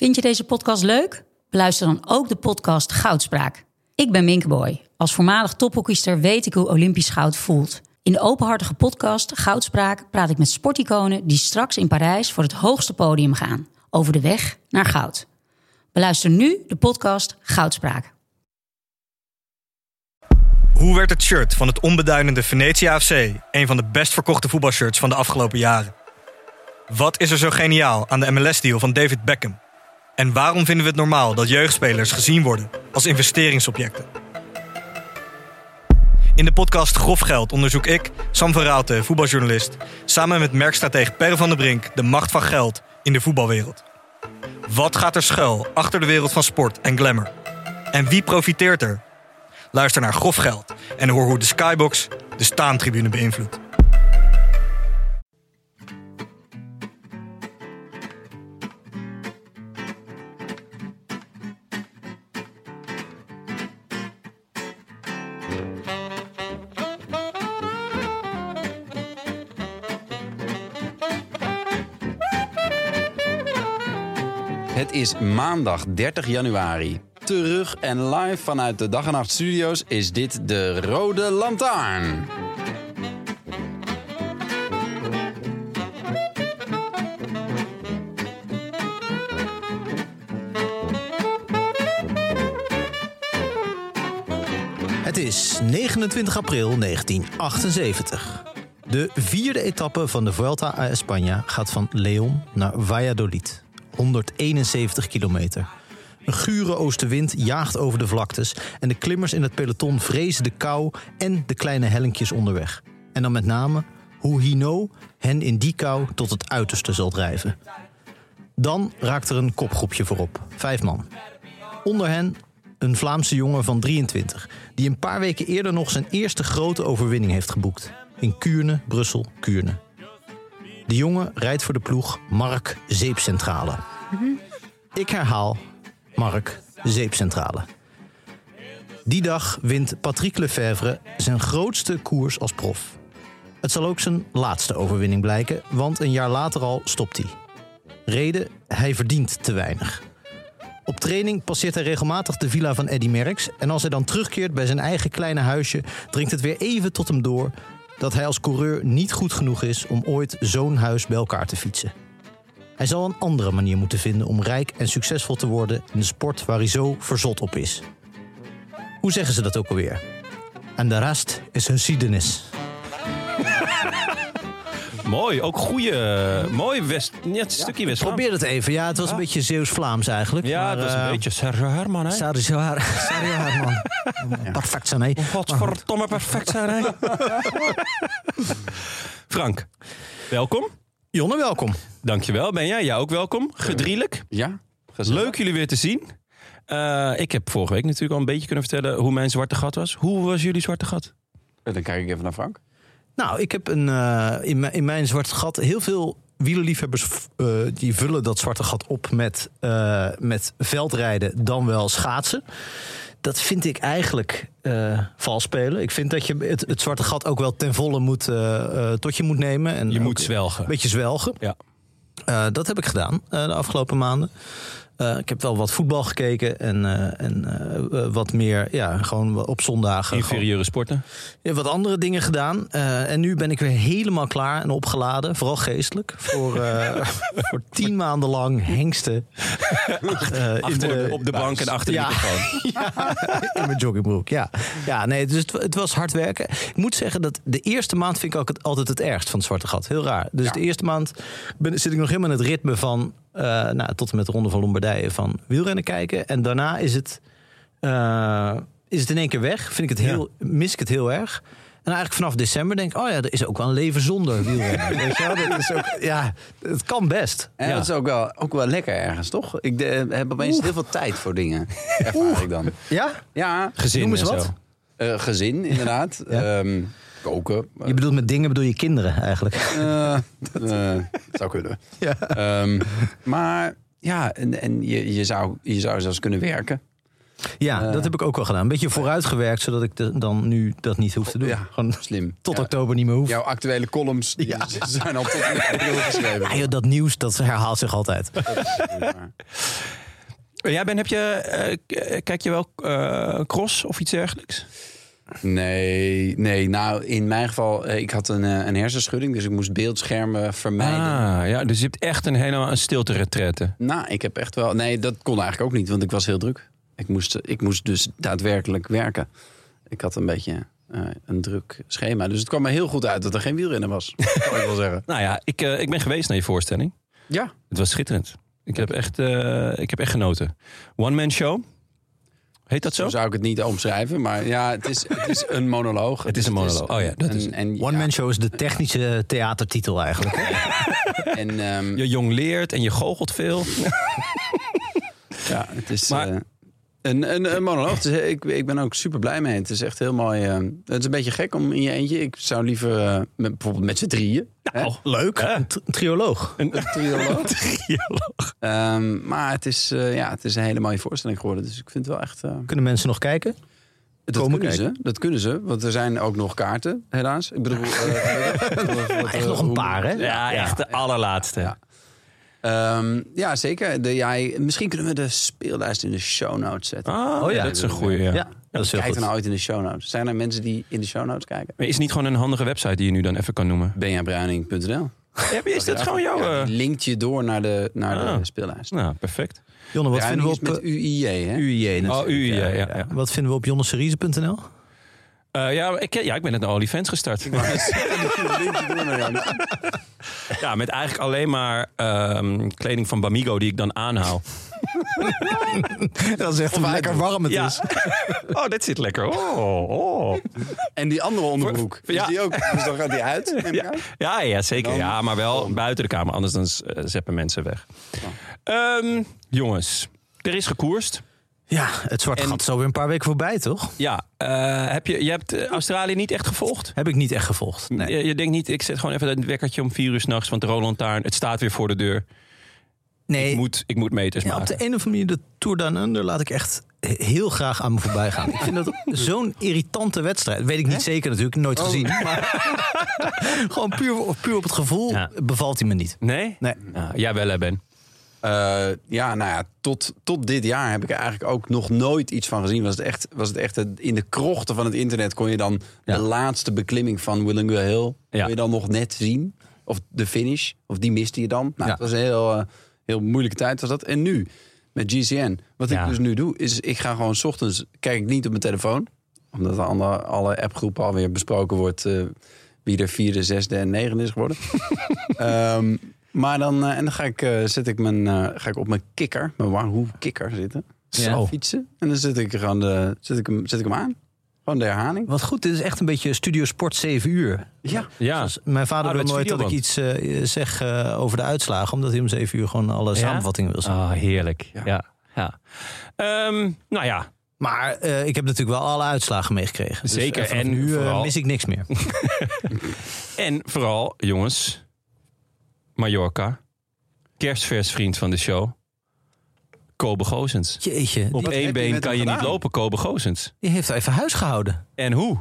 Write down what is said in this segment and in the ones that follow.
Vind je deze podcast leuk? Beluister dan ook de podcast Goudspraak. Ik ben Minke Boy. Als voormalig tophockeyster weet ik hoe Olympisch goud voelt. In de openhartige podcast Goudspraak praat ik met sporticonen die straks in Parijs voor het hoogste podium gaan. Over de weg naar goud. Beluister nu de podcast Goudspraak. Hoe werd het shirt van het onbeduidende Venetia FC een van de best verkochte voetbalshirts van de afgelopen jaren? Wat is er zo geniaal aan de MLS-deal van David Beckham? En waarom vinden we het normaal dat jeugdspelers gezien worden als investeringsobjecten? In de podcast Grof Geld onderzoek ik, Sam van Raalte, voetbaljournalist, samen met merkstratege Per van der Brink de macht van geld in de voetbalwereld. Wat gaat er schuil achter de wereld van sport en glamour? En wie profiteert er? Luister naar Grof Geld en hoor hoe de Skybox de staantribune beïnvloedt. Het is maandag 30 januari. Terug en live vanuit de Dag en Nacht Studio's is dit de Rode Lantaarn. Het is 29 april 1978. De vierde etappe van de Vuelta a España gaat van León naar Valladolid. 171 kilometer. Een gure oostenwind jaagt over de vlaktes en de klimmers in het peloton vrezen de kou en de kleine hellinkjes onderweg. En dan met name hoe Hinault hen in die kou tot het uiterste zal drijven. Dan raakt er een kopgroepje voorop, 5 man. Onder hen een Vlaamse jongen van 23, die een paar weken eerder nog zijn eerste grote overwinning heeft geboekt. In Kuurne, Brussel, Kuurne. De jongen rijdt voor de ploeg Marc Zeepcentrale. Ik herhaal, Marc Zeepcentrale. Die dag wint Patrick Lefevere zijn grootste koers als prof. Het zal ook zijn laatste overwinning blijken, want een jaar later al stopt hij. Reden, hij verdient te weinig. Op training passeert hij regelmatig de villa van Eddy Merckx en als hij dan terugkeert bij zijn eigen kleine huisje, dringt het weer even tot hem door dat hij als coureur niet goed genoeg is om ooit zo'n huis bij elkaar te fietsen. Hij zal een andere manier moeten vinden om rijk en succesvol te worden in de sport waar hij zo verzot op is. Hoe zeggen ze dat ook alweer? En de rest is geschiedenis. Mooi, ook mooi het stukje West. Probeer het even. Ja, het was een beetje Zeeuws-Vlaams eigenlijk. Ja, maar, het was een beetje Sergio Herman, hè? Sergio Herman. Perfect zijn, hè? Godverdomme perfect zijn, hè? Frank, welkom. Jonne, welkom. Dankjewel, ben jij? Ja, ook welkom. Gedrielijk. Ja, gezellig. Leuk jullie weer te zien. Ik heb vorige week natuurlijk al een beetje kunnen vertellen hoe mijn zwarte gat was. Hoe was jullie zwarte gat? Dan kijk ik even naar Frank. Nou, ik heb in mijn zwarte gat heel veel wielerliefhebbers die vullen dat zwarte gat op met veldrijden dan wel schaatsen. Dat vind ik eigenlijk vals spelen. Ik vind dat je het zwarte gat ook wel ten volle tot je moet nemen. En je moet zwelgen. Een beetje zwelgen. Ja. Dat heb ik gedaan de afgelopen maanden. Ik heb wel wat voetbal gekeken en wat meer, gewoon op zondagen. Inferieure sporten? Ja, wat andere dingen gedaan. En nu ben ik weer helemaal klaar en opgeladen, vooral geestelijk, voor 10 maanden lang hengsten. Op de bank en achter de microfoon. Ja, in mijn joggingbroek, ja. Ja, nee, dus het was hard werken. Ik moet zeggen dat de eerste maand vind ik ook altijd het ergst van het zwarte gat. Heel raar. Dus de eerste maand zit ik nog helemaal in het ritme van tot en met de Ronde van Lombardije van wielrennen kijken. En daarna is het in één keer weg. Mis ik het heel erg. En eigenlijk vanaf december denk ik, er is ook wel een leven zonder wielrennen. Weet je wel? Dat is ook, het kan best. En dat is ook wel lekker ergens, toch? Ik heb opeens heel veel tijd voor dingen. Ervaar ik dan. Ja? Ja. Gezin Noem eens en wat. zo. Gezin, inderdaad. Ja. Koken. Je bedoelt met dingen bedoel je kinderen eigenlijk? Dat zou kunnen. Ja. Maar ja, en je zou zelfs kunnen werken. Ja, dat heb ik ook wel gedaan. Een beetje vooruitgewerkt, zodat ik dan nu dat niet hoef te doen. Ja, gewoon slim. Tot oktober niet meer hoef. Jouw actuele columns die zijn al tot april geschreven. Dat nieuws, dat herhaalt zich altijd. Ja, Ben, kijk je wel cross of iets dergelijks? Nee. Nou, in mijn geval, ik had een hersenschudding, dus ik moest beeldschermen vermijden. Ja, dus je hebt echt een stilte-retraite. Nou, ik heb echt wel... Nee, dat kon eigenlijk ook niet, want ik was heel druk. Ik moest dus daadwerkelijk werken. Ik had een beetje een druk schema. Dus het kwam me heel goed uit dat er geen wielrenner was. Kan ik wel zeggen. Nou ja, ik ben geweest naar je voorstelling. Ja. Het was schitterend. Ik heb echt genoten. One-man show. Heet dat zo? Zo zou ik het niet omschrijven, maar ja, het is een monoloog. Het is een monoloog. Oh ja, dat is... One-man show is de technische theatertitel eigenlijk. En, je jong leert en je goochelt veel. ja, het is... Maar- Een monoloog. Dus ik ben ook super blij mee. Het is echt heel mooi. Het is een beetje gek om in je eentje. Ik zou liever bijvoorbeeld met z'n drieën. Nou, Leuk. Een trioloog. Een trioloog. trioloog. Maar het is een hele mooie voorstelling geworden. Dus ik vind het wel echt... Kunnen mensen nog kijken? Dat kunnen ze. Want er zijn ook nog kaarten, helaas. Ik bedoel... Echt nog een paar, hè? Ja, echt de allerlaatste. Ja. Ja, zeker. Misschien kunnen we de speellijst in de show notes zetten. Oh ja, dat is een goeie. Ja. Ja, dat is heel Kijk goed. er nou ooit in de show notes. Zijn er mensen die in de show notes kijken? Maar is het niet gewoon een handige website die je nu dan even kan noemen? benjabruining.nl. Is dat gewoon jouw... Ja, die linkt je door naar de speellijst. Nou, perfect. Jonne, wat vinden we Bruining op is met UIJ, hè? UIJ natuurlijk. Oh, UIJ, ja. Wat vinden we op jonneseries.nl? Ik ben net naar OnlyFans gestart. Ja, met eigenlijk alleen maar kleding van Bamigo die ik dan aanhaal. Dat is echt hoe lekker warm het is. Oh, dit zit lekker. Oh. En die andere onderbroek. Ja. Is die ook? Dus dan gaat die uit. neem ik aan? Ja, zeker. Dan- Ja, maar wel buiten de kamer. Anders dan zeppen mensen weg. Jongens, er is gekoerst. Ja, het zwarte gat is alweer een paar weken voorbij, toch? Ja, je hebt Australië niet echt gevolgd? Heb ik niet echt gevolgd. Nee. Je denkt niet, ik zet gewoon even een wekkertje om 4 uur 's nachts, want de Roland Lantaarn, het staat weer voor de deur. Nee. Ik moet meters Ja, op maken. de een of andere manier, de Tour Down Under laat ik echt heel graag aan me voorbij gaan. Ik vind dat zo'n irritante wedstrijd. Weet ik niet zeker natuurlijk, nooit gezien. Maar gewoon puur op het gevoel bevalt hij me niet. Nee? Nee. Nou, jij wel, hè, Ben. Tot dit jaar heb ik er eigenlijk ook nog nooit iets van gezien. Was het echt in de krochten van het internet kon je dan de laatste beklimming van Willunga Hill kon je dan nog net zien. Of de finish, of die miste je dan. Nou, het was een heel moeilijke tijd was dat. En nu, met GCN, wat ik dus nu doe, is ik ga gewoon 's ochtends, kijk ik niet op mijn telefoon. Omdat alle appgroepen alweer besproken wordt wie er 4e, 6e en 9e is geworden. Maar dan ga ik op mijn kikker, mijn Wahoo kikker zitten. Zo. Fietsen. En dan zet ik hem aan. Gewoon de herhaling. Wat goed, dit is echt een beetje Studio Sport 7 uur. Ja. Dus mijn vader wil nooit dat ik iets zeg over de uitslagen. Omdat hij om 7 uur gewoon alle samenvattingen wil zien. Oh, heerlijk. Ja. Nou ja. Maar ik heb natuurlijk wel alle uitslagen meegekregen. Zeker. Dus en En nu vooral- mis ik niks meer. En vooral, jongens, Mallorca, kerstvers vriend van de show, Kobe Goossens. Jeetje, Op heb je één been met kan hem je niet gedaan? lopen, Kobe Goossens. die heeft even huis gehouden. En hoe?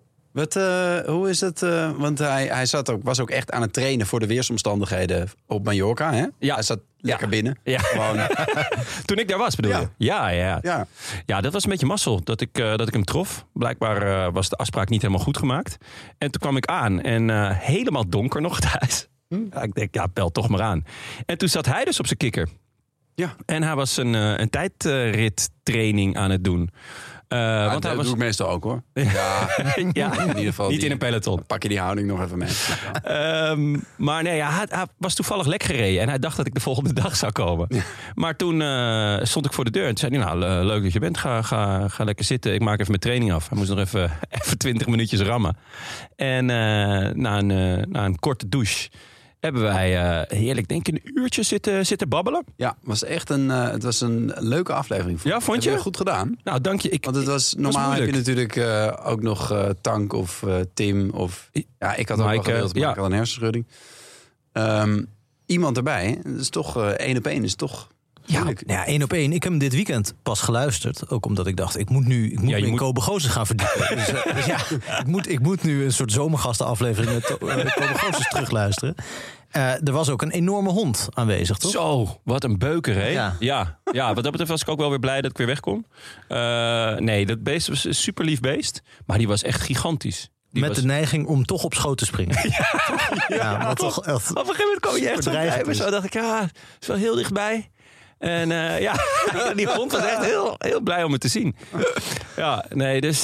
Hoe is het? Want hij was ook echt aan het trainen voor de weersomstandigheden op Mallorca. Hè? Ja. Hij zat lekker binnen. Ja. Gewoon, Toen ik daar was, bedoel Ja. je? Ja. ja. Ja, dat was een beetje mazzel dat ik hem trof. Blijkbaar was de afspraak niet helemaal goed gemaakt. En toen kwam ik aan en helemaal donker nog thuis. Ja, ik denk, bel toch maar aan. En toen zat hij dus op zijn kikker. Ja. En hij was een tijdrittraining aan het doen. Want dat hij was doe ik meestal ook hoor. Ja, ja, in ieder geval niet in een peloton. Pak je die houding nog even mee. Maar nee, hij was toevallig lek gereden. En hij dacht dat ik de volgende dag zou komen. Maar toen stond ik voor de deur. En toen zei hij, nou, leuk dat je bent. Ga lekker zitten. Ik maak even mijn training af. Hij moest nog even 20 minuutjes rammen. En na een korte douche hebben wij heerlijk, denk ik, een uurtje zitten babbelen. Ja, het was een leuke aflevering. Ja, vond je? Heb goed gedaan. Nou, dank je. Want het was normaal heb je natuurlijk ook nog Tank of Tim of ja, ik had ook wel Maaike, gewild, maar ja. ik had een hersenschudding. Iemand erbij, dat is toch 1 op 1 is toch Ja, 1 op 1. Ik heb hem dit weekend pas geluisterd. Ook omdat ik dacht, ik moet me in Kobe Goossens gaan verdiepen. Dus ik moet nu een soort zomergastenaflevering met Kobe Goossens terugluisteren. Er was ook een enorme hond aanwezig, toch? Zo, wat een beuker, hè? Ja, wat dat betreft was ik ook wel weer blij dat ik weer weg kon. Nee, dat beest was een super lief beest. Maar die was echt gigantisch. De neiging om toch op schoot te springen. Maar toch echt. Op een gegeven moment kwam je echt zo. Zo dacht ik, het is wel heel dichtbij. En die hond was echt heel, heel blij om het te zien. Ja, nee, dus...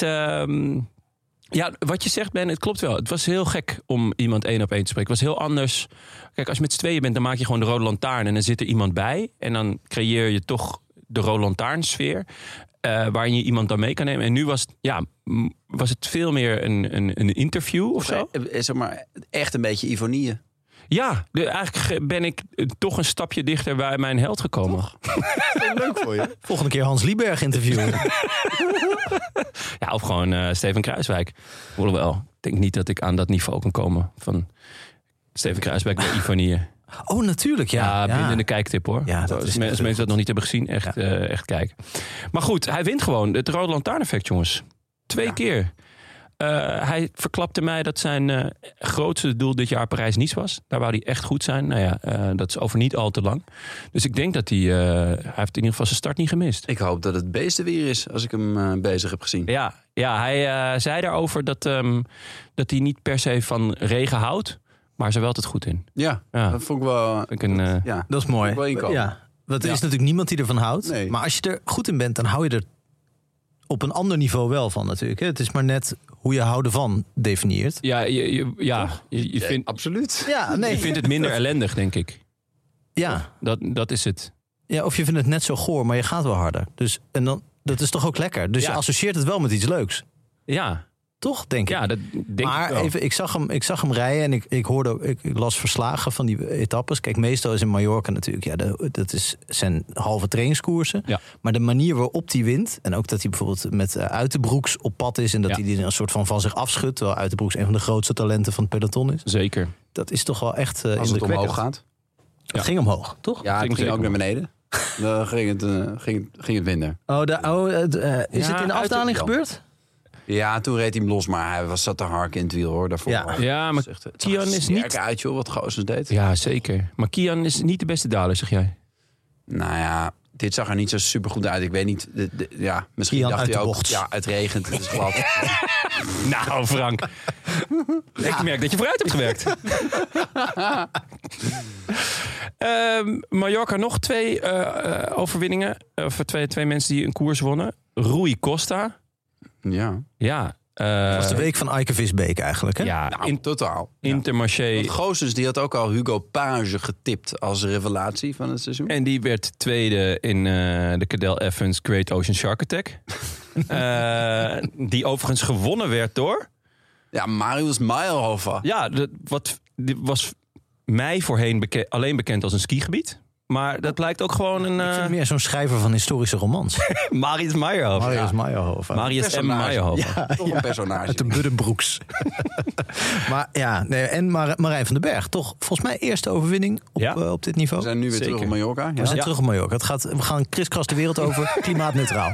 wat je zegt, Ben, het klopt wel. Het was heel gek om iemand 1 op 1 te spreken. Het was heel anders. Kijk, als je met z'n tweeën bent, dan maak je gewoon de rode lantaarn. En dan zit er iemand bij. En dan creëer je toch de rode lantaarnsfeer. Waarin je iemand dan mee kan nemen. En nu was het veel meer een interview of zo. Zeg maar, echt een beetje ironie. Ja, eigenlijk ben ik toch een stapje dichter bij mijn held gekomen. Toch? Leuk voor je. Volgende keer Hans Lieberg interviewen. Ja, of gewoon Steven Kruiswijk. Hoewel, ik denk niet dat ik aan dat niveau kan komen van Steven Kruiswijk bij Ivonie. Oh, natuurlijk, ja. Binnen de kijktip, hoor. Ja, als mensen dat nog niet hebben gezien, echt kijken. Maar goed, hij wint gewoon. Het rode lantaarneffect, jongens. 2 keer. Hij verklapte mij dat zijn grootste doel dit jaar Parijs-Nice was. Daar wou hij echt goed zijn. Nou ja, dat is over niet al te lang. Dus ik denk dat hij heeft in ieder geval zijn start niet gemist. Ik hoop dat het beestenweer is als ik hem bezig heb gezien. Ja, hij zei daarover dat hij niet per se van regen houdt. Maar ze wel het goed in. Ja, dat vond ik wel... Dat is mooi. Want er is natuurlijk niemand die ervan houdt. Nee. Maar als je er goed in bent, dan hou je er op een ander niveau wel van natuurlijk. Hè? Het is maar net hoe je houden van definieert. Ja, je vindt... Absoluut. Ja, nee. Je vindt het minder ellendig, denk ik. Ja. Dat is het. Ja, of je vindt het net zo goor, maar je gaat wel harder. Dus, en dan, dat is toch ook lekker? Dus je associeert het wel met iets leuks. Ja. Toch, denk ik. Ja, dat denk maar ik wel. Even, ik zag hem rijden en ik las verslagen van die etappes. Kijk, meestal is in Mallorca natuurlijk... dat is zijn halve trainingskoersen. Ja. Maar de manier waarop hij wint... en ook dat hij bijvoorbeeld met Uitenbroeks op pad is... en dat hij die een soort van zich afschudt... terwijl Uitenbroeks een van de grootste talenten van het peloton is. Zeker. Dat is toch wel echt als het omhoog gaat. Het ging omhoog, toch? Ja, het ging ook naar beneden. Dan ging het minder. Is het in de afdaling gebeurd? Ja, toen reed hij hem los, maar hij zat te harken in het wiel, hoor. Daarvoor. Ja, maar Kian is niet... uit, joh, wat Goossens deed. Ja, zeker. Maar Kian is niet de beste daler, zeg jij? Nou ja, dit zag er niet zo super goed uit. Ik weet niet, misschien Kian dacht hij ook... bocht. Ja, het regent, het is glad. Nou, Frank. Ik merk dat je vooruit hebt gewerkt. Mallorca nog 2 overwinningen. Of twee mensen die een koers wonnen. Rui Costa... Ja. Dat was de week van Eike Visbeek eigenlijk, hè? Ja, in totaal. Intermarché. Goossens die had ook al Hugo Page getipt als revelatie van het seizoen. En die werd tweede in de Cadel Evans Great Ocean Shark Attack. Die overigens gewonnen werd door... Ja, Marius Meyerhofer. Ja, dit was mij voorheen alleen bekend als een skigebied. Maar dat blijkt ook gewoon een... Ik vind het meer zo'n schrijver van historische romans. Marius Meyerhofer. Marius M. Meyerhofer. Ja, toch een personage. Uit de Buddenbroeks. Maar en Marijn van den Berg. Toch volgens mij eerste overwinning op dit niveau. We zijn nu weer terug op Mallorca. We zijn terug op Mallorca. We gaan kriskras de wereld over. Klimaatneutraal.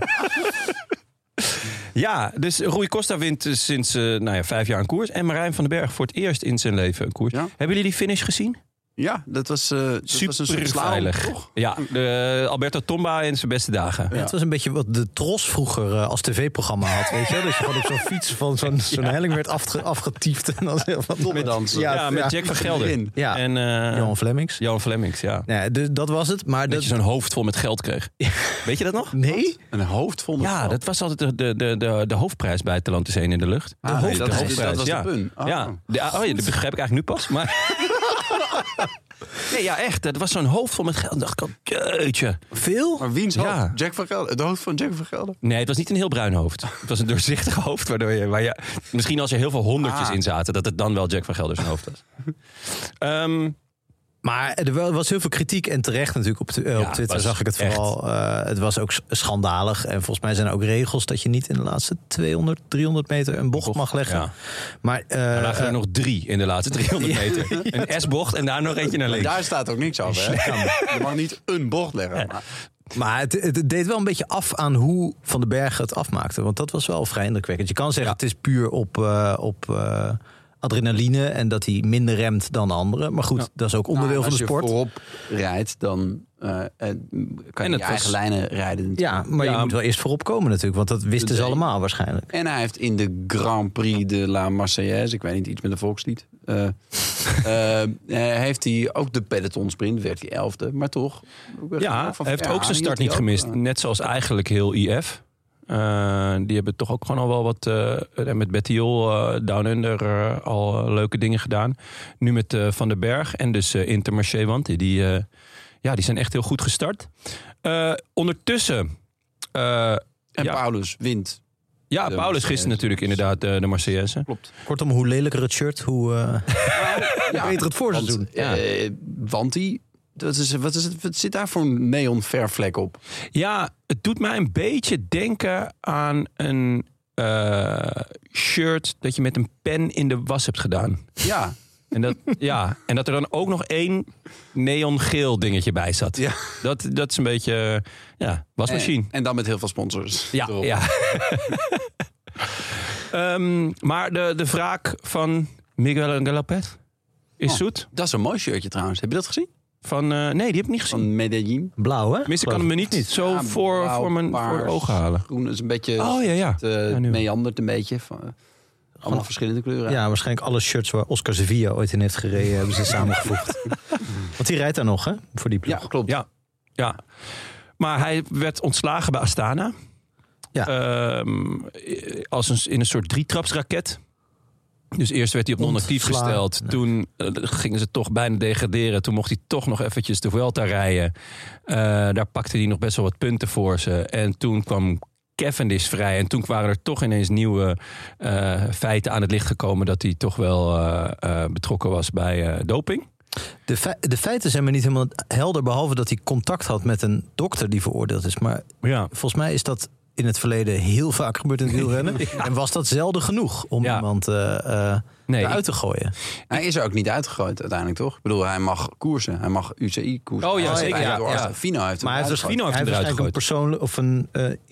Ja, dus Rui Costa wint sinds 5 jaar een koers. En Marijn van den Berg voor het eerst in zijn leven een koers. Ja. Hebben jullie die finish gezien? Ja, dat was super veilig. Toch? Ja, Alberto Tomba in zijn beste dagen. Ja, het was een beetje wat de Tros vroeger als tv-programma had. Weet je? Dat je gewoon op zo'n fiets van zo'n helling werd afgetiefd. En dan dansen. Met Jack van Gelder. Ja. En Johan Flemings, ja. Dus dat was het. Maar dat je zo'n hoofd vol met geld kreeg. Weet je dat nog? Nee. Een hoofd vol met geld? Ja, dat was altijd de hoofdprijs bij Talent is 1 in de lucht. De hoofdprijs. Dat was de pun. Dat begrijp ik eigenlijk nu pas. Maar... Nee, ja, echt. Het was zo'n hoofd vol met geld. En dacht ik al, jeetje. Veel? Maar wiens hoofd? Ja. Jack van Gelder. Het hoofd van Jack van Gelder? Nee, het was niet een heel bruin hoofd. Het was een doorzichtig hoofd. Waar je misschien als er heel veel honderdjes in zaten... dat het dan wel Jack van Gelder zijn hoofd was. Maar er was heel veel kritiek en terecht natuurlijk. Op Twitter zag ik het vooral. Het was ook schandalig. En volgens mij zijn er ook regels dat je niet in de laatste 200, 300 meter een bocht mag leggen. Ja. Maar er lagen er nog 3 in de laatste 300 meter. Een S-bocht en daar nog eentje naar links. Daar staat ook niks over. Je mag niet een bocht leggen. Maar het deed wel een beetje af aan hoe Van den Berg het afmaakte. Want dat was wel vrij indrukwekkend. Je kan zeggen het is puur op adrenaline en dat hij minder remt dan anderen. Maar goed, dat is ook onderdeel van de sport. Als je voorop rijdt, dan kan je eigen lijnen rijden. Natuurlijk. Ja, maar je moet wel eerst voorop komen natuurlijk. Want dat wisten ze allemaal waarschijnlijk. En hij heeft in de Grand Prix de La Marseillaise, ik weet niet, iets met een volkslied. Heeft hij ook de pelotonsprint, werd hij 11e. Maar toch. Hij heeft ook zijn start niet gemist. Net zoals eigenlijk heel IF. Die hebben toch ook gewoon al wel wat met Bettiol Down Under al leuke dingen gedaan. Nu met Van den Berg en dus Intermarché, want die zijn echt heel goed gestart. Ondertussen... Paulus wint. Ja, Paulus gisteren natuurlijk inderdaad de Marseillaise. Klopt. Kortom, hoe lelijker het shirt, hoe beter het voorseizoen. Want die... Wat zit daar voor een neon verfvlek op? Ja, het doet mij een beetje denken aan een shirt dat je met een pen in de was hebt gedaan. Ja. En dat er dan ook nog 1 neongeel dingetje bij zat. Ja. Dat is een beetje wasmachine. En dan met heel veel sponsors. Ja. Maar de wraak van Miguel Angel Lopez is zoet. Dat is een mooi shirtje trouwens. Heb je dat gezien? Nee, die heb ik niet gezien. Van Medellin. Blauw, hè? Tenminste, ik kan hem niet zo voor mijn ogen halen. Groen is een beetje... meandert een beetje. Allemaal verschillende kleuren. Ja, waarschijnlijk alle shirts waar Oscar Sevilla ooit in heeft gereden... hebben ze samengevoegd. Want die rijdt daar nog, hè? Voor die ploeg. Ja, klopt. Ja. Maar hij werd ontslagen bij Astana. Ja. In een soort 3-trapsraket. Dus eerst werd hij op non-actief gesteld. Nee. Toen gingen ze toch bijna degraderen. Toen mocht hij toch nog eventjes de Vuelta rijden. Daar pakte hij nog best wel wat punten voor ze. En toen kwam Cavendish vrij. En toen waren er toch ineens nieuwe feiten aan het licht gekomen... dat hij toch wel betrokken was bij doping. De feiten zijn me niet helemaal helder... behalve dat hij contact had met een dokter die veroordeeld is. Maar volgens mij is dat... in het verleden heel vaak gebeurd in het wielrennen. Ja. En was dat zelden genoeg om iemand eruit te gooien? Hij is er ook niet uitgegooid uiteindelijk, toch? Ik bedoel, hij mag koersen. Hij mag UCI koersen. Oh ja, zeker. Ja. Fino heeft hem eruit gegooid. Hij heeft waarschijnlijk een persoonlijk of een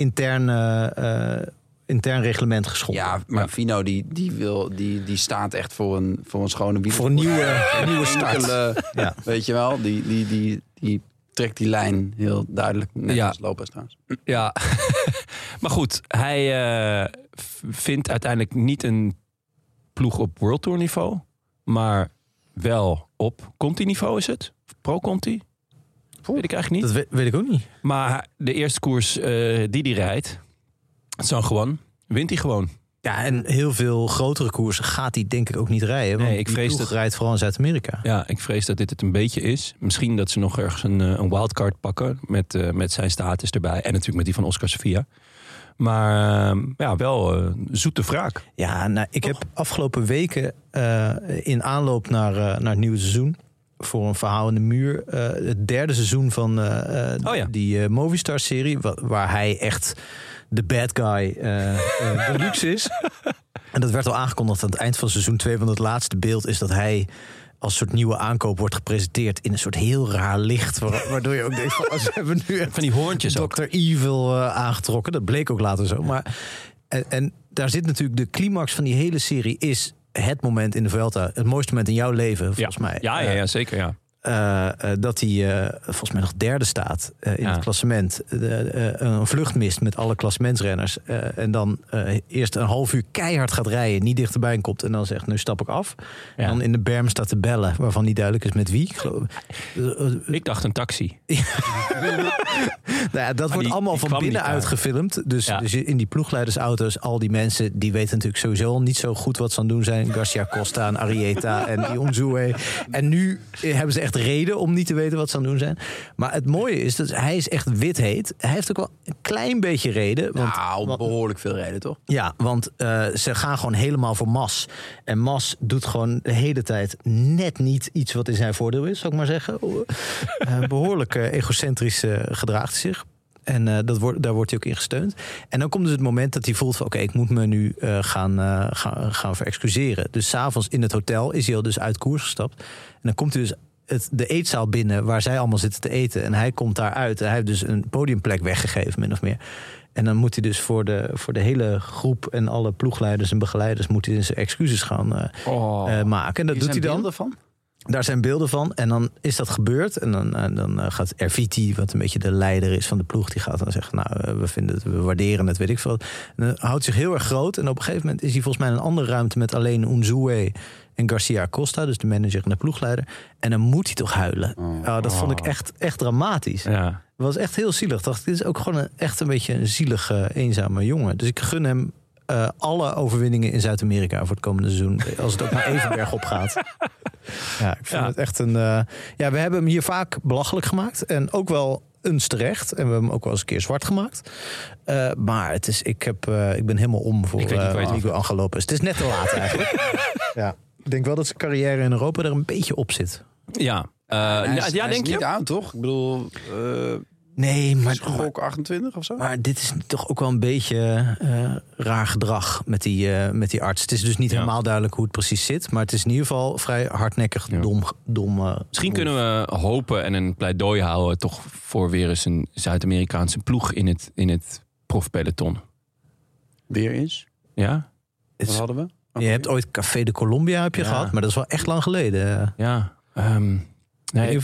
intern reglement geschonden. Ja, maar Fino die staat echt voor een schone wiel. Voor een nieuwe start. Weet je wel, die trekt die lijn heel duidelijk. Net als Lopez trouwens. Ja, maar goed. Hij vindt uiteindelijk niet een ploeg op World Tour niveau. Maar wel op Conti niveau is het. Pro Conti. Weet ik eigenlijk niet. Dat weet ik ook niet. Maar de eerste koers die hij rijdt, San Juan, wint hij gewoon. Ja, en heel veel grotere koersen gaat hij denk ik ook niet rijden. Want ik vrees dat rijdt vooral in Zuid-Amerika. Ja, ik vrees dat dit het een beetje is. Misschien dat ze nog ergens een wildcard pakken met zijn status erbij. En natuurlijk met die van Oscar Sevilla. Maar wel zoete wraak. Ja, ik heb afgelopen weken in aanloop naar het nieuwe seizoen... voor een verhaal in de muur. Het derde seizoen van die Movistar-serie... waar hij echt de bad guy de luxe is. En dat werd al aangekondigd aan het eind van seizoen 2... want het laatste beeld is dat hij als soort nieuwe aankoop wordt gepresenteerd... in een soort heel raar licht. Waardoor je ook denkt, ze hebben nu van die hoorntjes Dr. Evil aangetrokken. Dat bleek ook later zo. Maar, en daar zit natuurlijk de climax van die hele serie... is het moment in de Vuelta, het mooiste moment in jouw leven, volgens mij. Ja, zeker, ja. Dat hij volgens mij nog derde staat in het klassement. Een vlucht mist met alle klassementsrenners. En dan eerst een half uur keihard gaat rijden, niet dichterbij komt. En dan zegt, nu stap ik af. Ja. En dan in de berm staat te bellen, waarvan niet duidelijk is met wie. Ik dacht een taxi. Dat wordt allemaal van binnenuit gefilmd. Dus in die ploegleidersauto's, al die mensen... die weten natuurlijk sowieso niet zo goed wat ze aan het doen zijn. Garcia Costa en Arrieta en Ionzue. En nu hebben ze echt echt reden om niet te weten wat ze aan het doen zijn. Maar het mooie is dat hij is echt wit heet. Hij heeft ook wel een klein beetje reden. Want, behoorlijk veel reden, toch? Ja, want ze gaan gewoon helemaal voor Mas. En Mas doet gewoon de hele tijd net niet iets wat in zijn voordeel is, zou ik maar zeggen. Behoorlijk egocentrisch gedraagt hij zich. En daar wordt hij ook in gesteund. En dan komt dus het moment dat hij voelt van oké, ik moet me nu gaan verexcuseren. Dus 's avonds in het hotel is hij al dus uit koers gestapt. En dan komt hij dus de eetzaal binnen waar zij allemaal zitten te eten. En hij komt daar uit. En hij heeft dus een podiumplek weggegeven, min of meer. En dan moet hij dus voor de hele groep en alle ploegleiders en begeleiders moet hij zijn excuses gaan maken. En dat doet hij dan. Van? Daar zijn beelden van. En dan is dat gebeurd. En dan gaat Erviti, wat een beetje de leider is van de ploeg, die gaat dan zeggen, nou, we waarderen het, weet ik veel. En dan houdt zich heel erg groot. En op een gegeven moment is hij volgens mij in een andere ruimte met alleen Unzué en Garcia Costa, dus de manager en de ploegleider. En dan moet hij toch huilen. Dat vond ik echt dramatisch. Ja. Het was echt heel zielig. Ik dacht, dit is ook gewoon echt een beetje een zielige, eenzame jongen. Dus ik gun hem alle overwinningen in Zuid-Amerika voor het komende seizoen. Als het ook maar even bergop gaat. Ja, ik vind het echt een... we hebben hem hier vaak belachelijk gemaakt. En ook wel eens terecht. En we hebben hem ook wel eens een keer zwart gemaakt. Maar het is, ik ben helemaal om voor Miguel Ángel López. Het is net te laat eigenlijk. Ja, ik denk wel dat zijn carrière in Europa er een beetje op zit. Ja. Hij denk is je? niet oud, toch? Ik bedoel... Nee, maar gok 28 of zo? Maar dit is toch ook wel een beetje raar gedrag met die arts. Het is dus niet helemaal duidelijk hoe het precies zit. Maar het is in ieder geval vrij hardnekkig, dom. Misschien kunnen we hopen en een pleidooi houden toch voor weer eens een Zuid-Amerikaanse ploeg in het profpeloton. Weer eens? Ja? Wat hadden we? Je hebt ooit Café de Colombia gehad, maar dat is wel echt lang geleden. Ja. Nee.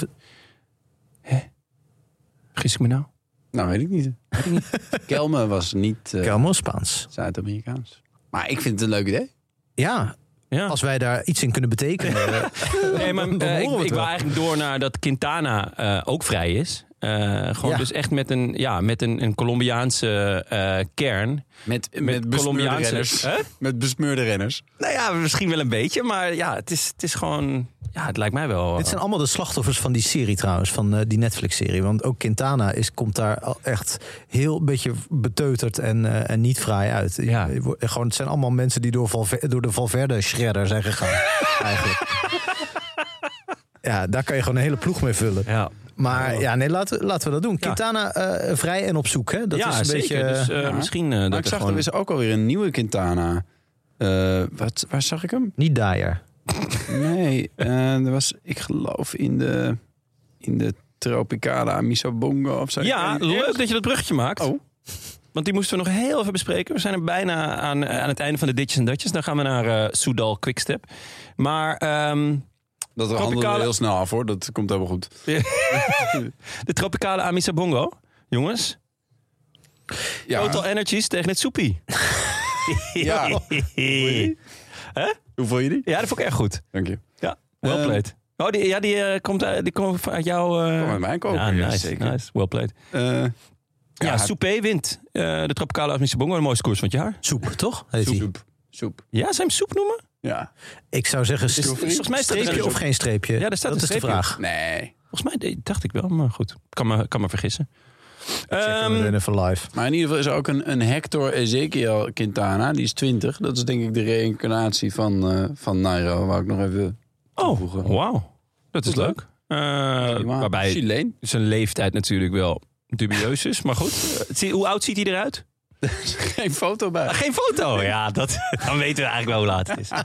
Vergis ik me nou? Nou, weet ik niet. Kelme was niet Kelme was Spaans. Zuid-Amerikaans. Maar ik vind het een leuk idee. Ja. Als wij daar iets in kunnen betekenen. Nee, maar ik wil eigenlijk door naar dat Quintana ook vrij is. Dus echt met een Colombiaanse kern. Met besmeurde renners. Met besmeurde renners. Nou ja, misschien wel een beetje. Maar ja, het is gewoon... Ja, het lijkt mij wel... Dit zijn allemaal de slachtoffers van die serie trouwens. Van die Netflix-serie. Want ook Quintana komt daar echt heel een beetje beteuterd en niet fraai uit. Ja. Gewoon, het zijn allemaal mensen die door de Valverde-shredder zijn gegaan. Eigenlijk. Ja, daar kan je gewoon een hele ploeg mee vullen. Ja. Maar laten we dat doen. Quintana vrij en op zoek. Hè? Dat is een zeker. beetje... Dus, misschien maar dat ik zag, gewoon... er is ook alweer een nieuwe Quintana. Waar zag ik hem? Niet Dyer. Nee, er was, ik geloof, in de Tropicale Amisabongo of zo. Ja, leuk dat je dat bruggetje maakt. Oh. Want die moesten we nog heel even bespreken. We zijn er bijna aan het einde van de ditjes en datjes. Dan gaan we naar Soudal Quickstep. Maar... dat handelen we heel snel af, hoor. Dat komt helemaal goed. De Tropicale Amisabongo, jongens. Ja. Total Energies tegen het Soepie. Ja. Hoe vond je die? Ja, dat vond ik erg goed. Dank je. Ja, well played. Die komt uit jouw... Kom uit mijn koper. Ja, nice, zeker. Nice, well played. Soupé wint de Tropicale Amisabongo, de mooiste koers van het jaar. Soep, toch? Soep. Ja, zou je hem soep noemen? Ja. Ik zou zeggen, volgens mij staat er streepje een of geen streepje? Ja, daar staat dat een is de streepje. vraag. Nee. Volgens mij dacht ik wel, maar goed. Kan me vergissen. Meteen even live. Maar in ieder geval is er ook een Hector Ezequiel Quintana. Die is 20. Dat is denk ik de reïncarnatie van Nairo. Wou ik nog even toevoegen. Wauw. Dat is leuk. Waarbij Chileen. zijn leeftijd natuurlijk wel dubieus is. Maar goed. Hoe oud ziet hij eruit? Geen foto bij. Geen foto? Ja, dan weten we eigenlijk wel hoe laat het is.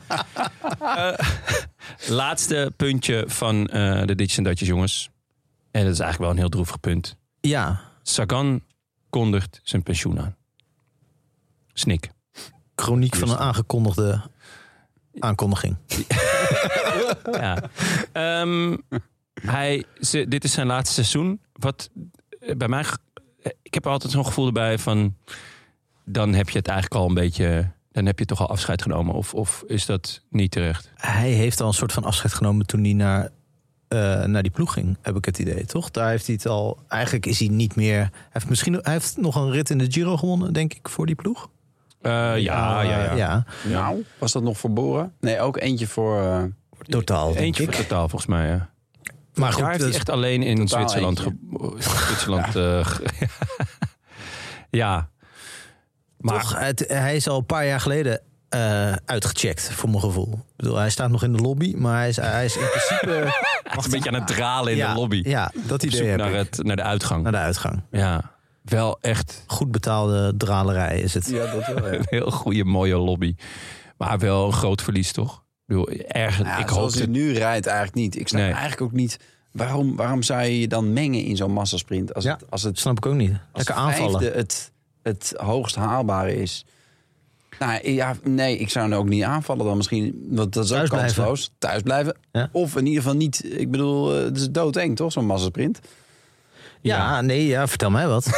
Laatste puntje van de ditjes en datjes, jongens. En dat is eigenlijk wel een heel droevig punt. Ja. Sagan kondigt zijn pensioen aan. Snik. Chroniek van een aangekondigde aankondiging. Ja. Dit is zijn laatste seizoen. Wat bij mij... Ik heb altijd zo'n gevoel erbij van... Dan heb je het eigenlijk al een beetje... Dan heb je toch al afscheid genomen. Of is dat niet terecht? Hij heeft al een soort van afscheid genomen toen hij naar die ploeg ging, heb ik het idee, toch? Daar heeft hij het al... Eigenlijk is hij niet meer... Hij heeft nog een rit in de Giro gewonnen, denk ik, voor die ploeg. Ja. Nou, was dat nog voor Bora? Nee, ook eentje voor... Totaal, eentje voor Totaal, volgens mij, ja. Maar goed, Daar heeft hij echt alleen in totaal Zwitserland... Ja. Maar toch, hij is al een paar jaar geleden uitgecheckt, voor mijn gevoel. Ik bedoel, hij staat nog in de lobby, maar hij is in principe... hij is een beetje aan het dralen in de lobby. Ja, dat idee heb ik. Naar de uitgang. Naar de uitgang. Ja, wel echt Goed betaalde dralerij is het. Ja, dat wel, ja. een heel goede, mooie lobby. Maar wel een groot verlies, toch? Ik bedoel, ergens, Ja, ik zoals hoop hij nu rijdt eigenlijk niet. Ik snap Nee. eigenlijk ook niet... Waarom zou je je dan mengen in zo'n massasprint? Als Dat het snap ik ook niet. als Lekker aanvallen. vijfde het hoogst haalbare is. Nou ja, nee, ik zou hem ook niet aanvallen dan misschien. Want dat is ook Thuis blijven. kansloos. Thuis blijven. Ja. Of in ieder geval niet... Ik bedoel, het is doodeng, toch? Zo'n massasprint. Ja, vertel mij wat.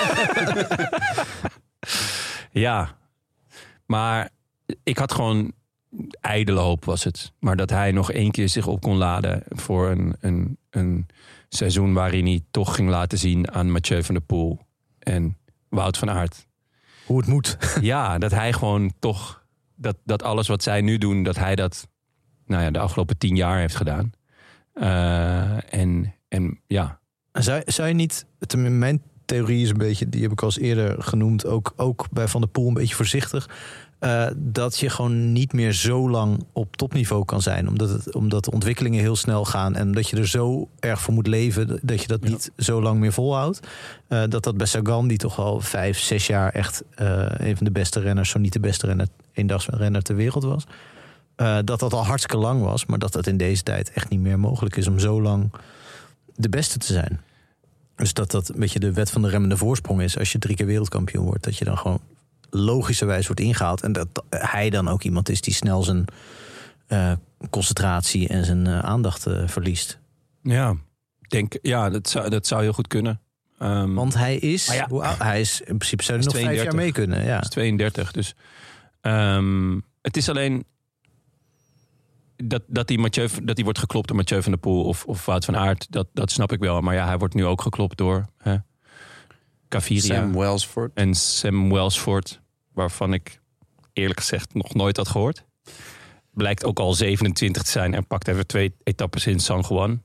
Ja, maar ik had gewoon ijdele hoop was het. Maar dat hij nog 1 keer zich op kon laden voor een seizoen waarin hij toch ging laten zien aan Mathieu van der Poel en Wout van Aert. Hoe het moet. Ja, dat hij gewoon toch dat alles wat zij nu doen, dat hij dat de afgelopen 10 jaar heeft gedaan. En ja. Zou je niet... Mijn theorie is een beetje, die heb ik al eens eerder genoemd, ook bij Van der Poel een beetje voorzichtig. Dat je gewoon niet meer zo lang op topniveau kan zijn. Omdat de ontwikkelingen heel snel gaan. En dat je er zo erg voor moet leven dat je dat niet zo lang meer volhoudt. Dat bij Sagan, die toch al 5-6 jaar echt een van de beste renners, zo niet de beste eendagsrenner ter wereld was. Dat al hartstikke lang was. Maar dat het in deze tijd echt niet meer mogelijk is om zo lang de beste te zijn. Dus dat een beetje de wet van de remmende voorsprong is. Als je 3 keer wereldkampioen wordt, dat je dan gewoon logischerwijs wordt ingehaald. En dat hij dan ook iemand is die snel zijn concentratie en zijn aandacht verliest. Ja, dat zou heel goed kunnen. Want hij is, Maar ja, hij is in principe zou hij nog 5 jaar 32. mee kunnen. Ja. Hij is 32, dus het is alleen dat hij wordt geklopt door Mathieu van der Poel of Wout van Aert, dat snap ik wel. Maar ja, hij wordt nu ook geklopt door Gaviria Sam Welsford. en Sam Welsford, waarvan ik eerlijk gezegd nog nooit had gehoord. Blijkt ook al 27 te zijn en pakt even 2 etappes in San Juan.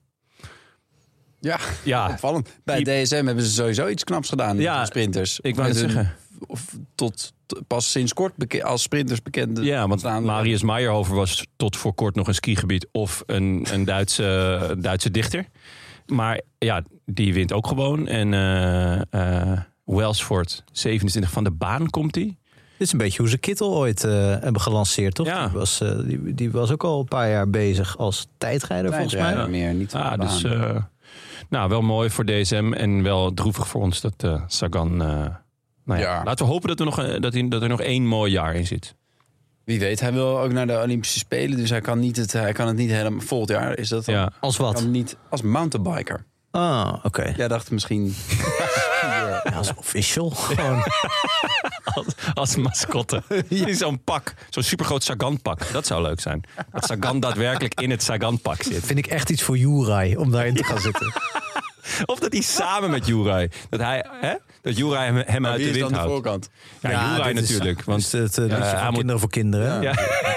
Ja, Opvallend. Bij DSM hebben ze sowieso iets knaps gedaan. Ja, De sprinters. ik wou het Met hun- zeggen. Of pas sinds kort als sprinters bekend. Ja, want staan. Marius Meyerhofer was tot voor kort nog een skigebied of een Duitse dichter. Maar ja, die wint ook gewoon. En Welsford, 27 van de baan komt hij. Dit is een beetje hoe ze Kittel ooit hebben gelanceerd, toch? Ja. Die was ook al een paar jaar bezig als tijdrijder, volgens mij. Tijdrijder meer, niet van de baan. Dus wel mooi voor DSM en wel droevig voor ons dat Sagan... Ja. Laten we hopen dat er nog 1 mooi jaar in zit. Wie weet, hij wil ook naar de Olympische Spelen. Dus hij kan het niet helemaal... Volgend jaar is dat dan. Ja. Als Kan wat? niet als mountainbiker. Ah, oké. Jij dacht misschien... Ja, als official. Gewoon. Als mascotte. In zo'n pak. Zo'n supergroot Sagan-pak. Dat zou leuk zijn. Dat Sagan daadwerkelijk in het Sagan-pak zit. Vind ik echt iets voor Juraj om daarin te gaan zitten. Of dat hij samen met Juraj. Dat Juraj hem uit Wie de is wind dan de houdt. voorkant? Ja, Juraj dit is- natuurlijk. Want dit is het liedje van hij moet- Kinderen voor Kinderen. Ja.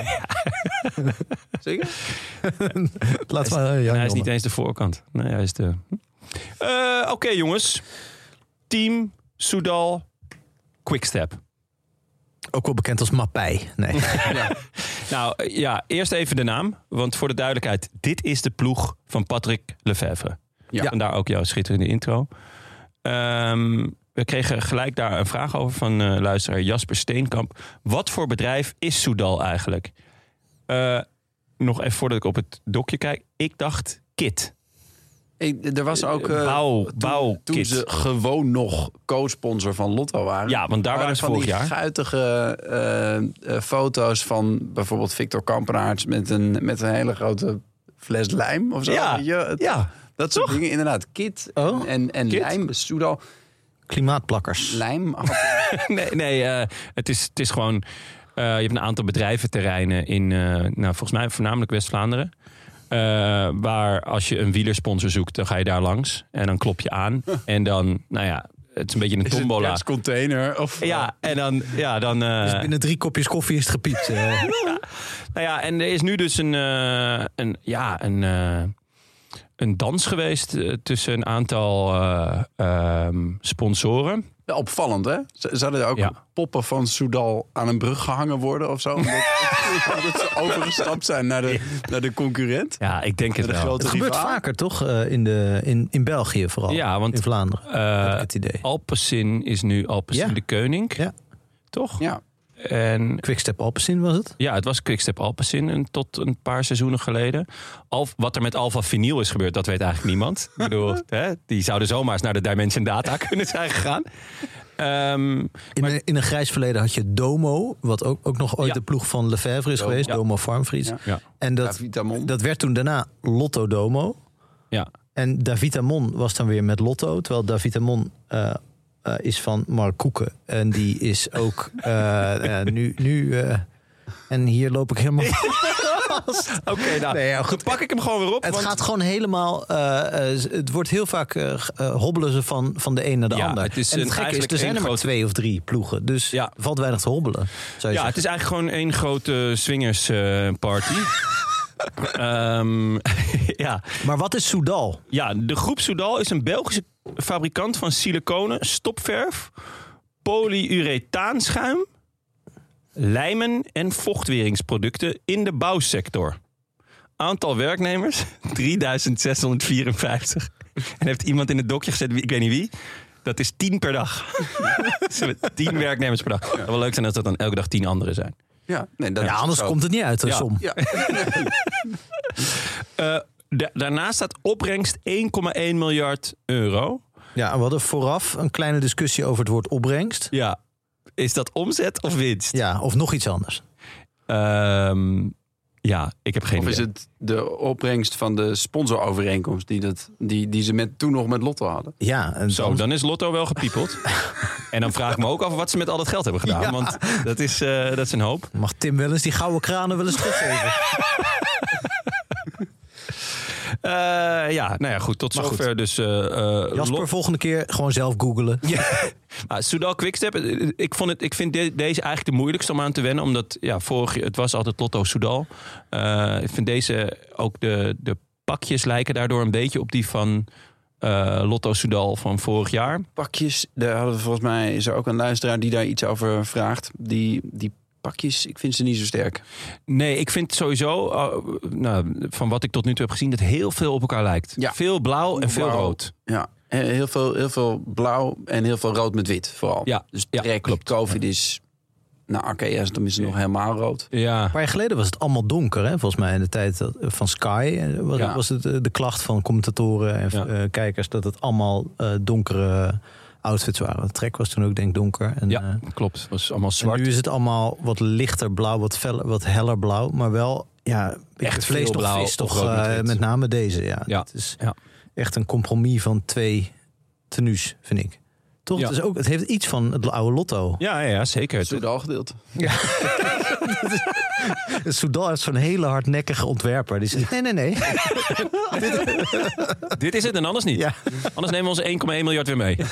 Zeker? Laat maar, En hij is niet eens de voorkant. Nee, hij is de... Oké, jongens. Team Soudal Quickstep. Ook wel bekend als Mappij. Nee. Nou ja, eerst even de naam. Want voor de duidelijkheid, dit is de ploeg van Patrick Lefevre. Ja. Vandaar ook jouw schitterende intro. We kregen gelijk daar een vraag over van luisteraar Jasper Steenkamp. Wat voor bedrijf is Soudal eigenlijk? Nog even voordat ik op het dokje kijk. Ik dacht Kit. Er was ook... Bouwkit. Toen ze gewoon nog co-sponsor van Lotto waren. Ja, want daar waren ze van vorig die jaar. guitige foto's van bijvoorbeeld Victor Kampenaerts met een hele grote fles lijm of zo. Ja, Weet je? ja. Dat soort dingen, inderdaad. Kit Oh, en Kit? lijm. Soudal, Klimaatplakkers. lijm. Nee, het is gewoon... je hebt een aantal bedrijventerreinen in, volgens mij voornamelijk West-Vlaanderen. Waar als je een wielersponsor zoekt, dan ga je daar langs. En dan klop je aan. En dan, het is een beetje een tombola. Is het container? Of, Ja, en dan... Dus binnen 3 kopjes koffie is het gepiept. en er is nu dus een een dans geweest tussen een aantal sponsoren. Ja, opvallend, hè? Zouden er ook poppen van Soudal aan een brug gehangen worden of zo? Omdat ze overgestapt zijn naar de concurrent? Ja, ik denk het wel. Het gebeurt vaker, toch? In België vooral. Ja, want in Vlaanderen, heb ik het idee. Alpecin is nu Alpecin de Koning. Ja. Toch? Ja. En Quickstep Alpecin was het? Ja, het was Quickstep Alpecin tot een paar seizoenen geleden. Wat er met Alpha Vinyl is gebeurd, dat weet eigenlijk niemand. Ik bedoel, die zouden zomaar eens naar de Dimension Data kunnen zijn gegaan. In een grijs verleden had je Domo, wat ook nog ooit de ploeg van Lefevre is geweest. Domo Farmfries. Ja. En dat werd toen daarna Lotto Domo. Ja. En Davitamon was dan weer met Lotto. Terwijl Davitamon is van Mark Koeken. En die is ook nu... en hier loop ik helemaal... Oké, nou, dan pak ik hem gewoon weer op. Het gaat gewoon helemaal... het wordt heel vaak hobbelen ze van de een naar de ander. Het is en het gekke is, er zijn er maar 2 of 3 ploegen. Dus valt weinig te hobbelen. Het is eigenlijk gewoon één grote swingers party. Ja. Maar wat is Soudal? Ja, de groep Soudal is een Belgische fabrikant van siliconen, stopverf, polyurethaanschuim, lijmen en vochtweringsproducten in de bouwsector. Aantal werknemers 3654. En heeft iemand in het dokje gezet, ik weet niet wie. Dat is 10 per dag. Ze hebben 10 werknemers per dag. Het zou wel leuk zijn als dat dan elke dag 10 anderen zijn. Ja, nee, anders komt het niet uit, de som. Ja. Daarnaast staat opbrengst 1,1 miljard euro. Ja, we hadden vooraf een kleine discussie over het woord opbrengst. Ja. Is dat omzet of winst? Ja, of nog iets anders? Ja, ik heb geen idee. Of is het de opbrengst van de sponsorovereenkomst die ze toen nog met Lotto hadden? Ja. En dan is Lotto wel gepiepeld. En dan vraag ik me ook af wat ze met al dat geld hebben gedaan. Ja. Want dat is een hoop. Mag Tim wel eens die gouden kranen wel eens teruggeven? Goed. Tot zover. Goed. Dus, Jasper, volgende keer gewoon zelf googlen. Ja. Soudal Quickstep, ik vind deze eigenlijk de moeilijkste om aan te wennen. Omdat het was altijd Lotto Soudal. Ik vind deze ook de pakjes lijken daardoor een beetje op die van Lotto Soudal van vorig jaar. Pakjes, daar hadden we volgens mij is er ook een luisteraar die daar iets over vraagt. Die pakjes, ik vind ze niet zo sterk. Nee, ik vind sowieso, van wat ik tot nu toe heb gezien, dat heel veel op elkaar lijkt. Ja. Veel blauw en veel rood. Ja, heel veel blauw en heel veel rood met wit vooral. Ja. Dus klopt. COVID is... Arkea dan is het nog helemaal rood. Ja. Een paar jaar geleden was het allemaal donker, hè? Volgens mij in de tijd van Sky was het de klacht van commentatoren en kijkers dat het allemaal donkere outfits waren. Het trek was toen ook denk ik donker. En, klopt. Het was allemaal zwart. En nu is het allemaal wat lichter blauw, wat heller blauw, maar wel echt vlees of vis toch met name deze. Ja. Het is echt een compromis van 2 tenues, vind ik. Toch? Ja. Het heeft iets van het oude Lotto. Ja, zeker. Het Soudal gedeelte. Ja. Soudal heeft zo'n hele hardnekkige ontwerper. Die zegt, nee. Dit is het en anders niet. Ja. Anders nemen we onze 1,1 miljard weer mee.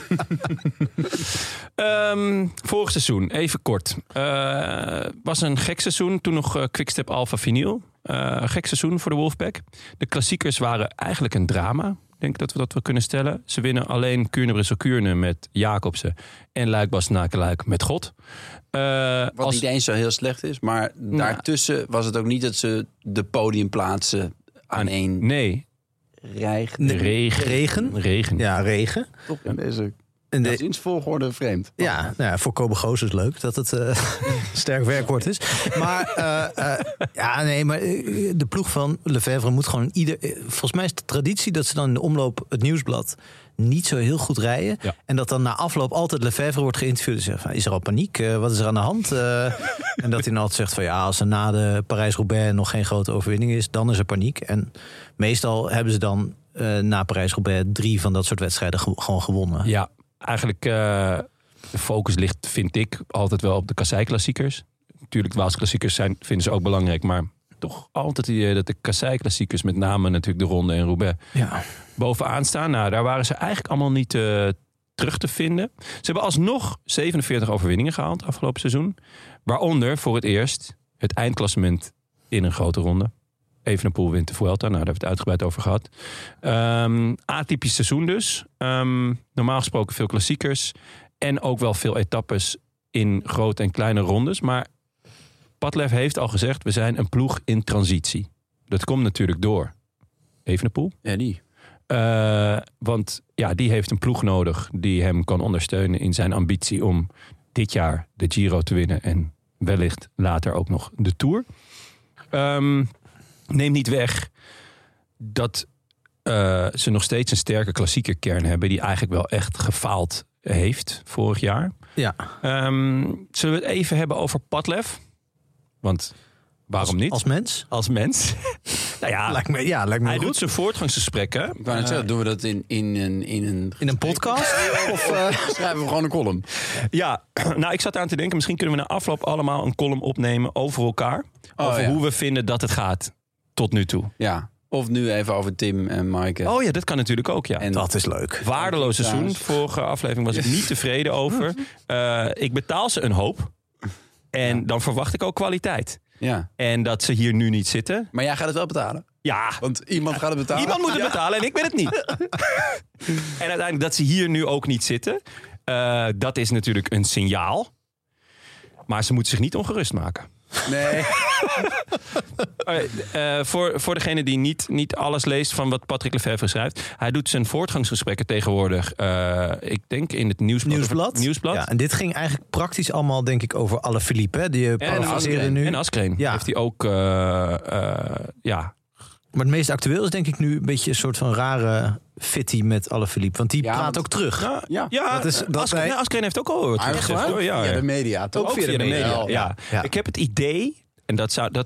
Vorig seizoen, even kort. Was een gek seizoen. Toen nog Quickstep Alpha Vinyl. Gek seizoen voor de Wolfpack. De klassiekers waren eigenlijk een drama. Ik denk dat we kunnen stellen. Ze winnen alleen Kuurne-Brussel-Kuurne met Jacobsen. En Luik-Bastenaken-Luik met God. Wat niet eens zo heel slecht is. Maar daartussen was het ook niet dat ze de podiumplaatsen aan één... Nee. Regen. Ja, regen. Toch in deze... De zinsvolgorde vreemd. Ja, voor Kobe Goos is leuk dat het sterk werkwoord is. Maar maar de ploeg van Lefevre moet gewoon volgens mij is de traditie dat ze dan in de omloop het nieuwsblad niet zo heel goed rijden. Ja. En dat dan na afloop altijd Lefevre wordt geïnterviewd. En zegt van, is er al paniek? Wat is er aan de hand? En dat hij dan altijd zegt van als er na de Parijs-Roubaix nog geen grote overwinning is, dan is er paniek. En meestal hebben ze dan na Parijs-Roubaix 3 van dat soort wedstrijden gewoon gewonnen. Ja. Eigenlijk, de focus ligt, vind ik, altijd wel op de Kassei-klassiekers. Natuurlijk, de Waalse-klassiekers vinden ze ook belangrijk. Maar toch altijd het idee dat de Kassei-klassiekers, met name natuurlijk de Ronde en Roubaix, bovenaan staan. Nou, daar waren ze eigenlijk allemaal niet terug te vinden. Ze hebben alsnog 47 overwinningen gehaald afgelopen seizoen. Waaronder voor het eerst het eindklassement in een grote ronde. Evenepoel wint de Vuelta. Nou, daar hebben we het uitgebreid over gehad. Atypisch seizoen dus. Normaal gesproken veel klassiekers. En ook wel veel etappes in grote en kleine rondes. Maar Padlef heeft al gezegd, we zijn een ploeg in transitie. Dat komt natuurlijk door Evenepoel. Ja, die. Want die heeft een ploeg nodig die hem kan ondersteunen in zijn ambitie om dit jaar de Giro te winnen en wellicht later ook nog de Tour. Neem niet weg dat ze nog steeds een sterke klassieke kern hebben die eigenlijk wel echt gefaald heeft vorig jaar. Ja. Zullen we het even hebben over Padlef? Want waarom niet? Als mens? Nou ja, lijkt me hij goed. doet zijn voortgangsgesprekken. Ik wou net zeggen, doen we dat in een podcast? Of schrijven we gewoon een column? Ja, nou ik zat aan te denken, misschien kunnen we na afloop allemaal een column opnemen over elkaar. Over hoe we vinden dat het gaat tot nu toe. Ja, of nu even over Tim en Maaike. Oh ja, dat kan natuurlijk ook, ja. En dat is leuk. Waardeloos seizoen. Vorige aflevering was ik niet tevreden over. Ik betaal ze een hoop. En dan verwacht ik ook kwaliteit. Ja. En dat ze hier nu niet zitten. Maar jij gaat het wel betalen? Ja. Want iemand gaat het betalen. Iemand moet het betalen en ik ben het niet. En uiteindelijk dat ze hier nu ook niet zitten. Dat is natuurlijk een signaal. Maar ze moeten zich niet ongerust maken. Nee. Voor degene die niet alles leest van wat Patrick Lefevre schrijft. Hij doet zijn voortgangsgesprekken tegenwoordig. Ik denk in het Nieuwsblad. Ja, en dit ging eigenlijk praktisch allemaal denk ik over Alaphilippe. Hè? Die parafraseren nu. En Askreen heeft hij ook... Maar het meest actueel is denk ik nu een beetje een soort van rare fitty met Alaphilippe. Want die praat ook terug. Ja. Askreen heeft ook al wat teruggezegd. Via de media. Ook via de media. Ja. Ik heb het idee... En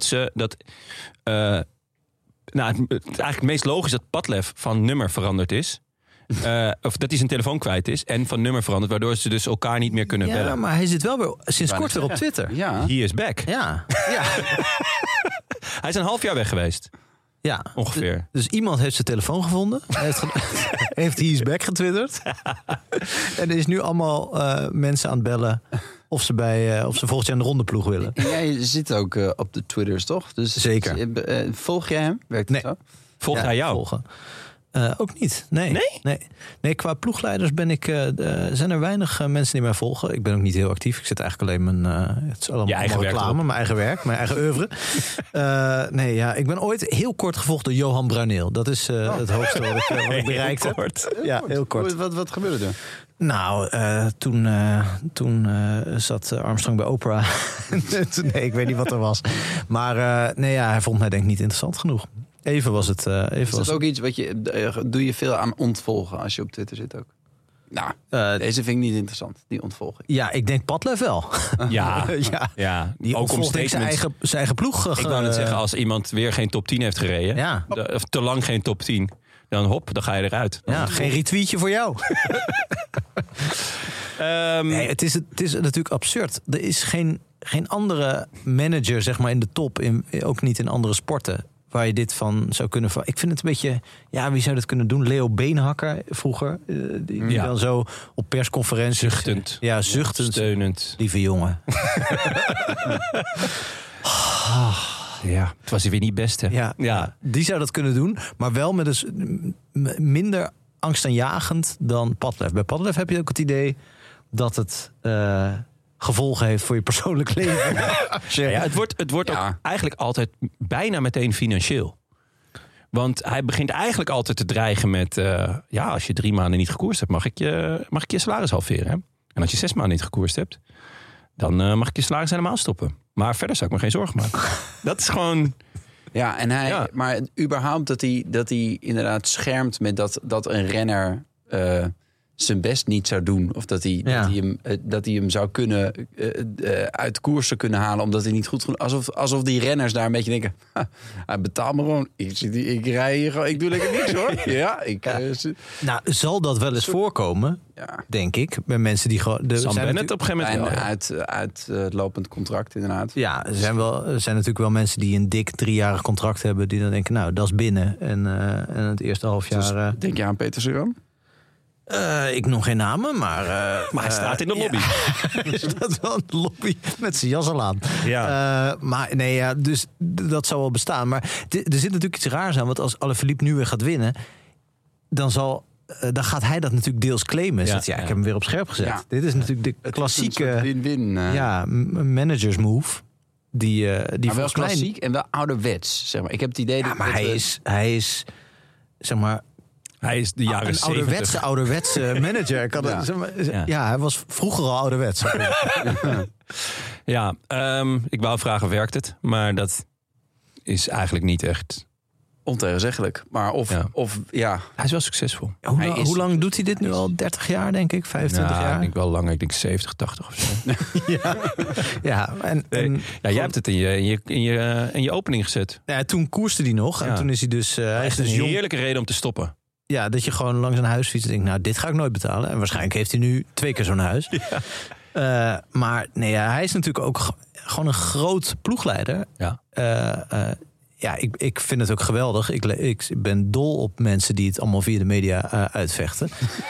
eigenlijk het meest logisch dat Padlef van nummer veranderd is. Of dat hij zijn telefoon kwijt is en van nummer veranderd, waardoor ze dus elkaar niet meer kunnen bellen. Ja, maar hij zit wel weer sinds kort weer op Twitter. Ja. He is back. Ja. Hij is een half jaar weg geweest. Ja. Ongeveer. Dus iemand heeft zijn telefoon gevonden. Heeft He is back getwitterd. En er is nu allemaal mensen aan het bellen of ze volgend jaar een rondeploeg willen. Jij zit ook op de Twitters, toch? Dus zeker. Volg jij hem? Werkt het zo? Volgt hij jou? Volgen. Ook niet. Nee, qua ploegleiders zijn er weinig mensen die mij volgen. Ik ben ook niet heel actief. Ik zit eigenlijk alleen het is allemaal reclame, mijn eigen werk, mijn eigen oeuvre. Ik ben ooit heel kort gevolgd door Johan Bruineel. Dat is het hoogste wat ik bereikt heb. Ja, heel kort. Wat gebeurde er? Nou, toen zat Armstrong bij Oprah. Nee, ik weet niet wat er was. Maar hij vond mij denk ik niet interessant genoeg. Even was het. Is dat ook iets wat doe je veel aan ontvolgen als je op Twitter zit ook? Nou, deze vind ik niet interessant, die ontvolging. Ja, ik denk Padlef wel. Ja. Die ook om zijn eigen ploeg. Ik wou net zeggen, als iemand weer geen top 10 heeft gereden, of te lang geen top 10, dan ga je eruit. Ja, geen retweetje voor jou. Nee, het is natuurlijk absurd. Er is geen andere manager zeg maar in de top, ook niet in andere sporten, waar je dit van zou kunnen... Ik vind het een beetje... Ja, wie zou dat kunnen doen? Leo Beenhakker vroeger. Die dan zo op persconferenties... Zuchtend. Ja, zuchtend. Steunend. Lieve jongen. Ja, het was hij weer niet best, hè? Ja, die zou dat kunnen doen. Maar wel met minder angstaanjagend dan Padlef. Bij Padlef heb je ook het idee dat het... gevolgen heeft voor je persoonlijk leven. Het wordt ook eigenlijk altijd bijna meteen financieel. Want hij begint eigenlijk altijd te dreigen met... als je 3 maanden niet gekoerst hebt, mag ik je salaris halveren. Hè? En als je 6 maanden niet gekoerst hebt, dan mag ik je salaris helemaal stoppen. Maar verder zou ik me geen zorgen maken. Dat is gewoon... Ja, en maar überhaupt dat hij inderdaad schermt met dat een renner... zijn best niet zou doen. Of dat hij hem zou kunnen uit koers zou kunnen halen. Omdat hij niet goed genoeg... Alsof die renners daar een beetje denken... Hij betaalt me gewoon. Ik rij hier gewoon. Ik doe lekker niks hoor. Nou, zal dat wel eens voorkomen? Ja. Denk ik. Bij mensen die gewoon... Sam Bennett op een gegeven moment uitlopend contract inderdaad. Ja, er zijn natuurlijk wel mensen die een dik 3-jarig contract hebben. Die dan denken, nou, dat is binnen. En het eerste half jaar... Dus, denk je aan Peter Sagan? Ik noem geen namen, maar hij staat in de lobby. Hij staat wel in de lobby met zijn jas al aan. Ja. Maar nee, ja, dus dat zou wel bestaan. Maar er zit natuurlijk iets raars aan. Want als Alaphilippe nu weer gaat winnen, dan gaat hij dat natuurlijk deels claimen. Ik heb hem weer op scherp gezet. Ja. Dit is natuurlijk de klassieke win-win. Managers move. Die maar wel klassiek en wel ouderwets. Zeg maar. Ik heb het idee dat... maar hij is zeg maar... Hij is de jaren 70. Een ouderwetse manager. Hij was vroeger al ouderwets. Ik wou vragen, werkt het? Maar dat is eigenlijk niet echt... ontegenzeggelijk. Maar Hij is wel succesvol. Hoe lang doet hij dit nu al? 30 jaar, denk ik? 25 jaar? Ik denk wel langer. Ik denk 70, 80 of zo. Jij hebt het in je opening gezet. Ja, toen koerste hij nog. En toen is hij dus... hij is dus een heerlijke reden om te stoppen. Ja, dat je gewoon langs een huis fietst en denkt... nou, dit ga ik nooit betalen. En waarschijnlijk heeft hij nu 2 keer zo'n huis. Ja. Maar nee, hij is natuurlijk ook gewoon een groot ploegleider. Ja. Ik vind het ook geweldig. Ik ben dol op mensen die het allemaal via de media uitvechten.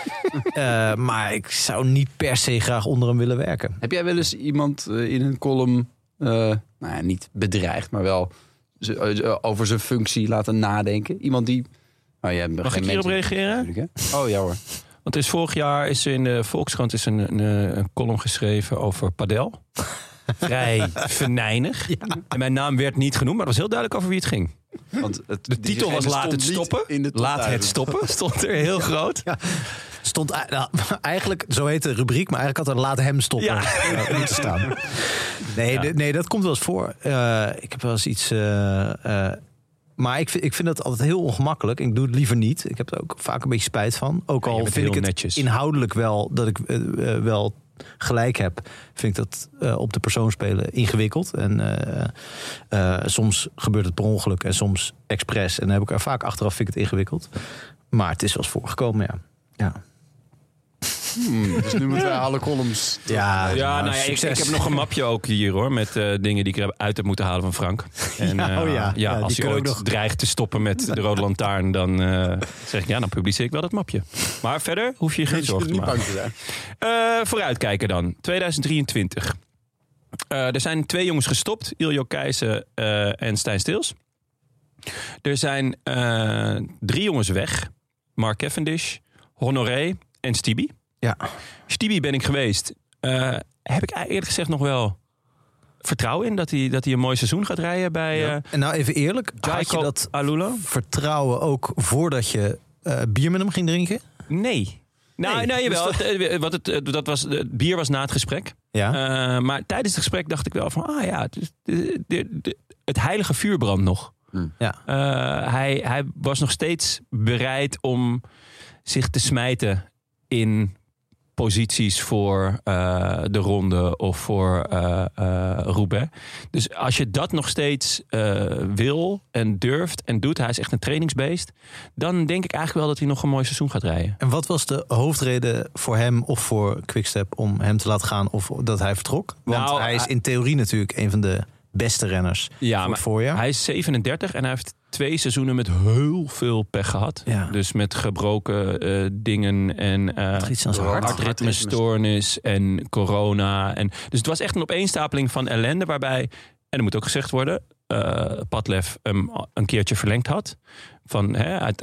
Maar ik zou niet per se graag onder hem willen werken. Heb jij wel eens iemand in een column... niet bedreigd, maar wel over zijn functie laten nadenken? Iemand die... Mag ik hierop reageren? Oh ja hoor. Want vorig jaar is er in de Volkskrant een column geschreven over padel. Vrij venijnig. Ja. En mijn naam werd niet genoemd, maar het was heel duidelijk over wie het ging. Want de titel was Laat het stoppen. Laat het stoppen, stond er heel groot. Ja. Stond eigenlijk, zo heet de rubriek, maar eigenlijk had er Laat hem stoppen moeten staan. Nee, dat komt wel eens voor. Ik heb wel eens iets... Maar ik vind dat altijd heel ongemakkelijk. Ik doe het liever niet. Ik heb er ook vaak een beetje spijt van. Ook al vind ik het netjes. Inhoudelijk wel dat ik wel gelijk heb. Vind ik dat op de persoon spelen ingewikkeld. En soms gebeurt het per ongeluk en soms expres. En dan heb ik er vaak achteraf vind ik het ingewikkeld. Maar het is wel eens voorgekomen, ja. Dus nu moeten wij alle columns... Ik heb nog een mapje ook hier hoor. Met dingen die ik eruit heb moeten halen van Frank. En, als hij ooit dreigt te stoppen met de Rode Lantaarn... dan zeg ik, dan publiceer ik wel dat mapje. Maar verder hoef je geen zorgen te maken. Vooruitkijken dan. 2023. Er zijn 2 jongens gestopt. Iljo Keijsen en Stijn Stils. Er zijn 3 jongens weg. Mark Cavendish, Honoré en Stibi. Ja. Stibi ben ik geweest. Heb ik eerlijk gezegd nog wel vertrouwen in dat hij een mooi seizoen gaat rijden bij... En nou even eerlijk, had je dat Alula vertrouwen ook voordat je bier met hem ging drinken? Nee. Jawel. Het bier was na het gesprek. Ja. Maar tijdens het gesprek dacht ik wel van... het heilige vuur brandt nog. Ja. Hij was nog steeds bereid om zich te smijten in posities voor de ronde of voor Roubaix. Dus als je dat nog steeds wil en durft en doet, hij is echt een trainingsbeest, dan denk ik eigenlijk wel dat hij nog een mooi seizoen gaat rijden. En wat was de hoofdreden voor hem of voor Quickstep om hem te laten gaan of dat hij vertrok? Want hij is in theorie natuurlijk een van de beste renners voor het voorjaar. Hij is 37 en hij heeft 2 seizoenen met heel veel pech gehad. Ja. Dus met gebroken dingen en hartritmestoornis en corona. Dus het was echt een opeenstapeling van ellende waarbij, en er moet ook gezegd worden, Padlef hem een keertje verlengd had. Van,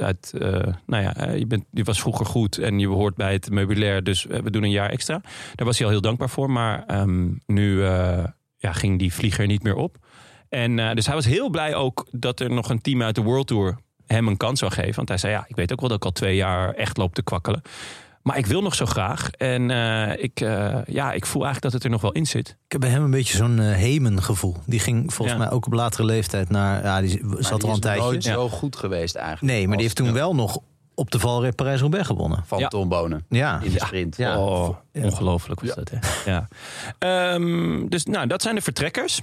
je was vroeger goed en je hoort bij het meubilair, dus we doen een jaar extra. Daar was hij al heel dankbaar voor, maar nu ging die vlieger niet meer op. En dus hij was heel blij ook dat er nog een team uit de World Tour hem een kans zou geven. Want hij zei, ik weet ook wel dat ik al 2 jaar echt loop te kwakkelen. Maar ik wil nog zo graag. En ik voel eigenlijk dat het er nog wel in zit. Ik heb bij hem een beetje zo'n Hemen gevoel. Die ging volgens mij ook op latere leeftijd naar... Ja, die zat er al een tijdje. Nooit zo goed geweest eigenlijk. Nee, maar die heeft toen wel nog op de valrit Parijs-Roubaix gewonnen. Van Tom Bonen. Ja. In de sprint. Ja. Ongelooflijk was dat. Hè? Ja. Dus dat zijn de vertrekkers.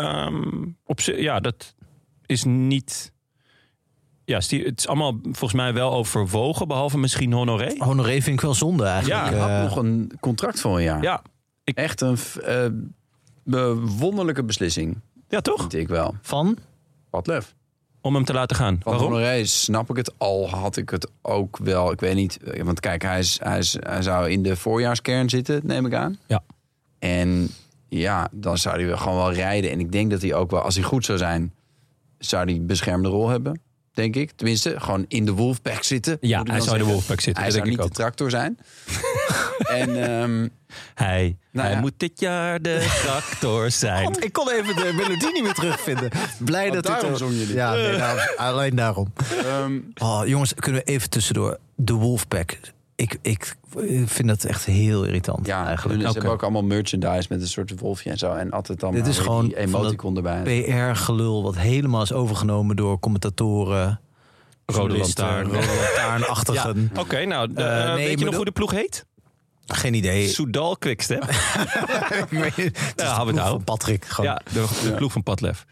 Dat is niet... Ja, het is allemaal volgens mij wel overwogen, behalve misschien Honoré. Honoré vind ik wel zonde eigenlijk. Ja, hij had nog een contract voor een jaar. Ja. Echt een wonderlijke beslissing. Ja, toch? Vind ik wel. Van? Padlef. om hem te laten gaan. Van Waarom? Honoré snap ik het, al had ik het ook wel. Ik weet niet, want kijk, hij zou in de voorjaarskern zitten, neem ik aan. Ja. En ja, dan zou hij gewoon wel rijden. En ik denk dat hij ook wel, als hij goed zou zijn, zou hij een beschermde rol hebben. Denk ik. Tenminste, gewoon in de Wolfpack zitten. Ja, moet ik hij dan zou in de zeggen. Wolfpack zitten. Hij dat zou denk niet ik de ook. tractor zijn. En Hij ja. moet dit jaar de tractor zijn. Ik kon even de melodie niet meer terugvinden. Blij dat daarom dit... zong je dit. Ja, nee, alleen daarom. Jongens, kunnen we even tussendoor. De Wolfpack. Ik vind dat echt heel irritant ja, eigenlijk. ze hebben ook allemaal merchandise met een soort wolfje en zo. En altijd dan Dit is gewoon die emoticon erbij. PR-gelul wat helemaal is overgenomen door commentatoren. Rode lantaarn. Rode lantaarnachtigen. Ja. Oké, nou, nee, weet je maar nog hoe de ploeg heet? Geen idee. Soudal Quickstep. Het is hou de het ploeg nou. van Patrick. Gewoon. Ja, de ploeg van Padlef.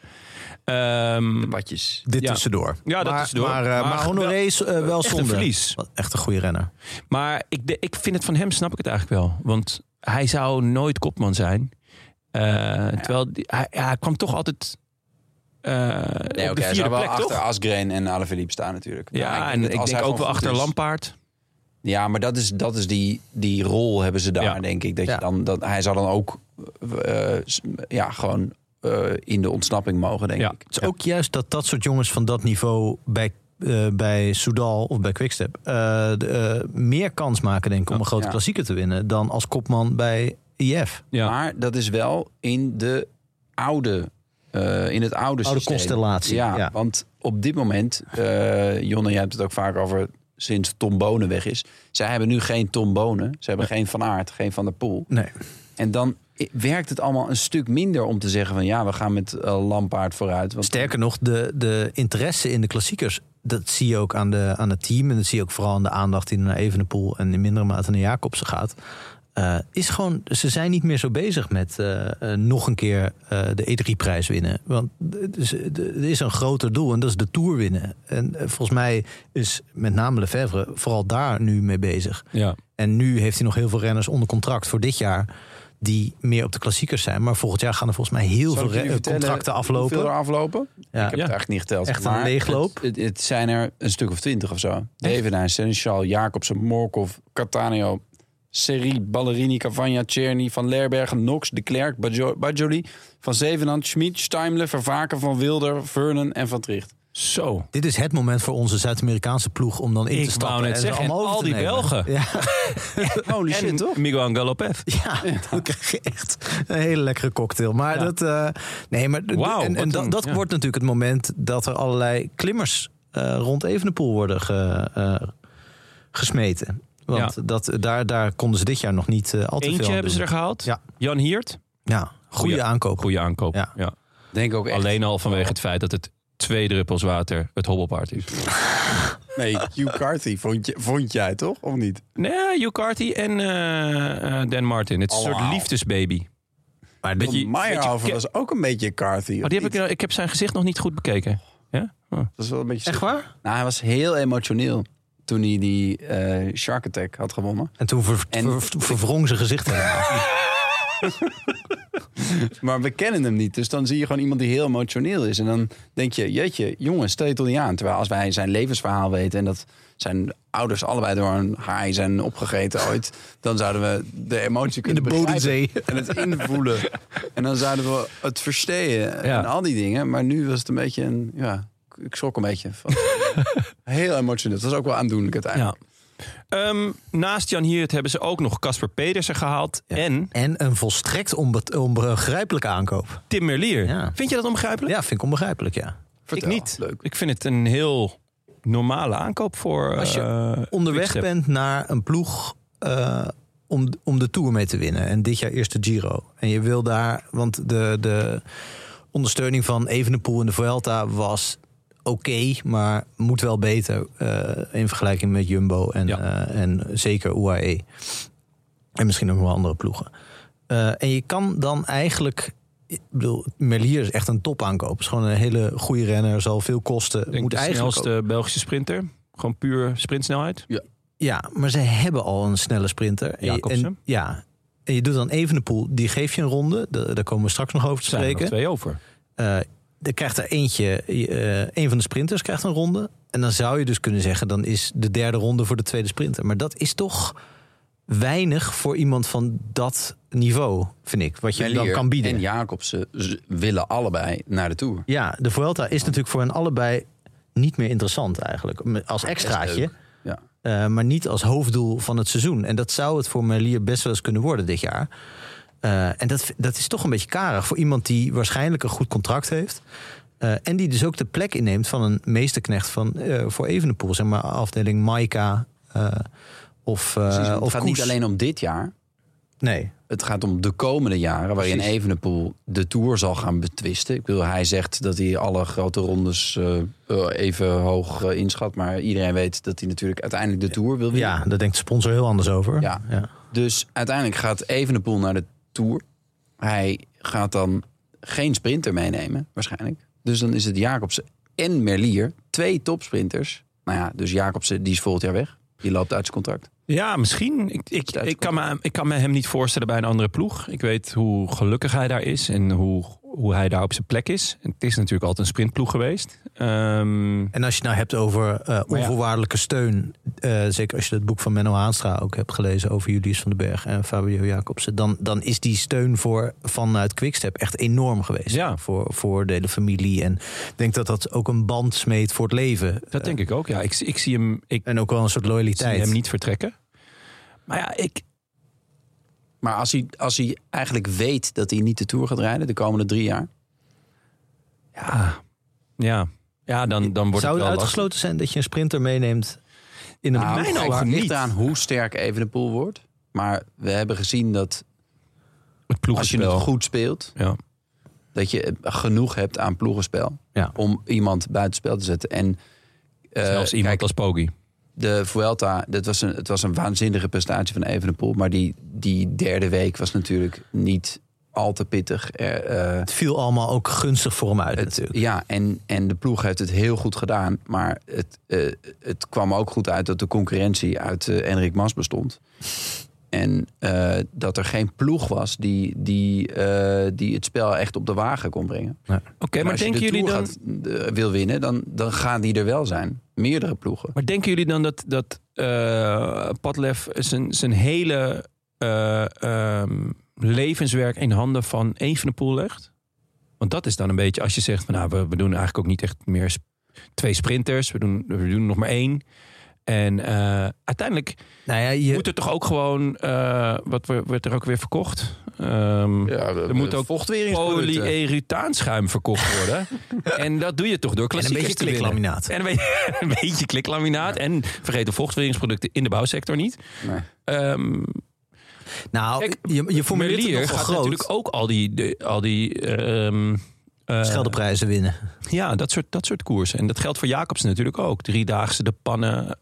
Badjes. Dit Ja. tussendoor. Ja, dat tussendoor. Maar Maar Honoré is wel echt een zonde. verlies. Echt een goede renner. Maar ik vind het van hem, snap ik het eigenlijk wel. Want hij zou nooit kopman zijn. Terwijl hij kwam toch altijd op de Hij vierde zou wel plek, achter toch? Asgreen en Alaphilippe staan natuurlijk. Ja, Maar en dat ik als denk hij ook wel gewoon goed achter is- Lampaard. Ja, maar dat is die rol hebben ze daar, Ja. denk ik. Dat Ja. je dan, hij zal dan ook gewoon in de ontsnapping mogen, denk Ja. ik. Het is ook juist dat soort jongens van dat niveau bij Soudal of bij Quickstep meer kans maken, denk ik, om een grote Ja. klassieker te winnen dan als kopman bij IF. Ja. Maar dat is wel in de oude systeem. constellatie, Ja, ja. want op dit moment, Jonne, jij hebt het ook vaak over sinds Tom Bonen weg is. Zij hebben nu geen Tom Bonen. Ze hebben geen Van Aert, geen Van der Poel. Nee. En dan werkt het allemaal een stuk minder om te zeggen van ja, we gaan met Lampaard vooruit. Want Sterker nog, de interesse in de klassiekers, dat zie je ook aan het team. En dat zie je ook vooral aan de aandacht die naar Evenepoel en in mindere mate naar Jacobsen gaat. Is gewoon, ze zijn niet meer zo bezig met nog een keer de E3-prijs winnen. Want er is een groter doel en dat is de Tour winnen. En volgens mij is met name Lefevre vooral daar nu mee bezig. Ja. En nu heeft hij nog heel veel renners onder contract voor dit jaar die meer op de klassiekers zijn. Maar volgend jaar gaan er volgens mij heel Zal ik jullie veel vertellen contracten aflopen. Hoeveel er aflopen? Ja. Ik heb het eigenlijk niet geteld. Echt een maar leegloop? Het zijn er een stuk of 20 of zo. Devenijn, Seneschal, Jacobsen, Morkov, Cattaneo, Seri, Ballerini, Cavagna, Czerny, Van Lerbergen, Knox, De Klerk, Bajoli, Van Zevenand, Schmid, Steimle, Vervaken, Van Wilder, Vernon en Van Tricht. Zo. Dit is het moment voor onze Zuid-Amerikaanse ploeg om dan in Ik te stappen. wou net en ze zeggen, en allemaal over al te die nemen. Belgen. Ja, Holy shit, En toch? Miguel Angel Lopez. ja, dan krijg je echt een hele lekkere cocktail. Maar Ja. dat... nee, maar Wauw, en wat een- dat ja. wordt natuurlijk het moment dat er allerlei klimmers rond Evenepoel worden gesmeten. Want daar konden ze dit jaar nog niet al te veel Eentje aan hebben ze doen. er gehaald. Ja. Jan Hiert. Ja, goede aankoop. Goede aankoop. Ja. Ja. Denk ook echt. Alleen al vanwege het feit dat het 2 druppels water het hobbelpaard is. Nee, Hugh Carthy vond jij toch? Of niet? Nee, Hugh Carthy en Dan Martin. Het is een soort Allemaal. liefdesbaby. Maar Weet je- Meyerhofer weet je- was ook een beetje Carthy. Oh, of die heb niet? ik heb zijn gezicht nog niet goed bekeken. Ja? Oh. Dat is wel een beetje. echt waar? Nou, hij was heel emotioneel toen hij die Shark Attack had gewonnen. En toen verwrong zijn gezicht helemaal. Maar we kennen hem niet. Dus dan zie je gewoon iemand die heel emotioneel is. En dan denk je, jeetje, jongen, stel je toch niet aan. Terwijl als wij zijn levensverhaal weten en dat zijn ouders allebei door een haai zijn opgegeten ooit, dan zouden we de emotie kunnen de begrijpen Bodensee. en het invoelen. En dan zouden we het verstehen Ja. en al die dingen. Maar nu was het een beetje een, ja, ik schrok een beetje van. Heel emotioneel. Dat was ook wel aandoenlijk uiteindelijk. Ja. Naast Jan Hiert hebben ze ook nog Casper Pedersen gehaald. Ja. En En een volstrekt onbegrijpelijke aankoop. Tim Merlier. Ja. Vind je dat onbegrijpelijk? Ja, vind ik onbegrijpelijk, ja. Vertel. Ik niet. Leuk. Ik vind het een heel normale aankoop voor Als je onderweg Quickstep. bent naar een ploeg om de Tour mee te winnen. En dit jaar eerst de Giro. En je wil daar, want de ondersteuning van Evenepoel in de Vuelta was oké, maar moet wel beter in vergelijking met Jumbo en zeker UAE. En misschien ook wel andere ploegen. En je kan dan eigenlijk, ik bedoel, Merlier is echt een topaankoop. Is gewoon een hele goede renner, zal veel kosten. Ik denk Moet de eigenlijk snelste Belgische sprinter. Gewoon puur sprintsnelheid. Ja, maar ze hebben al een snelle sprinter. Jacobsen. En je doet dan Evenepoel, die geef je een ronde. Daar komen we straks nog over te Er zijn er nog spreken. 2 over. er krijgt er eentje, een van de sprinters krijgt een ronde. En dan zou je dus kunnen zeggen, dan is de derde ronde voor de tweede sprinter. Maar dat is toch weinig voor iemand van dat niveau, vind ik. Wat je dan kan bieden. En Jacobsen willen allebei naar de Tour. Ja, de Vuelta is natuurlijk voor hen allebei niet meer interessant eigenlijk. Als extraatje. Ja. Maar niet als hoofddoel van het seizoen. En dat zou het voor Merlier best wel eens kunnen worden dit jaar. En dat is toch een beetje karig voor iemand die waarschijnlijk een goed contract heeft. En die dus ook de plek inneemt van een meesterknecht voor Evenepoel. Zeg maar afdeling Maika of het gaat Koes. niet alleen om dit jaar. Nee. Het gaat om de komende jaren waarin Evenepoel de Tour zal gaan betwisten. Ik bedoel, hij zegt dat hij alle grote rondes even hoog inschat. Maar iedereen weet dat hij natuurlijk uiteindelijk de Tour wil winnen. Ja, daar denkt de sponsor heel anders over. Ja. Dus uiteindelijk gaat Evenepoel naar de Tour. Hij gaat dan geen sprinter meenemen, waarschijnlijk. Dus dan is het Jacobsen en Merlier, 2 topsprinters. Nou ja, dus Jacobsen die is volgend jaar weg. Die loopt uit zijn contract. Ja, misschien. Ik kan me hem niet voorstellen bij een andere ploeg. Ik weet hoe gelukkig hij daar is en hoe hij daar op zijn plek is. En het is natuurlijk altijd een sprintploeg geweest. En als je het nou hebt over onvoorwaardelijke steun, zeker als je het boek van Menno Haanstra ook hebt gelezen over Julius van den Berg en Fabio Jacobsen, dan is die steun vanuit Quickstep echt enorm geweest. Ja. Voor de hele familie. En ik denk dat dat ook een band smeet voor het leven. Dat denk ik ook, ja. Ik zie hem... En ook wel een soort loyaliteit. Ik zie hem niet vertrekken. Maar ja, Maar als hij eigenlijk weet dat hij niet de Tour gaat rijden de komende 3 jaar. Ja, dan wordt het wel Zou het uitgesloten lastig zijn dat je een sprinter meeneemt in een mijn ogen Het niet. ligt eraan hoe sterk Evenepoel wordt. Maar we hebben gezien dat het als je het goed speelt, dat je genoeg hebt aan ploegenspel om iemand buitenspel te zetten. En zelfs iemand als Poggi. De Vuelta, het was een waanzinnige prestatie van Evenepoel. Maar die derde week was natuurlijk niet al te pittig. Het viel allemaal ook gunstig voor hem uit natuurlijk. Ja, en de ploeg heeft het heel goed gedaan. Maar het kwam ook goed uit dat de concurrentie uit Enric Mas bestond. En dat er geen ploeg was die het spel echt op de wagen kon bringen. Ja. Oké, maar denken jullie dan... wil winnen, dan gaan die er wel zijn. Meerdere ploegen. Maar denken jullie dan dat Padlef zijn hele levenswerk in handen van Evenepoel legt? Want dat is dan een beetje als je zegt van we doen eigenlijk ook niet echt meer 2 sprinters. We doen nog maar 1. En uiteindelijk moet er toch ook gewoon... wat werd er ook weer verkocht? Er moet ook polyurethaanschuim verkocht worden. En dat doe je toch door klassiekers te winnen. En een beetje kliklaminaat. En vergeet de vochtweringsproducten in de bouwsector niet. Nee. Kijk, je formuleert het Merlier nogal gaat groot. natuurlijk ook al die Scheldeprijzen winnen. Ja, dat soort koersen. En dat geldt voor Jacobsen natuurlijk ook. 3-daagse de pannen...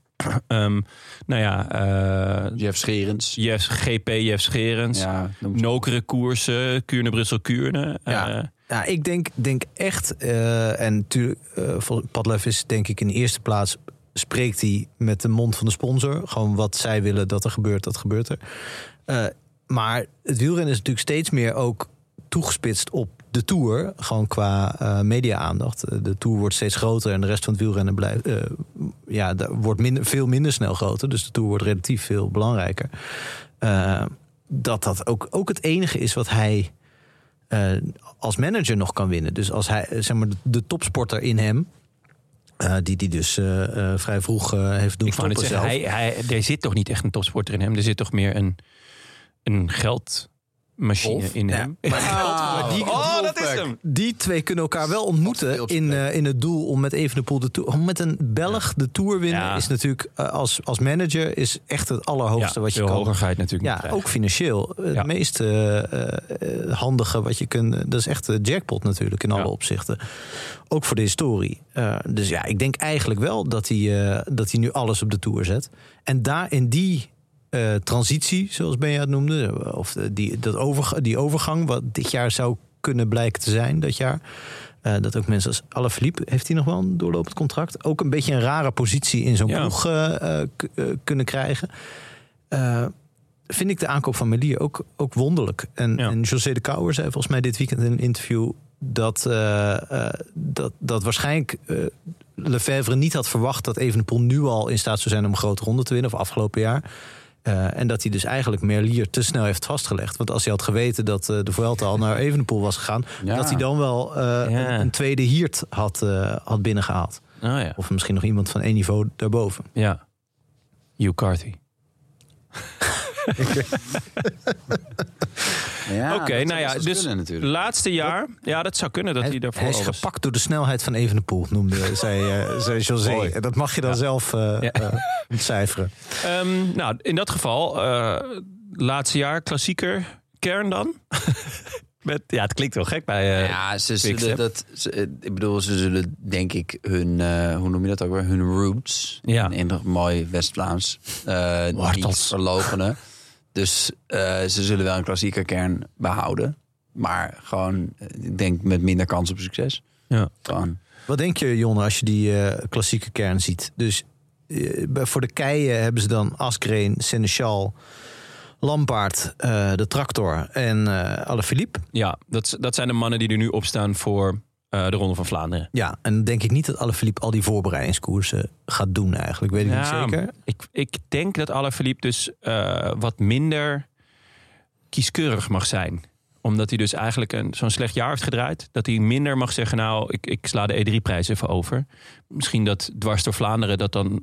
Jeff Scherens. Jeff Scherens. Nokere koersen. Kuurne-Brussel-Kuurne. Ja, ik denk echt... en natuurlijk, Padlef is denk ik in de eerste plaats... spreekt hij met de mond van de sponsor. Gewoon wat zij willen dat er gebeurt, dat gebeurt er. Maar het wielrennen is natuurlijk steeds meer ook toegespitst op de Tour. Gewoon qua media-aandacht. De Tour wordt steeds groter en de rest van het wielrennen wordt veel minder snel groter. Dus de Tour wordt relatief veel belangrijker. Dat ook het enige is wat hij als manager nog kan winnen. Dus als hij, zeg maar, de topsporter in hem... die dus vrij vroeg heeft doen stoppen zelf. Er zit toch niet echt een topsporter in hem. Er zit toch meer een geldmachine in hem. Dat is hem. Die twee kunnen elkaar wel ontmoeten in het doel om met Evenepoel de Tour... Om met een Belg de Tour winnen is natuurlijk als manager is echt het allerhoogste wat je kan. Veel hoger ga je het natuurlijk niet krijgen. Ook financieel. Het meest handige wat je kunt... Dat is echt de jackpot natuurlijk in alle opzichten. Ook voor de historie. Dus ja, ik denk eigenlijk wel dat hij nu alles op de Tour zet. En daar in die... transitie, zoals Benja het noemde, of die overgang, wat dit jaar zou kunnen blijken te zijn, dat jaar. Dat ook mensen als Alaphilippe, heeft hij nog wel een doorlopend contract, ook een beetje een rare positie in zo'n ploeg kunnen krijgen. Vind ik de aankoop van Merlier ook wonderlijk. En José de Kouwer zei volgens mij dit weekend in een interview, dat waarschijnlijk Lefebvre niet had verwacht dat Evenepoel nu al in staat zou zijn om een grote ronde te winnen, of afgelopen jaar. En dat hij dus eigenlijk Merlier te snel heeft vastgelegd. Want als hij had geweten dat de Vuelta al naar Evenepoel was gegaan, dat hij dan wel een tweede hiert had binnengehaald. Oh, ja. Of misschien nog iemand van één niveau daarboven. Ja. Hugh Carthy. Oké, nou ja, dus laatste jaar, ja, dat zou kunnen dat hij daarvoor is gepakt door de snelheid van Evenepoel, zei José. En dat mag je dan zelf ontcijferen. Nou, in dat geval, laatste jaar, klassieker, kern dan? Het klinkt wel gek bij ze zullen denk ik hun, hoe noem je dat ook weer, hun roots, in mooi West-Vlaams, niet verloochenen. Dus ze zullen wel een klassieke kern behouden. Maar gewoon, ik denk met minder kans op succes. Ja. Gewoon. Wat denk je, Jonne, als je die klassieke kern ziet? Dus voor de keien hebben ze dan Asgreen, Sénéchal, Lampaert, de Tractor en Alaphilippe. Ja, dat zijn de mannen die er nu opstaan voor de Ronde van Vlaanderen. Ja, en dan denk ik niet dat Alaphilippe al die voorbereidingskoersen gaat doen eigenlijk. Weet ik niet zeker. Ik denk dat Alaphilippe dus wat minder kieskeurig mag zijn. Omdat hij dus eigenlijk zo'n slecht jaar heeft gedraaid. Dat hij minder mag zeggen, nou, ik sla de E3-prijs even over. Misschien dat dwars door Vlaanderen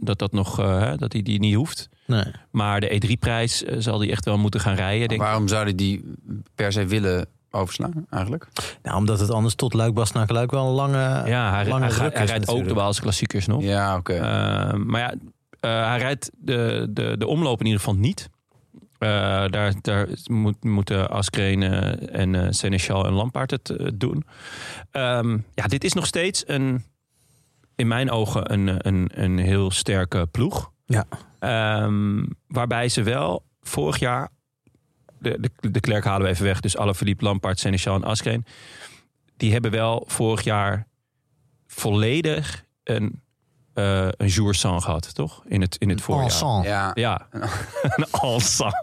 dat hij die niet hoeft. Nee. Maar de E3-prijs zal hij echt wel moeten gaan rijden. Waarom zou hij die per se willen overslaan eigenlijk? Nou, omdat het anders tot Luik-Bastenaken-Luik wel een lange hij rijdt ook de Waalse klassiekers nog. Ja, oké. Maar ja, hij rijdt de omloop in ieder geval niet. Daar moeten Asgreen en Sénéchal en Lampaert het doen. Dit is nog steeds in mijn ogen een heel sterke ploeg. Ja. Waarbij ze wel vorig jaar, de Klerk halen we even weg, dus Alaphilippe, Lampaert, Sénéchal en Asgreen, die hebben wel vorig jaar volledig een jour-sans gehad, toch? In het voorjaar. Ja. Een ensemble.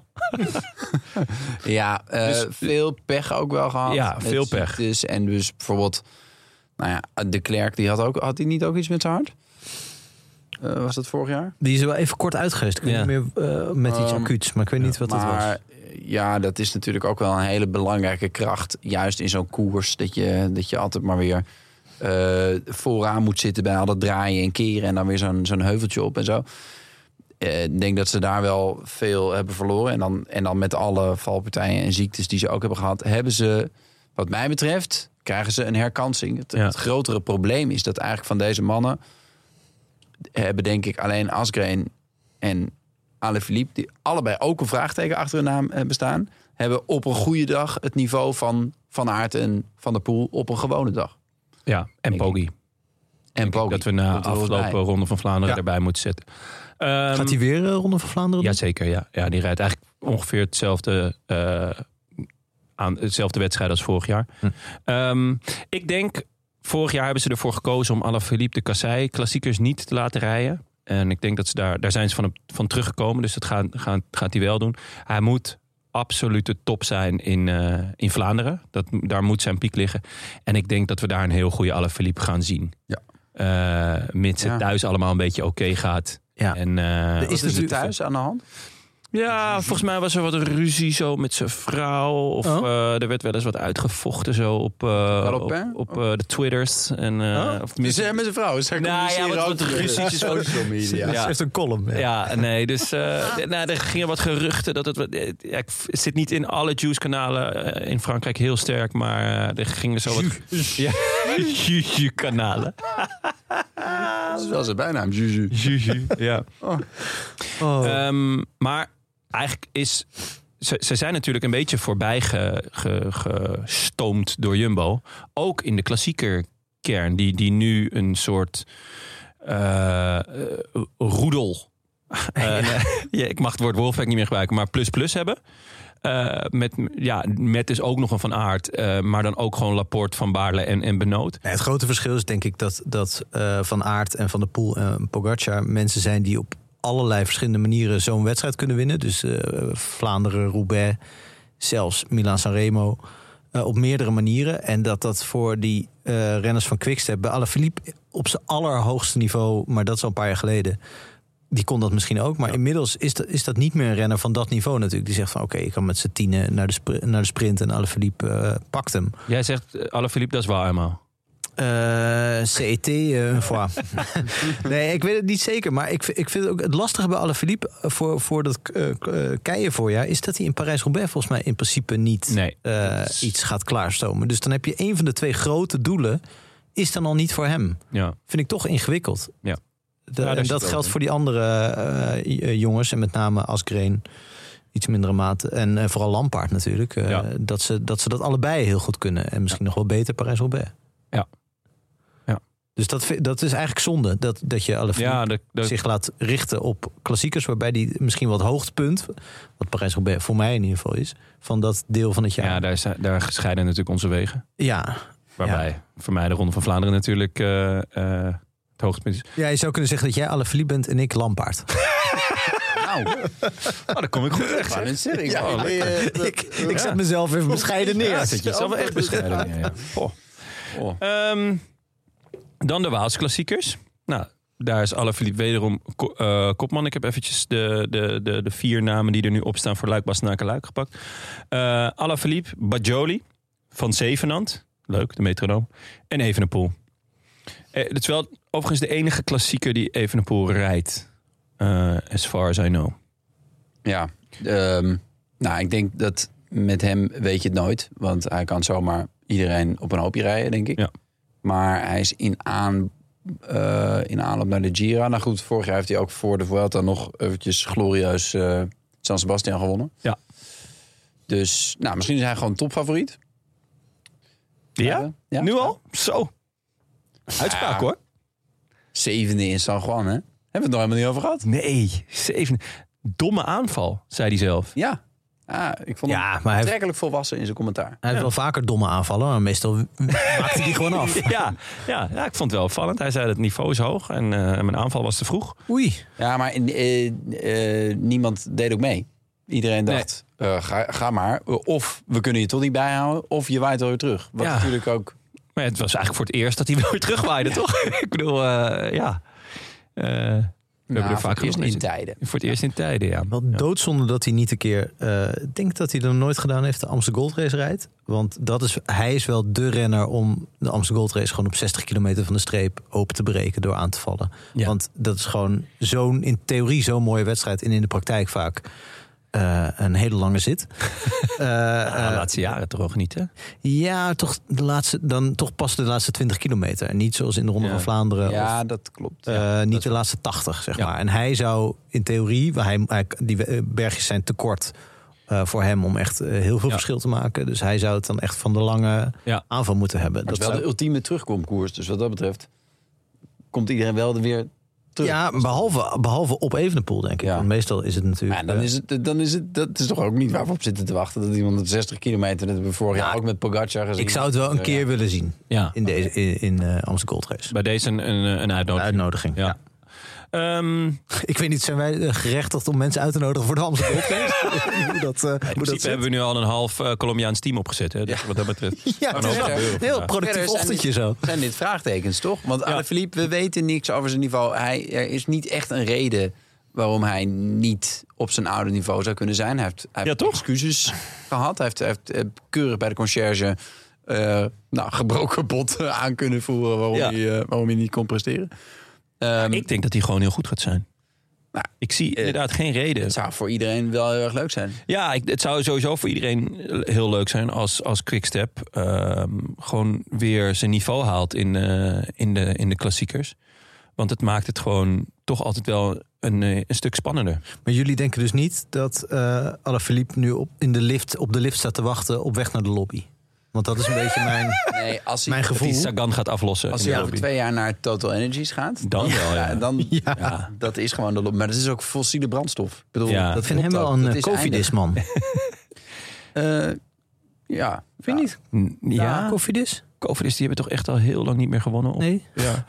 Dus veel pech ook wel gehad. Ja, veel pech. En dus bijvoorbeeld, de Klerk, had hij niet ook iets met zijn hart? Was dat vorig jaar? Die is wel even kort uitgeweest. Ik weet niet meer met iets acuuts, maar ik weet niet wat dat was. Ja, dat is natuurlijk ook wel een hele belangrijke kracht. Juist in zo'n koers, dat je altijd maar weer vooraan moet zitten bij al dat draaien en keren en dan weer zo'n heuveltje op en zo. Ik denk dat ze daar wel veel hebben verloren. En dan met alle valpartijen en ziektes die ze ook hebben gehad, hebben ze, wat mij betreft, krijgen ze een herkansing. Het grotere probleem is dat eigenlijk van deze mannen hebben denk ik alleen Asgreen en Alaphilippe, die allebei ook een vraagteken achter hun naam hebben staan, hebben op een goede dag het niveau van Van Aert en Van der Poel op een gewone dag. Ja, en Poggi. Dat we na afgelopen Ronde van Vlaanderen erbij moeten zetten. Gaat hij weer Ronde van Vlaanderen doen? Jazeker, ja. Die rijdt eigenlijk ongeveer hetzelfde wedstrijd als vorig jaar. Ik denk, vorig jaar hebben ze ervoor gekozen om Alaphilippe de Kassei klassiekers niet te laten rijden. En ik denk dat ze daar zijn ze van teruggekomen. Dus dat gaat hij wel doen. Hij moet absolute top zijn in Vlaanderen. Daar moet zijn piek liggen. En ik denk dat we daar een heel goede Alaphilippe gaan zien. Ja. Mits het thuis allemaal een beetje oké gaat. Ja. En, is er thuis aan de hand? Ja, volgens mij was er wat ruzie zo met zijn vrouw. Of er werd wel eens wat uitgevochten zo op de Twitters. En, met zijn vrouw? Wat ruzietjes. Social media. Ja. Is een column. Ja, nee, dus er gingen wat geruchten. Het zit niet in alle Juice-kanalen in Frankrijk heel sterk. Maar er gingen zo wat Juju-kanalen. Dat is wel zijn bijnaam, Juju. Juju, ja. Maar eigenlijk is ze zijn natuurlijk een beetje voorbij gestoomd door Jumbo. Ook in de klassieker kern, die nu een soort roedel. Ik mag het woord Wolfpack niet meer gebruiken, maar plus hebben. Met dus ook nog een Van Aert, maar dan ook gewoon Laporte, Van Baarle en Benoot. Het grote verschil is denk ik dat Van Aert en Van der Poel en Pogacar mensen zijn die op allerlei verschillende manieren zo'n wedstrijd kunnen winnen. Dus Vlaanderen, Roubaix, zelfs Milaan-San Remo. Op meerdere manieren. En dat voor die renners van Quickstep... bij Alaphilippe op zijn allerhoogste niveau... maar dat is al een paar jaar geleden... die kon dat misschien ook. Maar inmiddels is dat niet meer een renner van dat niveau natuurlijk. Die zegt van oké, ik kan met z'n tienen naar de sprint... en Alaphilippe pakt hem. Jij zegt Alaphilippe, dat is waar helemaal. CET, voor. Nee, ik weet het niet zeker. Maar ik vind het ook het lastige bij Alaphilippe... voor dat keienvoorjaar... is dat hij in Parijs-Roubaix volgens mij in principe niet iets gaat klaarstomen. Dus dan heb je een van de 2 grote doelen... is dan al niet voor hem. Ja. Vind ik toch ingewikkeld. Ja. En dat geldt voor die andere jongens... en met name Asgreen... iets mindere mate. En vooral Lampaard natuurlijk. Dat ze dat allebei heel goed kunnen. En misschien nog wel beter Parijs-Roubaix. Ja. Dus dat is eigenlijk zonde. Dat je Alaphilippe zich laat richten op klassiekers... waarbij die misschien wat hoogtepunt... wat Parijs-Roubaix voor mij in ieder geval is... van dat deel van het jaar. Ja, daar scheiden natuurlijk onze wegen. Ja. Waarbij voor mij de Ronde van Vlaanderen natuurlijk het hoogtepunt is. Ja, je zou kunnen zeggen dat jij Alaphilippe bent en ik Lampaard. Daar kom ik goed weg. Ik zet mezelf even bescheiden neer. Ja, zet jezelf wel echt bescheiden neer. Ja. Dan de Waalse klassiekers. Nou, daar is Alaphilippe wederom kopman. Ik heb eventjes de 4 namen die er nu op staan voor Luik, Bastenaken, Luik gepakt. Alaphilippe, Bajoli, Van Zevenand. Leuk, de metronoom. En Evenepoel. Het is wel overigens de enige klassieker die Evenepoel rijdt. As far as I know. Ja, ik denk dat met hem weet je het nooit. Want hij kan zomaar iedereen op een hoopje rijden, denk ik. Ja. Maar hij is in aanloop naar de Gira. Nou goed, vorig jaar heeft hij ook voor de Vuelta nog eventjes glorieus San Sebastian gewonnen. Ja. Dus misschien is hij gewoon topfavoriet. Ja? Nu al? Zo. Uitspraak hoor. 7e in San Juan, hè? Hebben we het nog helemaal niet over gehad? Nee, 7. Domme aanval, zei hij zelf. Ja. Ik vond hem betrekkelijk volwassen in zijn commentaar. Hij heeft wel vaker domme aanvallen, maar meestal maakt hij die gewoon af. Ja, ik vond het wel opvallend. Hij zei dat het niveau is hoog en mijn aanval was te vroeg. Oei. Ja, maar niemand deed ook mee. Iedereen dacht, ga maar. Of we kunnen je toch niet bijhouden, of je waait alweer terug. Wat natuurlijk ook... Maar het was eigenlijk voor het eerst dat hij weer terugwaaide, toch? Ik bedoel, we hebben er vaak eerst in tijden. Voor het eerst in tijden, ja. Wel doodzonde dat hij niet een keer... Ik denk dat hij er nooit gedaan heeft, de Amstel Gold Race rijdt. Want hij is wel de renner om de Amstel Gold Race... gewoon op 60 kilometer van de streep open te breken door aan te vallen. Ja. Want dat is gewoon in theorie zo'n mooie wedstrijd... en in de praktijk vaak een hele lange zit. De laatste jaren toch niet, hè? Ja, toch pas de laatste 20 kilometer. En niet zoals in de Ronde van Vlaanderen. Ja, dat klopt. Niet de laatste 80, zeg maar. En hij zou in theorie... die bergjes zijn te kort voor hem om echt heel veel verschil te maken. Dus hij zou het dan echt van de lange aanval moeten hebben. Dat is wel de ultieme terugkomkoers. Dus wat dat betreft komt iedereen wel weer... terug. Ja, behalve op Evenepoel, denk ik. Want meestal is het natuurlijk... Dan is het dat is toch ook niet waar we op zitten te wachten. Dat iemand op 60 kilometer, dat hebben we vorig jaar ook met Pogacar gezien. Ik zou het wel een keer willen zien in Amstel Gold Race. Bij deze een uitnodiging. Ja. Ik weet niet, zijn wij gerechtigd om mensen uit te nodigen voor de Amstel Gold Race? In principe hebben we nu al een half Colombiaans team opgezet. Hè? Dus wat dat betreft. Ja, het is wel een heel productief ochtendje zo. Zijn dit vraagtekens, toch? Want Alaphilippe, we weten niks over zijn niveau. Er is niet echt een reden waarom hij niet op zijn oude niveau zou kunnen zijn. Hij heeft excuses gehad. Hij heeft keurig bij de conciërge gebroken bot aan kunnen voeren waarom hij niet kon presteren. Ik denk dat hij gewoon heel goed gaat zijn. Ik zie inderdaad geen reden. Het zou voor iedereen wel heel erg leuk zijn. Ja, het zou sowieso voor iedereen heel leuk zijn als Quickstep gewoon weer zijn niveau haalt in de klassiekers. Want het maakt het gewoon toch altijd wel een stuk spannender. Maar jullie denken dus niet dat Alaphilippe nu op de lift staat te wachten op weg naar de lobby? Want dat is een beetje mijn gevoel. Dat Sagan gaat aflossen. Als hij over 2 jaar naar Total Energies gaat... Dan wel, dat is gewoon de lobby. Maar dat is ook fossiele brandstof. Ik bedoel, dat vind hem wel een koffiedis, man. Vind je niet? Ja, koffiedis? Cofidis, die hebben toch echt al heel lang niet meer gewonnen? Nee. Ja.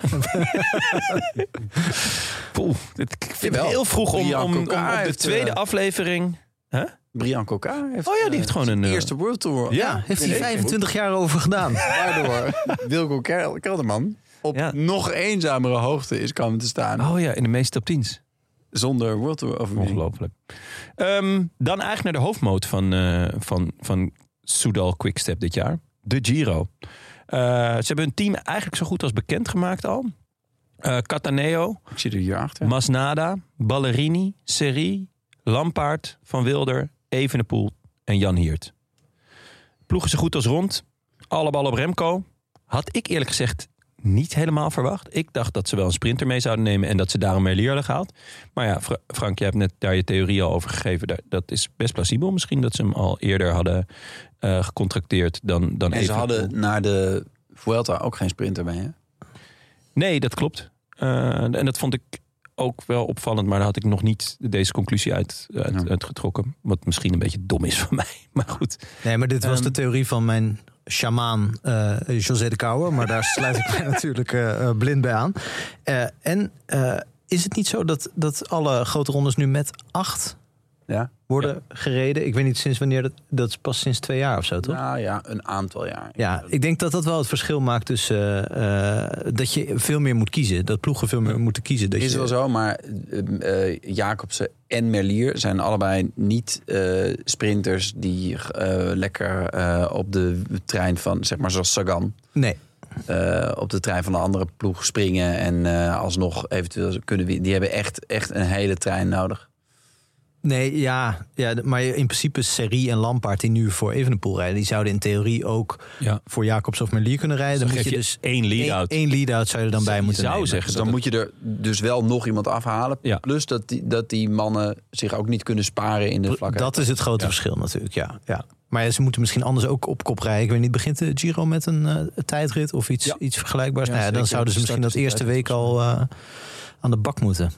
Ik vind het heel vroeg om op de tweede aflevering... Huh? Brian Coca heeft, die heeft gewoon een eerste World Tour. Ja, heeft hij 25 jaar over gedaan. Waardoor Wilco Kelderman op nog eenzamere hoogte is komen te staan. Oh ja, in de meeste top 10's. Zonder World Tour overwinning. Ongelooflijk. Dan eigenlijk naar de hoofdmoot van Soudal Quickstep dit jaar. De Giro. Ze hebben hun team eigenlijk zo goed als bekendgemaakt al. Cataneo. Ik zie er hier achter. Masnada. Ballerini. Seri. Lampaard. Van Wilder. Evenepoel. En Jan Hiert. Ploegen zo goed als rond. Alle ballen op Remco. Had ik eerlijk gezegd niet helemaal verwacht. Ik dacht dat ze wel een sprinter mee zouden nemen en dat ze daarom Merlier hadden gehaald. Maar ja, Frank, je hebt net daar je theorie al over gegeven. Dat is best plausibel. Misschien dat ze hem al eerder hadden gecontracteerd dan En ze hadden naar de Vuelta ook geen sprinter mee, hè? Nee, dat klopt. En dat vond ik ook wel opvallend, maar daar had ik nog niet deze conclusie uitgetrokken. Wat misschien een beetje dom is van mij. Maar goed. Nee, maar dit was de theorie van mijn sjamaan José de Kouwer. Maar daar sluit ik mij natuurlijk blind bij aan. Is het niet zo dat alle grote rondes nu met 8 worden gereden? Ik weet niet sinds wanneer, dat is pas sinds 2 jaar of zo, toch? Nou ja, een aantal jaar. Ja, ik denk dat dat wel het verschil maakt tussen dat je veel meer moet kiezen. Dat ploegen veel meer moeten kiezen. Dat is wel zo, maar Jacobsen en Merlier zijn allebei niet sprinters die lekker op de trein van, zeg maar zoals Sagan. Nee. Op de trein van de andere ploeg springen en alsnog eventueel kunnen die hebben echt een hele trein nodig. Nee, ja, maar in principe Seri en Lampaard die nu voor Evenepoel rijden, die zouden in theorie ook voor Jacobs of Merlier kunnen rijden. Dan moet je dus één lead-out. Één lead-out zou je er dan bij moeten nemen. Zeggen, dus dan moet je er dus wel nog iemand afhalen. Ja. Plus dat die mannen zich ook niet kunnen sparen in de vlakke. Dat is het grote verschil natuurlijk, ja. Maar ze moeten misschien anders ook op kop rijden. Ik weet niet, begint de Giro met een tijdrit of iets vergelijkbaars? Ja, dan zouden ze misschien dat eerste week al aan de bak moeten.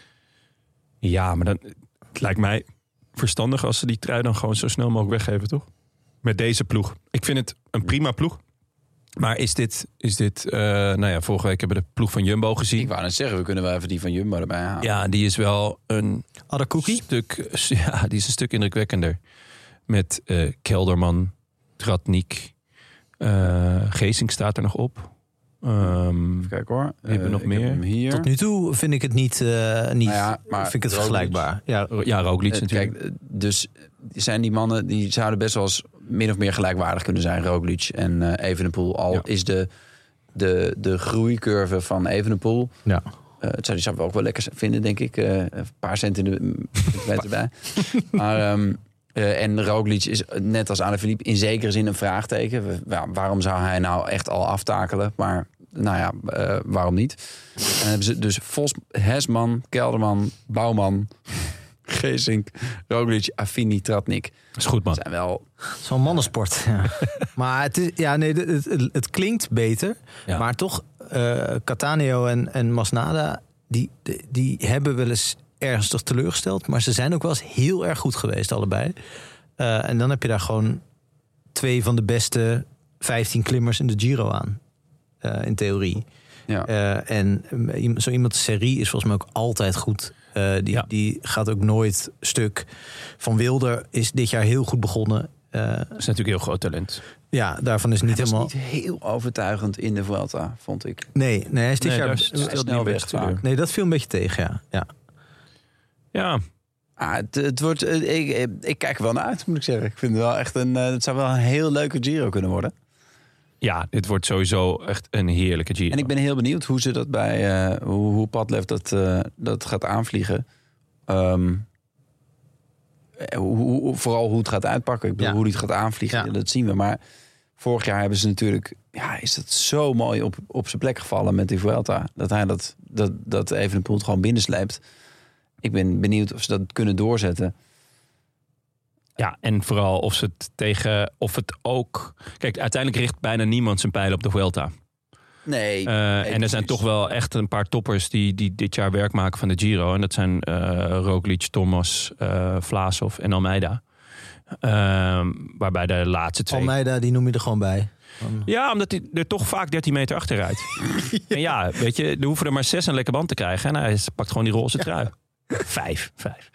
Ja, maar dan... Het lijkt mij verstandig als ze die trui dan gewoon zo snel mogelijk weggeven, toch? Met deze ploeg. Ik vind het een prima ploeg. Maar is dit vorige week hebben we de ploeg van Jumbo gezien. Ik wou net zeggen, we kunnen wel even die van Jumbo erbij halen. Ja, die is wel een stuk, die is een stuk indrukwekkender. Met Kelderman, Tratnik, Geesink staat er nog op. Even kijken hoor. Hebben we nog meer? Hier. Tot nu toe vind ik het niet maar vind ik het vergelijkbaar. Ja, Roglic natuurlijk. Kijk, dus zijn die mannen die zouden best wel eens min of meer gelijkwaardig kunnen zijn, Roglic en Evenepoel. Al is de groeicurve van Evenepoel. Ja. Die zouden we ook wel lekker vinden, denk ik. Een paar centimeter erbij. Maar en Roglic is net als Alaphilippe in zekere zin een vraagteken. Waarom zou hij nou echt al aftakelen? Maar nou ja, waarom niet? En dan hebben ze dus Vos, Hesman, Kelderman, Bouwman, Geesink, Roglic, Affini, Tratnik. Dat is goed, man. Dat zijn wel... Zo'n mannensport. Ja. Maar het klinkt beter. Ja. Maar toch, Cataneo en Masnada, die hebben wel eens ernstig teleurgesteld. Maar ze zijn ook wel eens heel erg goed geweest, allebei. En dan heb je daar gewoon 2 van de beste 15 klimmers in de Giro aan. In theorie. Ja. En zo iemand de Serie is volgens mij ook altijd goed. Die gaat ook nooit stuk. Van Wilder is dit jaar heel goed begonnen. Dat is natuurlijk heel groot talent. Ja, daarvan is niet helemaal... niet heel overtuigend in de Vuelta, vond ik. Nee, hij is dit jaar snel weg vaak. Nee, dat viel een beetje tegen, Ja. Het wordt... Ik kijk er wel naar uit, moet ik zeggen. Ik vind het wel echt het zou wel een heel leuke Giro kunnen worden. Ja, dit wordt sowieso echt een heerlijke Giro. En ik ben heel benieuwd hoe ze dat bij... hoe Padlef dat gaat aanvliegen. Vooral hoe het gaat uitpakken. Ik bedoel, hoe hij het gaat aanvliegen, dat zien we. Maar vorig jaar hebben ze natuurlijk... Ja, is dat zo mooi op zijn plek gevallen met die Vuelta. Dat hij dat Evenepoel gewoon binnensleept. Ik ben benieuwd of ze dat kunnen doorzetten. Ja, en vooral of het ook... Kijk, uiteindelijk richt bijna niemand zijn pijl op de Vuelta. Nee. En er zijn toch wel echt een paar toppers die dit jaar werk maken van de Giro. En dat zijn Roglic, Thomas, Vlaasov en Almeida. Waarbij de laatste 2... Almeida, die noem je er gewoon bij. Ja, omdat hij er toch vaak 13 meter achter rijdt. En ja, weet je, er hoeven er maar 6 een lekker band te krijgen. En hij pakt gewoon die roze trui. 5.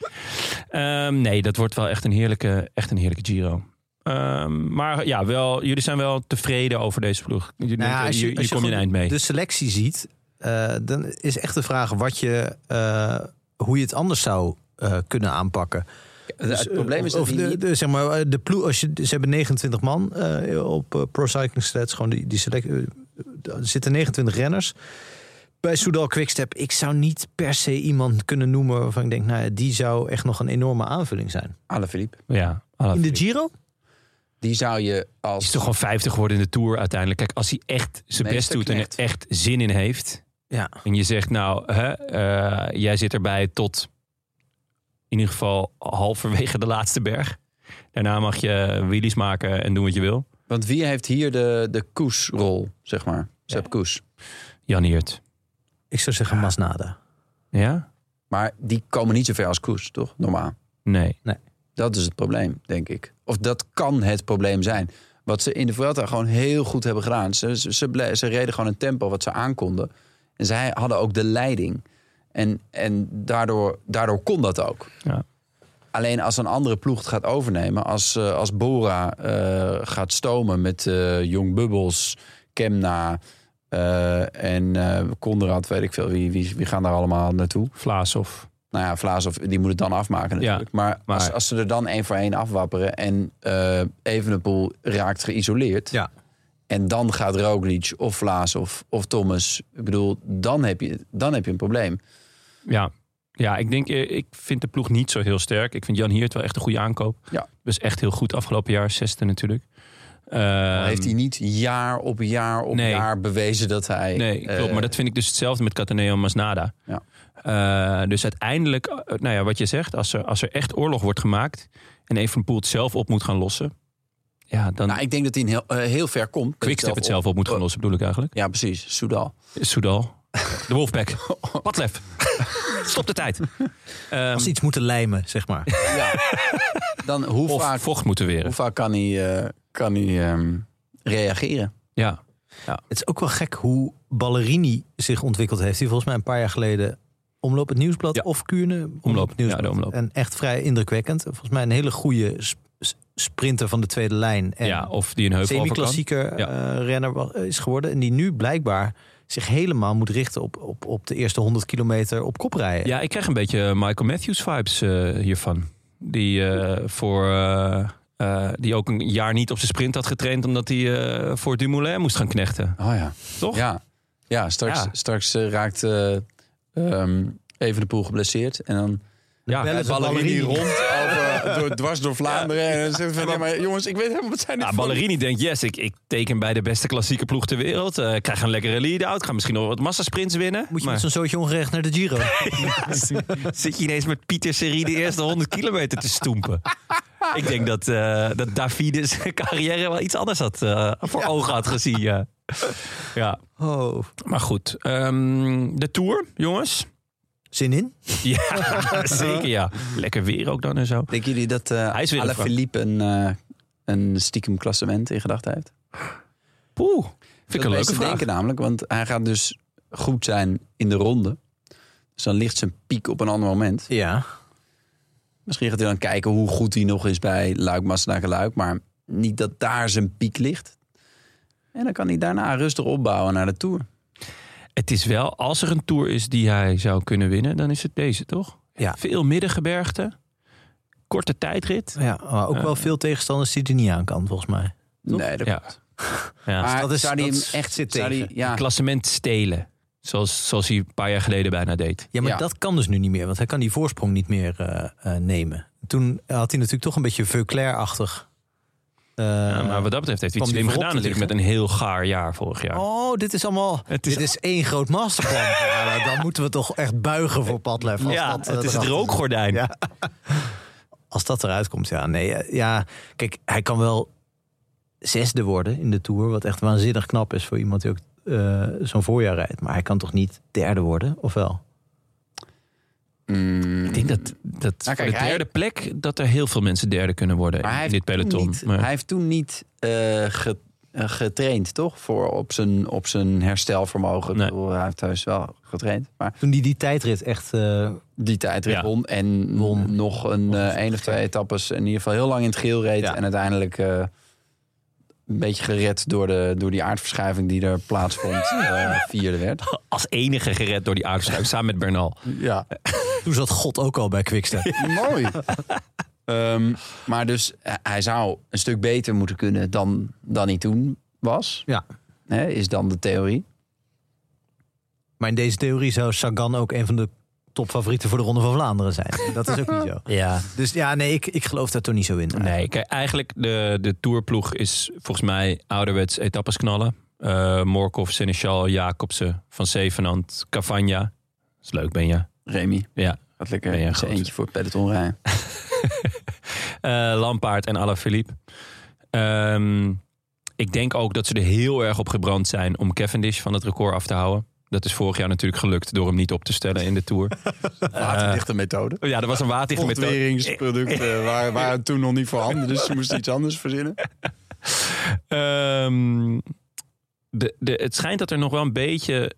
Nee, dat wordt wel echt een heerlijke Giro. Maar ja, jullie zijn wel tevreden over deze ploeg. Als je komt een eind mee. De selectie ziet, dan is echt de vraag hoe je het anders zou kunnen aanpakken. Het probleem is dat zeg maar, de ploeg, ze hebben 29 man op Pro Cycling Stats. Gewoon die selectie. Er zitten 29 renners. Bij Soudal Quickstep, ik zou niet per se iemand kunnen noemen waarvan ik denk, die zou echt nog een enorme aanvulling zijn. Alaphilippe. Ja, in de Giro? Die zou je als... Hij is toch gewoon 50 geworden in de Tour uiteindelijk. Kijk, als hij echt zijn best doet en er echt zin in heeft. Ja. En je zegt, jij zit erbij tot in ieder geval halverwege de laatste berg. Daarna mag je wheelies maken en doen wat je wil. Want wie heeft hier de koersrol, zeg maar? Sepp Kuss. Jan Hiert. Ik zou zeggen Masnada. Ja? Maar die komen niet zo ver als Kuss, toch? Normaal. Nee. Dat is het probleem, denk ik. Of dat kan het probleem zijn. Wat ze in de Vuelta gewoon heel goed hebben gedaan. Ze reden gewoon een tempo wat ze aankonden. En zij hadden ook de leiding. En daardoor kon dat ook. Ja. Alleen als een andere ploeg het gaat overnemen... als Bora gaat stomen met Jong Bubbels, Kemna... en Konrad, weet ik veel. Wie gaan daar allemaal naartoe? Vlaashoff. Nou ja, Vlaashoff, die moet het dan afmaken natuurlijk. Ja, maar als ze er dan 1 voor 1 afwapperen... en Evenepoel raakt geïsoleerd... Ja. En dan gaat Roglic of Vlaashoff of Thomas... Ik bedoel, dan heb je een probleem. Ja, ik vind de ploeg niet zo heel sterk. Ik vind Jan Hiert wel echt een goede aankoop. Ja. Dus echt heel goed afgelopen jaar, 6e natuurlijk. Heeft hij niet jaar op jaar bewezen dat hij... Nee, klopt. Maar dat vind ik dus hetzelfde met Cataneo en Masnada. Ja. Dus uiteindelijk, wat je zegt... Als er echt oorlog wordt gemaakt... en Evenepoel het zelf op moet gaan lossen... Ja, dan... ik denk dat hij heel ver komt. Quickstep het zelf op moet gaan lossen, bedoel ik eigenlijk. Ja, precies. Soudal. De Wolfpack. Padlef. Stop de tijd. Als ze iets moeten lijmen, zeg maar. Ja. Dan hoe vocht moeten weren. Hoe vaak kan hij reageren? Ja. Het is ook wel gek hoe Ballerini zich ontwikkeld heeft. Die volgens mij een paar jaar geleden Omloop het Nieuwsblad of Kuurne. Omloop het Nieuwsblad. Ja, de Omloop. En echt vrij indrukwekkend. Volgens mij een hele goede sprinter van de tweede lijn. En of die een heuvel semi-klassieker renner is geworden. En die nu blijkbaar zich helemaal moet richten op de eerste 100 kilometer op kop rijden. Ja, ik krijg een beetje Michael Matthews vibes hiervan. Die die ook een jaar niet op zijn sprint had getraind... omdat hij voor Dumoulin moest gaan knechten. Oh ja. Toch? Ja, straks raakt Evenepoel geblesseerd. En dan Ballerini rond dwars door Vlaanderen. En dan zegt van, maar jongens, ik weet helemaal wat zijn dit voor... Ballerini denkt, ik teken bij de beste klassieke ploeg ter wereld. Krijg een lekkere lead-out. Ga misschien nog wat massasprints winnen. Moet je met zo'n zootje ongerecht naar de Giro? Zit je ineens met Pieter Serie de eerste 100 kilometer te stoempen. Ik denk dat Davide zijn carrière wel iets anders had voor ogen had gezien. Ja. Oh. Maar goed, de Tour, jongens. Zin in? Ja, zeker ja. Lekker weer ook dan en zo. Denken jullie dat Alaphilippe een stiekem klassement in gedachten heeft? Poeh, vind ik een leuke vraag. Denken namelijk, want hij gaat dus goed zijn in de ronde. Dus dan ligt zijn piek op een ander moment. Ja. Misschien gaat hij dan kijken hoe goed hij nog is bij Luik-Bastenaken-Luik. Maar niet dat daar zijn piek ligt. En dan kan hij daarna rustig opbouwen naar de Tour. Het is wel, als er een Tour is die hij zou kunnen winnen, dan is het deze, toch? Ja. Veel middengebergte, korte tijdrit. Ja, maar ook wel veel tegenstanders die er niet aan kan, volgens mij. Toch? Nee, dat klopt. Ja. Maar zou hij hem echt zitten tegen? Een klassement stelen. Zoals hij een paar jaar geleden bijna deed. Ja, maar dat kan dus nu niet meer. Want hij kan die voorsprong niet meer nemen. Toen had hij natuurlijk toch een beetje Veuclair-achtig. Maar wat dat betreft heeft hij het slim gedaan natuurlijk met een heel gaar jaar vorig jaar. Oh, dit is allemaal... Dit is één groot masterplan. Ja, dan moeten we toch echt buigen voor Padlef. Het is het rookgordijn. Ja. Als dat eruit komt, kijk, hij kan wel 6e worden in de Tour. Wat echt waanzinnig knap is voor iemand die ook zo'n voorjaar rijdt. Maar hij kan toch niet 3e worden, of wel? Ik denk dat voor de 3e plek... dat er heel veel mensen 3e kunnen worden in dit peloton. Hij heeft toen niet getraind, toch? Op zijn herstelvermogen. Nee. Ik bedoel, hij heeft thuis wel getraind. Maar Toen die tijdrit echt... die tijdrit won. En nog een of 2 etappes in ieder geval heel lang in het geel reed. Ja. En uiteindelijk een beetje gered door die aardverschuiving die er plaatsvond. Vierde werd. Als enige gered door die aardverschuiving, samen met Bernal. Ja, Toen zat God ook al bij Quickstep. mooi. Maar dus hij zou een stuk beter moeten kunnen dan hij toen was. Ja. Hè, is dan de theorie. Maar in deze theorie zou Sagan ook een van de topfavorieten voor de Ronde van Vlaanderen zijn. Dat is ook niet zo. Ja. Dus ja, nee, ik geloof daar toch niet zo in. Nee, kijk, eigenlijk de Tourploeg is volgens mij ouderwets etappes knallen. Morkov, Seneschal, Jacobsen, Van Zevenand, Cavagna. Dat is leuk, Benja. Remy Ja. gaat lekker Ben je zijn groot. eentje voor het peloton rijden. Lampaard en Alaphilippe. Ik denk ook dat ze er heel erg op gebrand zijn om Cavendish van het record af te houden. Dat is vorig jaar natuurlijk gelukt door hem niet op te stellen in de Tour. Waterdichte methode. Ja, dat was een waterdichte methode. Ontweringsproducten waren toen nog niet voorhanden, dus ze moesten iets anders verzinnen. Het schijnt dat er nog wel een beetje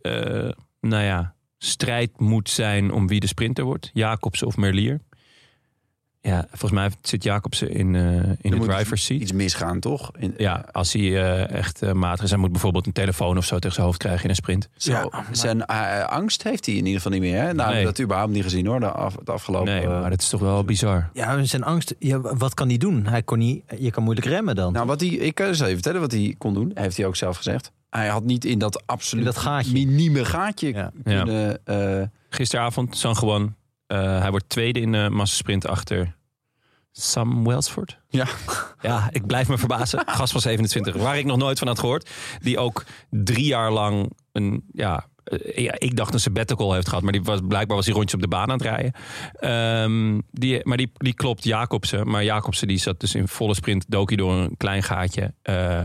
strijd moet zijn om wie de sprinter wordt. Jacobsen of Merlier. Ja, volgens mij zit Jacobsen in de driver's seat. Iets misgaan, toch? Ja, als hij echt matig is. Hij moet bijvoorbeeld een telefoon of zo tegen zijn hoofd krijgen in een sprint. Zijn angst heeft hij in ieder geval niet meer. Hè? Nou, we hebben dat überhaupt niet gezien hoor, het afgelopen... Nee, maar dat is toch wel bizar. Ja, zijn angst. Ja, wat kan hij doen? Hij kon niet. Je kan moeilijk remmen dan. Nou, ik kan eens even vertellen wat hij kon doen. Heeft hij ook zelf gezegd. Hij had niet in dat absoluut In dat gaatje. minieme gaatje kunnen... Gisteravond, San Juan. Hij wordt tweede in de massasprint achter Sam Welsford. Ja. Ja, ik blijf me verbazen. Gast van 27, waar ik nog nooit van had gehoord. Die ook 3 jaar lang ik dacht een sabbatical heeft gehad. Maar blijkbaar was hij rondjes op de baan aan het rijden. Die klopt Jacobsen. Maar Jacobsen die zat dus in volle sprint. Dook hij door een klein gaatje.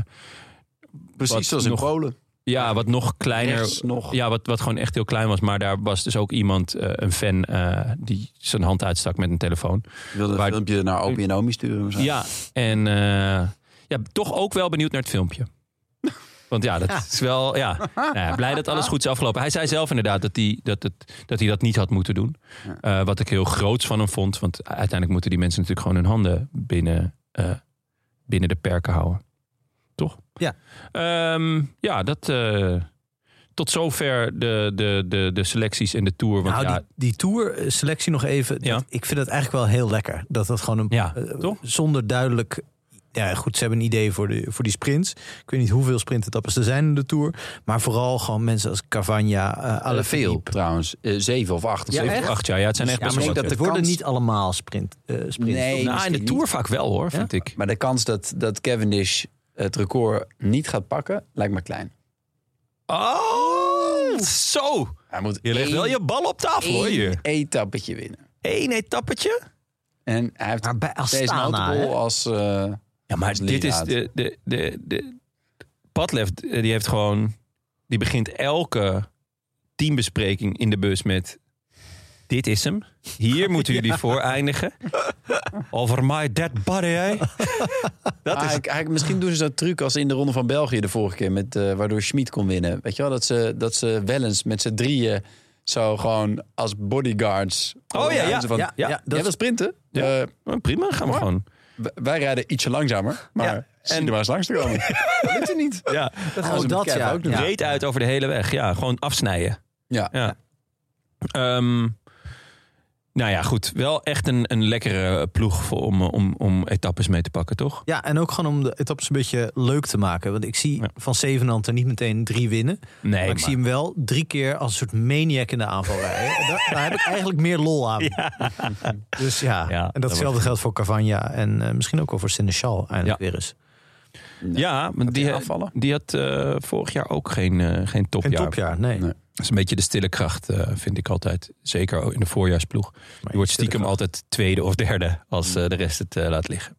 Precies zoals in Polen. Ja, wat nog kleiner. Nog. Ja, wat gewoon echt heel klein was. Maar daar was dus ook iemand, een fan, die zijn hand uitstak met een telefoon. Je wilde een filmpje naar Opie en Omi sturen. Zo. Ja, en toch ook wel benieuwd naar het filmpje. Want ja, dat is wel... Ja, blij dat alles goed is afgelopen. Hij zei zelf inderdaad dat hij dat niet had moeten doen. Wat ik heel groots van hem vond. Want uiteindelijk moeten die mensen natuurlijk gewoon hun handen binnen de perken houden. Toch? Ja. Tot zover de selecties in de Tour. Want die Tour-selectie nog even. Ja. Ik vind het eigenlijk wel heel lekker. Dat gewoon toch? Zonder duidelijk... Ja, goed, ze hebben een idee voor die sprints. Ik weet niet hoeveel sprintetappes er zijn in de Tour. Maar vooral gewoon mensen als Cavagna, Alaphilippe. Veel trouwens. 7 of 8. Ja, 7 of 8 jaar. Ja, het zijn echt best wel dat wat. Het worden niet allemaal sprints. Nee, Nou, in de Tour vaak wel hoor, vind ik. Maar de kans dat Cavendish het record niet gaat pakken, lijkt me klein. Oh, zo. Hij moet Je legt wel je bal op tafel hoor je. 1 etappetje winnen. 1 etappetje? En hij heeft Maar bij deze Astana, notable als... Ja, maar als dit is leeraad. de Padlef, die heeft gewoon... Die begint elke teambespreking in de bus met... Dit is hem. Hier moeten jullie voor eindigen. Over my dead body, hè? Misschien doen ze dat truc als in de Ronde van België de vorige keer... Met, waardoor Schmid kon winnen. Weet je wel, dat ze wel eens met z'n drieën... zo gewoon als bodyguards... Oh ja. Jij wil sprinten? Ja. Prima, gaan we gewoon. Wij rijden ietsje langzamer, maar zie er maar eens langs te komen. Dat lukt er niet. Ja. Dat gaan ze met Kev ook doen. Reed uit over de hele weg. Ja, gewoon afsnijden. Ja. Nou ja, goed. Wel echt een lekkere ploeg om etappes mee te pakken, toch? Ja, en ook gewoon om de etappes een beetje leuk te maken. Want ik zie Van Zevenand er niet meteen 3 winnen. Nee, Oh, maar ik zie hem wel 3 keer als een soort maniac in de aanval rijden. Daar heb ik eigenlijk meer lol aan. Ja. Dus en datzelfde geldt voor Cavagna. En misschien ook wel voor Seneschal eindelijk weer eens. Ja, maar die had vorig jaar ook geen topjaar. Geen topjaar, nee. Dat is een beetje de stille kracht, vind ik altijd. Zeker in de voorjaarsploeg. Die wordt stiekem altijd tweede of derde als de rest het laat liggen.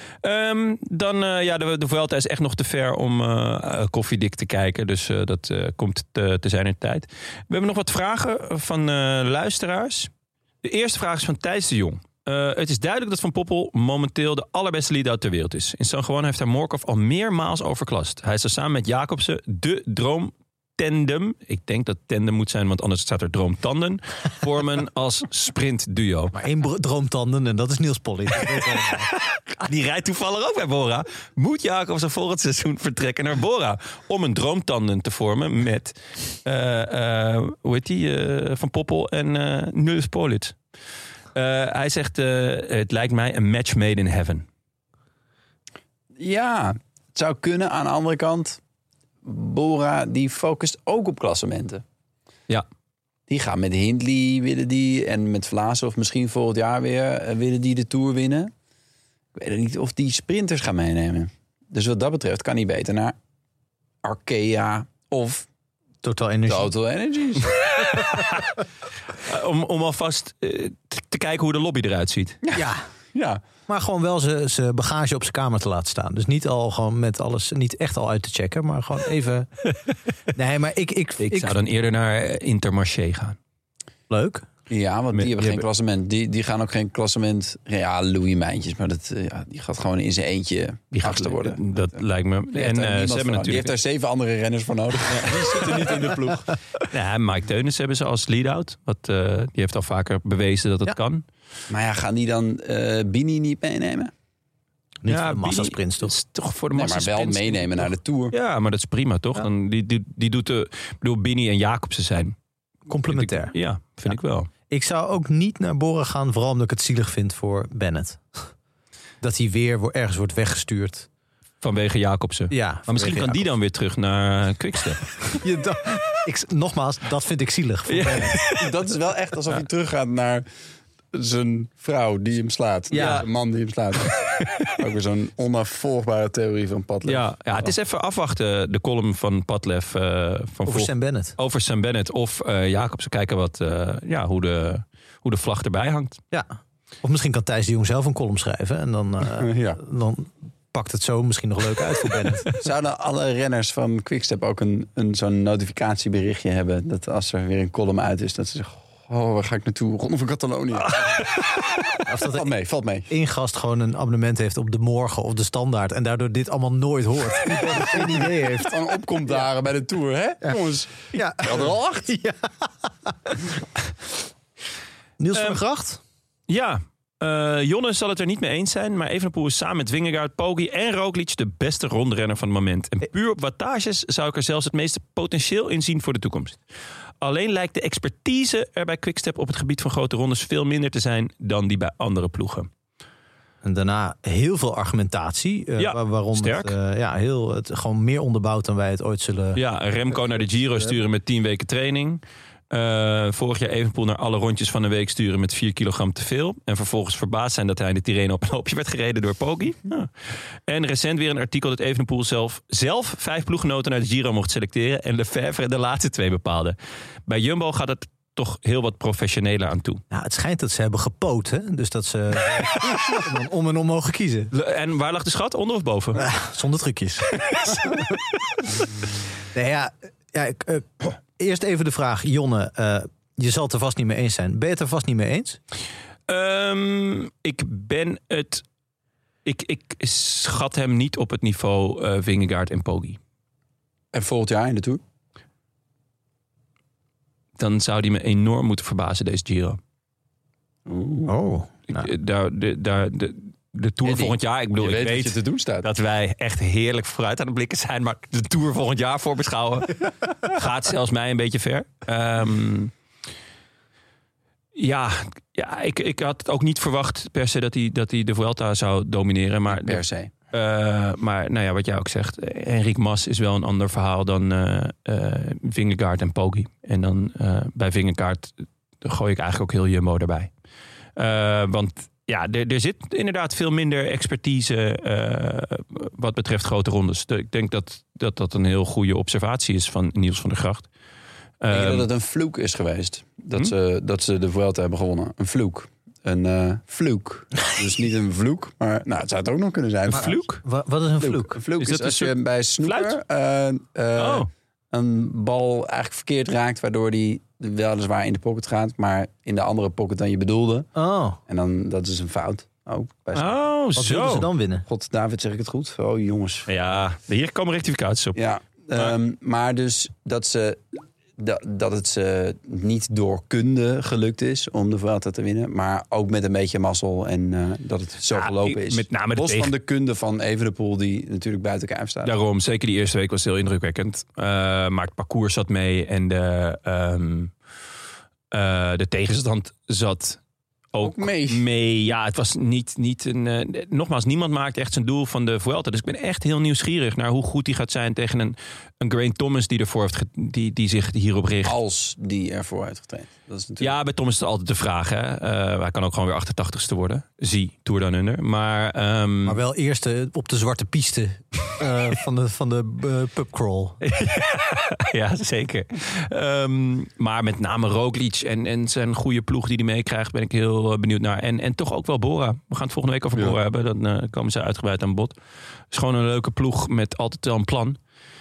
De Vuelta is echt nog te ver om koffiedik te kijken. Dus dat komt te zijner tijd. We hebben nog wat vragen van luisteraars. De eerste vraag is van Thijs de Jong. Het is duidelijk dat Van Poppel momenteel de allerbeste lead-out ter wereld is. In San Juan heeft hij Morkov al meermaals overklast. Hij is er samen met Jacobsen de droomtandem. Ik denk dat tandem moet zijn, want anders staat er droomtanden. Vormen als sprintduo. Maar één droomtanden en dat is Niels Pollitt. Die rijdt toevallig ook bij Bora. Moet Jacobsen volgend seizoen vertrekken naar Bora om een droomtanden te vormen met Van Poppel en Niels Pollitt. Hij zegt, het lijkt mij een match made in heaven. Ja, het zou kunnen. Aan de andere kant, Bora die focust ook op klassementen. Ja. Die gaan met Hindley, willen die. En met Vlaasov misschien volgend jaar weer willen die de Tour winnen. Ik weet niet of die sprinters gaan meenemen. Dus wat dat betreft kan hij beter naar Arkea of Total Energy. Total Energies. Om alvast te kijken hoe de lobby eruit ziet. Ja. Maar gewoon wel zijn bagage op zijn kamer te laten staan. Dus niet al gewoon met alles, niet echt al uit te checken, maar gewoon even. Nee, maar ik zou dan eerder naar Intermarché gaan. Leuk. Ja, want die hebben geen klassement. Die gaan ook geen klassement. Ja, Louis Mijntjes, maar die gaat gewoon in zijn eentje achter worden. Dat lijkt me. Die heeft daar 7 andere renners voor nodig. Die zitten niet in de ploeg. Ja, Mike Teunissen hebben ze als lead-out. Die heeft al vaker bewezen dat het kan. Maar ja, gaan die dan Bini niet meenemen? Niet voor de massasprints, toch? Is toch voor de maar wel meenemen naar de Tour. Ja, maar dat is prima, toch? Ja. Dan, die doet ik bedoel, Bini en Jacobsen zijn complementair. Ja, vind ik wel. Ik zou ook niet naar Bora gaan, vooral omdat ik het zielig vind voor Bennett. Dat hij weer ergens wordt weggestuurd. Vanwege Jacobsen. Ja, maar misschien kan die dan weer terug naar Quickstep. Nogmaals, dat vind ik zielig voor Bennett. Dat is wel echt alsof hij teruggaat naar zijn vrouw die hem slaat. Ja. Een man die hem slaat. Ook weer zo'n onafvolgbare theorie van Padlef. Ja, het is even afwachten, de column van Padlef. Over Sam Bennett. Over Sam Bennett of Jacobsen. Kijken hoe de vlag erbij hangt. Ja. Of misschien kan Thijs de Jong zelf een column schrijven. En dan pakt het zo misschien nog leuk uit voor Bennett. Zouden alle renners van Quickstep ook zo'n notificatieberichtje hebben? Dat als er weer een column uit is, dat ze zeggen: oh, waar ga ik naartoe? Ronde van Catalonië. Of dat valt mee. Één gast gewoon een abonnement heeft op De Morgen of De Standaard en daardoor dit allemaal nooit hoort. Die geen idee heeft. Van opkomt daar bij de Tour, hè? Ja. Jongens, ja. Ik had er al 8. Ja. Niels van Gracht? Ja. Jonne zal het er niet mee eens zijn, maar Evenepoel is samen met Vingegaard, Poggi en Roglic de beste rondrenner van het moment. En puur op wattages zou ik er zelfs het meeste potentieel in zien voor de toekomst. Alleen lijkt de expertise er bij Quickstep op het gebied van grote rondes veel minder te zijn dan die bij andere ploegen. En daarna heel veel argumentatie. Waarom sterk. Het gewoon meer onderbouwd dan wij het ooit zullen. Ja, Remco naar de Giro sturen met 10 weken training. Vorig jaar Evenepoel naar alle rondjes van een week sturen met 4 kilogram te veel. En vervolgens verbaasd zijn dat hij in de Tirreno op een hoopje werd gereden door Poggi. Ja. En recent weer een artikel dat Evenepoel zelf 5 ploeggenoten naar de Giro mocht selecteren. En Lefevre de laatste 2 bepaalde. Bij Jumbo gaat het toch heel wat professioneler aan toe. Nou, het schijnt dat ze hebben gepoot, hè? Dus dat ze om en om mogen kiezen. En waar lag de schat? Onder of boven? Zonder trucjes. Eerst even de vraag, Jonne. Je zal het er vast niet mee eens zijn. Ben je het er vast niet mee eens? Ik ben het. Ik schat hem niet op het niveau Vingegaard en Poggi. En volgend jaar in de Tour? Dan zou die me enorm moeten verbazen, deze Giro. De Tour volgend jaar, ik bedoel, ik weet je te doen staat. Dat wij echt heerlijk vooruit aan het blikken zijn, maar de Tour volgend jaar voorbeschouwen gaat zelfs mij een beetje ver. Ik had het ook niet verwacht per se dat hij de Vuelta zou domineren, maar per se. Maar nou ja, wat jij ook zegt, Enric Mas is wel een ander verhaal dan Vingegaard en Poggi. En dan bij Vingegaard gooi ik eigenlijk ook heel Jumbo erbij. Want ja, er zit inderdaad veel minder expertise wat betreft grote rondes. Ik denk dat een heel goede observatie is van Niels van der Gracht. Denk je dat het een vloek is geweest? Dat ze de Vuelta hebben gewonnen? Een vloek. Een vloek. Dus niet een vloek, maar het zou het ook nog kunnen zijn. Een vloek? Wat is een vloek? Een vloek is als je bij snooker een bal eigenlijk verkeerd raakt, waardoor die weliswaar in de pocket gaat, maar in de andere pocket dan je bedoelde. Oh, En dan, dat is een fout. Ook bij wat wilden ze zo. dan winnen? God, David, zeg ik het goed? Oh, jongens. Ja, hier komen rectificaties op. Ja, maar dus dat het ze niet door kunde gelukt is om de Vuelta te winnen. Maar ook met een beetje mazzel en dat het zo gelopen is. Met name los van de kunde van Evenepoel die natuurlijk buiten kijf staat. Daarom, zeker die eerste week was heel indrukwekkend. Maar het parcours zat mee en de tegenstand zat ook mee. Ja, het was niet een... nogmaals, niemand maakt echt zijn doel van de Vuelta. Dus ik ben echt heel nieuwsgierig naar hoe goed hij gaat zijn tegen een Geraint Thomas die ervoor heeft die zich hierop richt. Als die ervoor heeft getraind. Dat is natuurlijk... Ja, bij Thomas is het altijd de vraag. Hè? Hij kan ook gewoon weer 88ste worden. Zie, Tour Down Under. Maar wel eerst op de zwarte piste van de pubcrawl. Ja, zeker. Maar met name Roglic en zijn goede ploeg die hij meekrijgt, ben ik heel benieuwd naar. En toch ook wel Bora. We gaan het volgende week over Bora hebben. Dan komen ze uitgebreid aan bod. Het is gewoon een leuke ploeg met altijd wel een plan.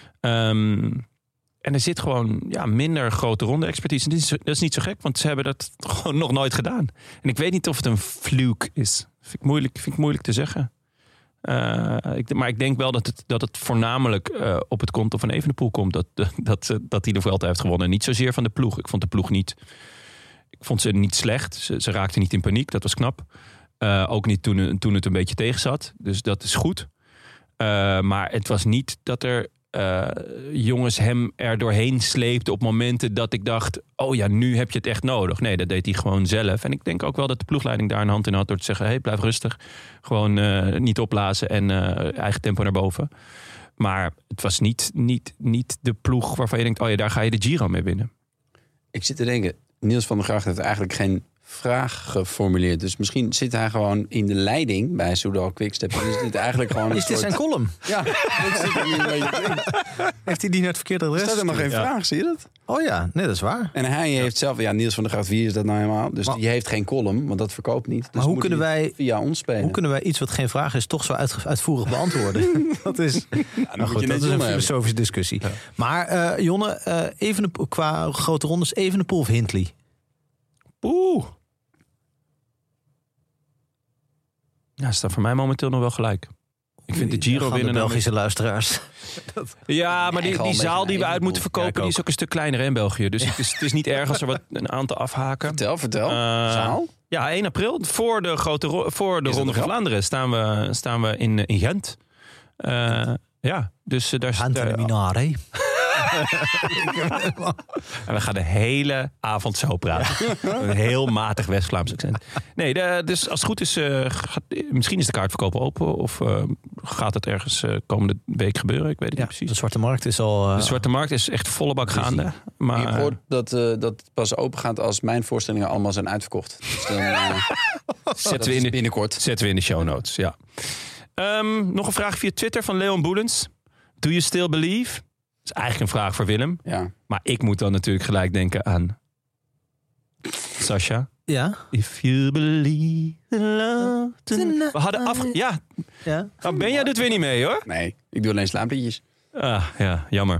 En er zit gewoon minder grote ronde expertise. Dat is niet zo gek, want ze hebben dat gewoon nog nooit gedaan. En ik weet niet of het een fluke is. Vind ik moeilijk te zeggen. Maar ik denk wel dat het voornamelijk op het konto van Evenepoel komt. Dat hij de Vuelta heeft gewonnen. En niet zozeer van de ploeg. Ik vond de ploeg niet... Ik vond ze niet slecht. Ze raakten niet in paniek. Dat was knap. Ook niet toen het een beetje tegen zat. Dus dat is goed. Maar het was niet dat er jongens hem er doorheen sleepten op momenten dat ik dacht, oh ja, nu heb je het echt nodig. Nee, dat deed hij gewoon zelf. En ik denk ook wel dat de ploegleiding daar een hand in had door te zeggen, hey, blijf rustig. Gewoon niet opblazen en eigen tempo naar boven. Maar het was niet de ploeg waarvan je denkt, oh ja, daar ga je de Giro mee winnen. Ik zit te denken, Niels van der Gracht heeft eigenlijk geen vraag geformuleerd. Dus misschien zit hij gewoon in de leiding bij Soudal Quickstep. Dus is dit eigenlijk gewoon Is dit zijn column? Ja, dat zit er nu een beetje in. Heeft hij die naar het verkeerde adres? Er staat helemaal geen vraag, zie je dat? Oh ja, nee, dat is waar. En hij heeft zelf... Ja, Niels van der Gracht, wie is dat nou helemaal? Dus die heeft geen column, want dat verkoopt niet. Dus maar hoe kunnen wij via ons spelen? Hoe kunnen wij iets wat geen vraag is toch zo uitvoerig beantwoorden? Dat is, dat is een filosofische discussie. Ja. Maar Jonne, even qua grote rondes, Evenepoel of Hindley? Ja, staat voor mij momenteel nog wel gelijk. Ik vind de Giro winnen. De Belgische luisteraars. Ja, maar die zaal die we uit moeten verkopen, die is ook een stuk kleiner in België. Dus het is niet erg als er een aantal afhaken. Vertel. Zaal? Ja, 1 april. Voor de Ronde van Vlaanderen staan we in Gent. Ja, dus daar is Minare. En we gaan de hele avond zo praten. Een heel matig West-Vlaams accent. Nee, dus als het goed is, misschien is de kaartverkoop open. Of gaat het ergens komende week gebeuren? Ik weet het niet precies. De Zwarte Markt is al... De Zwarte Markt is echt volle bak gaande. Maar ik hoor dat het pas open gaat als mijn voorstellingen allemaal zijn uitverkocht. Dus dan binnenkort. Zetten we in de show notes, ja. Nog een vraag via Twitter van Leon Boelens. Do you still believe? Dat is eigenlijk een vraag voor Willem. Ja. Maar ik moet dan natuurlijk gelijk denken aan Sasha. Ja. If you believe in love tonight. We hadden Ja. Nou, ben jij doet weer niet mee, hoor. Nee, ik doe alleen slaapliedjes. Ja, jammer.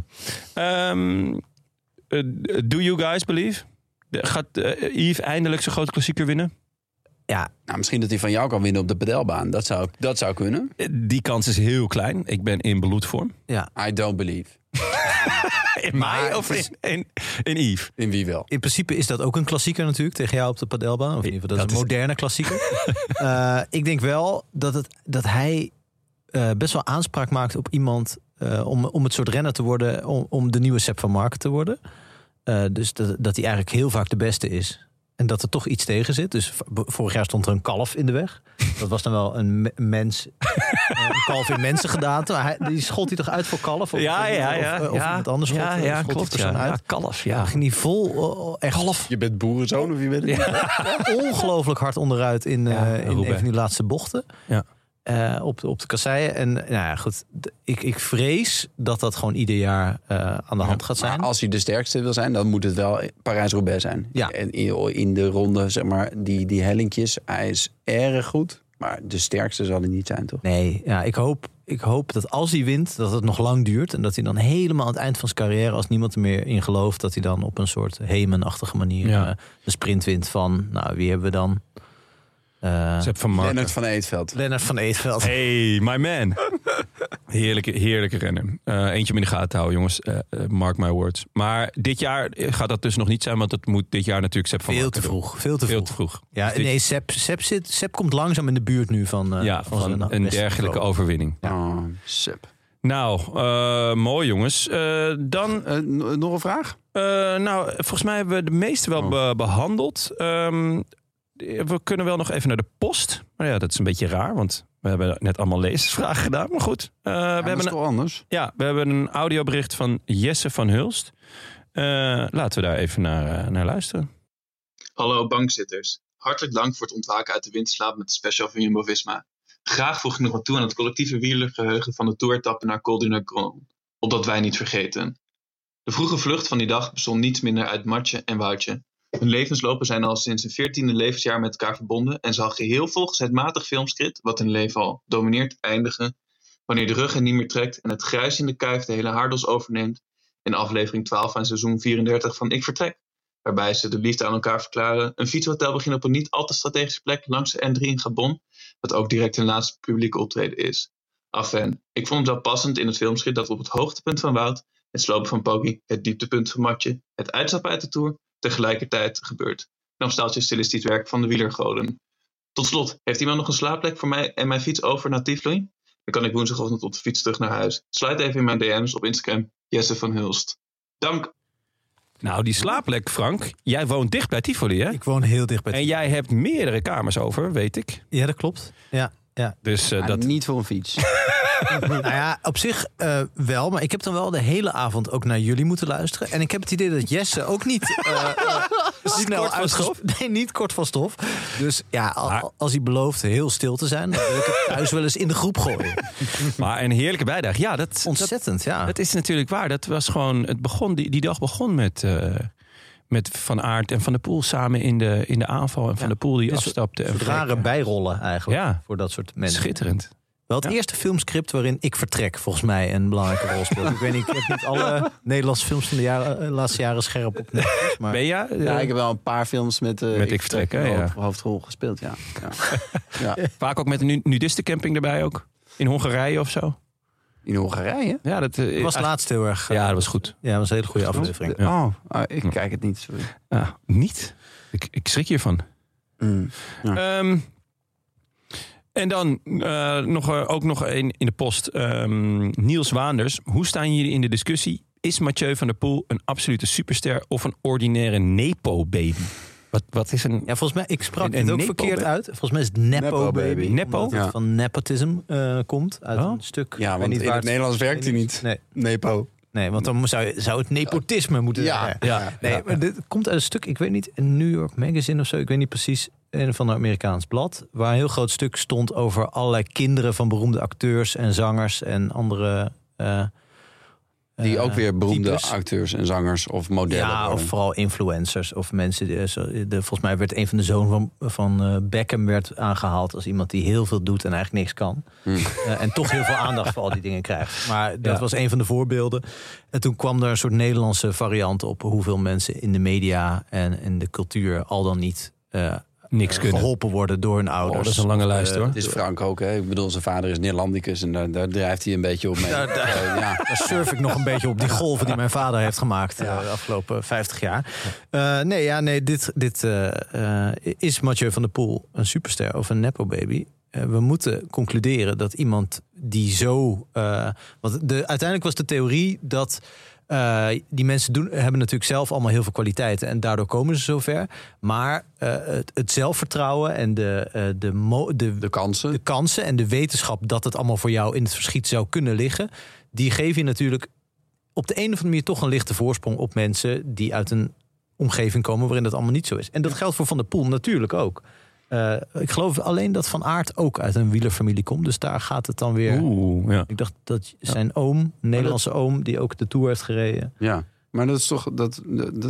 Do you guys believe? Gaat Yves eindelijk zijn grote klassieker winnen? Ja. Nou, misschien dat hij van jou kan winnen op de padelbaan. Dat zou kunnen. Die kans is heel klein. Ik ben in bloedvorm. Ja. I don't believe. In mij of in Yves? In wie wel? In principe is dat ook een klassieker natuurlijk tegen jou op de padelbaan. Of in ieder geval, dat is een moderne klassieker. Ik denk wel dat hij best wel aanspraak maakt op iemand om het soort renner te worden, om de nieuwe Sepp van Marken te worden. Dus dat hij eigenlijk heel vaak de beste is. En dat er toch iets tegen zit. Dus vorig jaar stond er een kalf in de weg. Dat was dan wel een mens. Een kalf in mensengedaante. Die schold hij toch uit voor kalf? Of iemand anders schold klopt. Die persoon uit. Ja, kalf, ja. Ging die vol echt... Kalf. Je bent boerenzoon of je bent het niet? Ongelooflijk hard onderuit in een van die laatste bochten. Ja. Op de kasseien. En nou ja, goed. Ik vrees dat gewoon ieder jaar aan de hand gaat zijn. Maar als hij de sterkste wil zijn, dan moet het wel Parijs-Roubaix zijn. Ja. En in de ronde, zeg maar, die hellinkjes, hij is erg goed. Maar de sterkste zal hij niet zijn, toch? Nee, ja, ik hoop ik hoop dat als hij wint, dat het nog lang duurt. En dat hij dan helemaal aan het eind van zijn carrière, als niemand er meer in gelooft, dat hij dan op een soort Heyman-achtige manier de sprint wint van, nou, wie hebben we dan? Sepp van Marken. Lennart van Eetveld. Hey, my man. Heerlijke rennen. Eentje om in de gaten houden, jongens. Mark my words. Maar dit jaar gaat dat dus nog niet zijn, want het moet dit jaar natuurlijk Sepp van Marken doen. Veel te vroeg. Ja, dus nee, Sepp komt langzaam in de buurt nu van een dergelijke overwinning. Ja. Sepp. Nou, mooi jongens. Dan nog een vraag? Nou, volgens mij hebben we de meeste wel behandeld. We kunnen wel nog even naar de post. Maar ja, dat is een beetje raar, want we hebben net allemaal lezersvragen gedaan. Maar goed. We hebben toch anders? Ja, we hebben een audiobericht van Jesse van Hulst. Laten we daar even naar luisteren. Hallo bankzitters. Hartelijk dank voor het ontwaken uit de winterslaap met de special van Jumbo-Visma. Graag voeg ik nog wat toe aan het collectieve wielergeheugen van de toeretappe naar Col du Nagron. Opdat wij niet vergeten. De vroege vlucht van die dag bestond niets minder uit Matje en Woutje. Hun levenslopen zijn al sinds hun 14e levensjaar met elkaar verbonden en zal geheel volgens het matig filmscript, wat hun leven al domineert, eindigen wanneer de rug hen niet meer trekt en het gruis in de kuif de hele haardos overneemt in aflevering 12 van seizoen 34 van Ik Vertrek, waarbij ze de liefde aan elkaar verklaren, een fietshotel begint op een niet al te strategische plek langs de N3 in Gabon, wat ook direct hun laatste publieke optreden is. Enfin, ik vond het wel passend in het filmscript dat op het hoogtepunt van Wout, het slopen van Poggi, het dieptepunt van Matje, het uitstappen uit de Tour, tegelijkertijd gebeurt. Dan staaltje stilistisch werk van de wielergoden. Tot slot, heeft iemand nog een slaapplek voor mij en mijn fiets over naar Tivoli? Dan kan ik woensdagochtend op de fiets terug naar huis. Sluit even in mijn DM's op Instagram, Jesse van Hulst. Dank. Nou, die slaapplek, Frank. Jij woont dicht bij Tivoli, hè? Ik woon heel dicht bij Tivoli. En jij hebt meerdere kamers over, weet ik. Ja, dat klopt. Ja. Dus dat... Niet voor een fiets. Nou ja, op zich wel. Maar ik heb dan wel de hele avond ook naar jullie moeten luisteren. En ik heb het idee dat Jesse ook niet snel niet kort van stof. Dus ja, als hij belooft heel stil te zijn, dan wil ik het thuis wel eens in de groep gooien. Maar een heerlijke bijdrage. Ja, Ontzettend, ja. Dat is natuurlijk waar. Dat was gewoon, die dag begon met Van Aert en Van der Poel samen in de aanval. En Van der Poel die afstapte. Een rare bijrollen eigenlijk voor dat soort mensen. Schitterend. Wel het eerste filmscript waarin Ik Vertrek volgens mij een belangrijke rol speelt. Ik weet niet, ik heb niet alle Nederlandse films van de laatste jaren scherp op Netflix. Maar... Ben je? Ja, ik heb wel een paar films met Ik Vertrek hoofdrol gespeeld, ja. Vaak ook met een nudistencamping erbij ook? In Hongarije of zo? In Hongarije? Ja, dat was laatst heel erg... ja, dat was goed. Ja, dat was een hele goede aflevering. Ja. Ik kijk het niet, sorry. Niet? Ik schrik hiervan. En dan ook nog één in de post. Niels Waanders. Hoe staan jullie in de discussie? Is Mathieu van der Poel een absolute superster of een ordinaire Nepo-baby? Wat is een... Ja, volgens mij, ik sprak het ook verkeerd uit. Volgens mij is het Nepo-baby. Nepo? Omdat het van nepotism komt. Uit een stuk. Ja, want in het Nederlands werkt hij niet. Nee. Nepo. Nee, want dan zou het nepotisme moeten zijn. Maar dit komt uit een stuk, ik weet niet, een New York Magazine of zo. Ik weet niet precies, een van een Amerikaans blad. Waar een heel groot stuk stond over allerlei kinderen van beroemde acteurs en zangers en andere... die ook weer beroemde types. acteurs en zangers of modellen worden. Of vooral influencers of mensen. Volgens mij werd een van de zoon van Beckham werd aangehaald als iemand die heel veel doet en eigenlijk niks kan. En toch heel veel aandacht voor al die dingen krijgt. Maar dat was een van de voorbeelden. En toen kwam er een soort Nederlandse variant op hoeveel mensen in de media en in de cultuur al dan niet... niks kunnen. Geholpen worden door hun ouders. Dat is een lange lijst, hoor. Het is Frank ook, hè? Ik bedoel, zijn vader is Neerlandicus en daar drijft hij een beetje op mee. Daar surf ik nog een beetje op die golven die mijn vader heeft gemaakt de afgelopen 50 jaar. Dit is Mathieu van der Poel een superster of een nepo-baby? We moeten concluderen dat iemand die zo... uiteindelijk was de theorie dat... die mensen hebben natuurlijk zelf allemaal heel veel kwaliteiten en daardoor komen ze zover. Maar het zelfvertrouwen en de kansen en de wetenschap dat het allemaal voor jou in het verschiet zou kunnen liggen, die geven je natuurlijk op de een of andere manier toch een lichte voorsprong op mensen die uit een omgeving komen waarin dat allemaal niet zo is. En dat geldt voor Van der Poel natuurlijk ook. Ik geloof alleen dat Van Aert ook uit een wielerfamilie komt. Dus daar gaat het dan weer... Ik dacht dat zijn oom, een Nederlandse oom... die ook de Tour heeft gereden. Ja, maar dat is toch...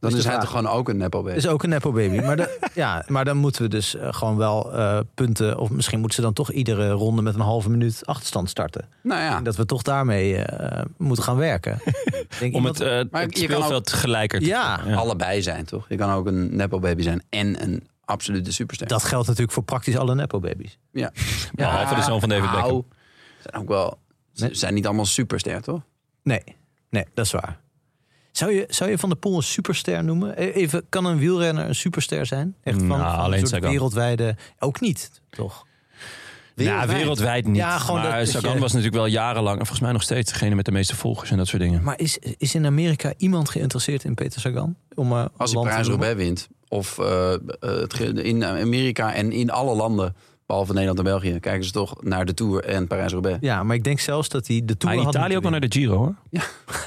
Dan Dus is de hij vraag- toch gewoon ook een nepo-baby? is ook een nepo baby. Maar dan moeten we dus gewoon wel punten... of misschien moeten ze dan toch iedere ronde met een halve minuut achterstand starten. Nou ja, En dat we toch daarmee moeten gaan werken. Denk Om iemand- het Maar je kan speelveld gelijker te Ja. trekken. allebei zijn, toch? Je kan ook een nepo-baby zijn en een absolute superster. Dat geldt natuurlijk voor praktisch alle nepo baby's. Ja. Behalve de zoon van David Beckham. Nou, zijn ook wel... Ze zijn niet allemaal superster, toch? Nee, dat is waar. Zou je Van der Poel een superster noemen? Even, kan een wielrenner een superster zijn? Echt van alleen een soort Sagan. wereldwijde... Ook niet, toch? Ja, wereldwijd niet. Ja, gewoon maar dat Sagan je- was natuurlijk wel jarenlang... en volgens mij nog steeds degene met de meeste volgers en dat soort dingen. Maar is in Amerika iemand geïnteresseerd in Peter Sagan? Om, Als hij land te Parijs-Roubaix wint. Of in Amerika en in alle landen, behalve Nederland en België, kijken ze toch naar de Tour en Parijs-Roubaix. Ja, maar ik denk zelfs dat hij de Tour Maar in had Italië ook wel moeten naar de Giro, hoor. Ja.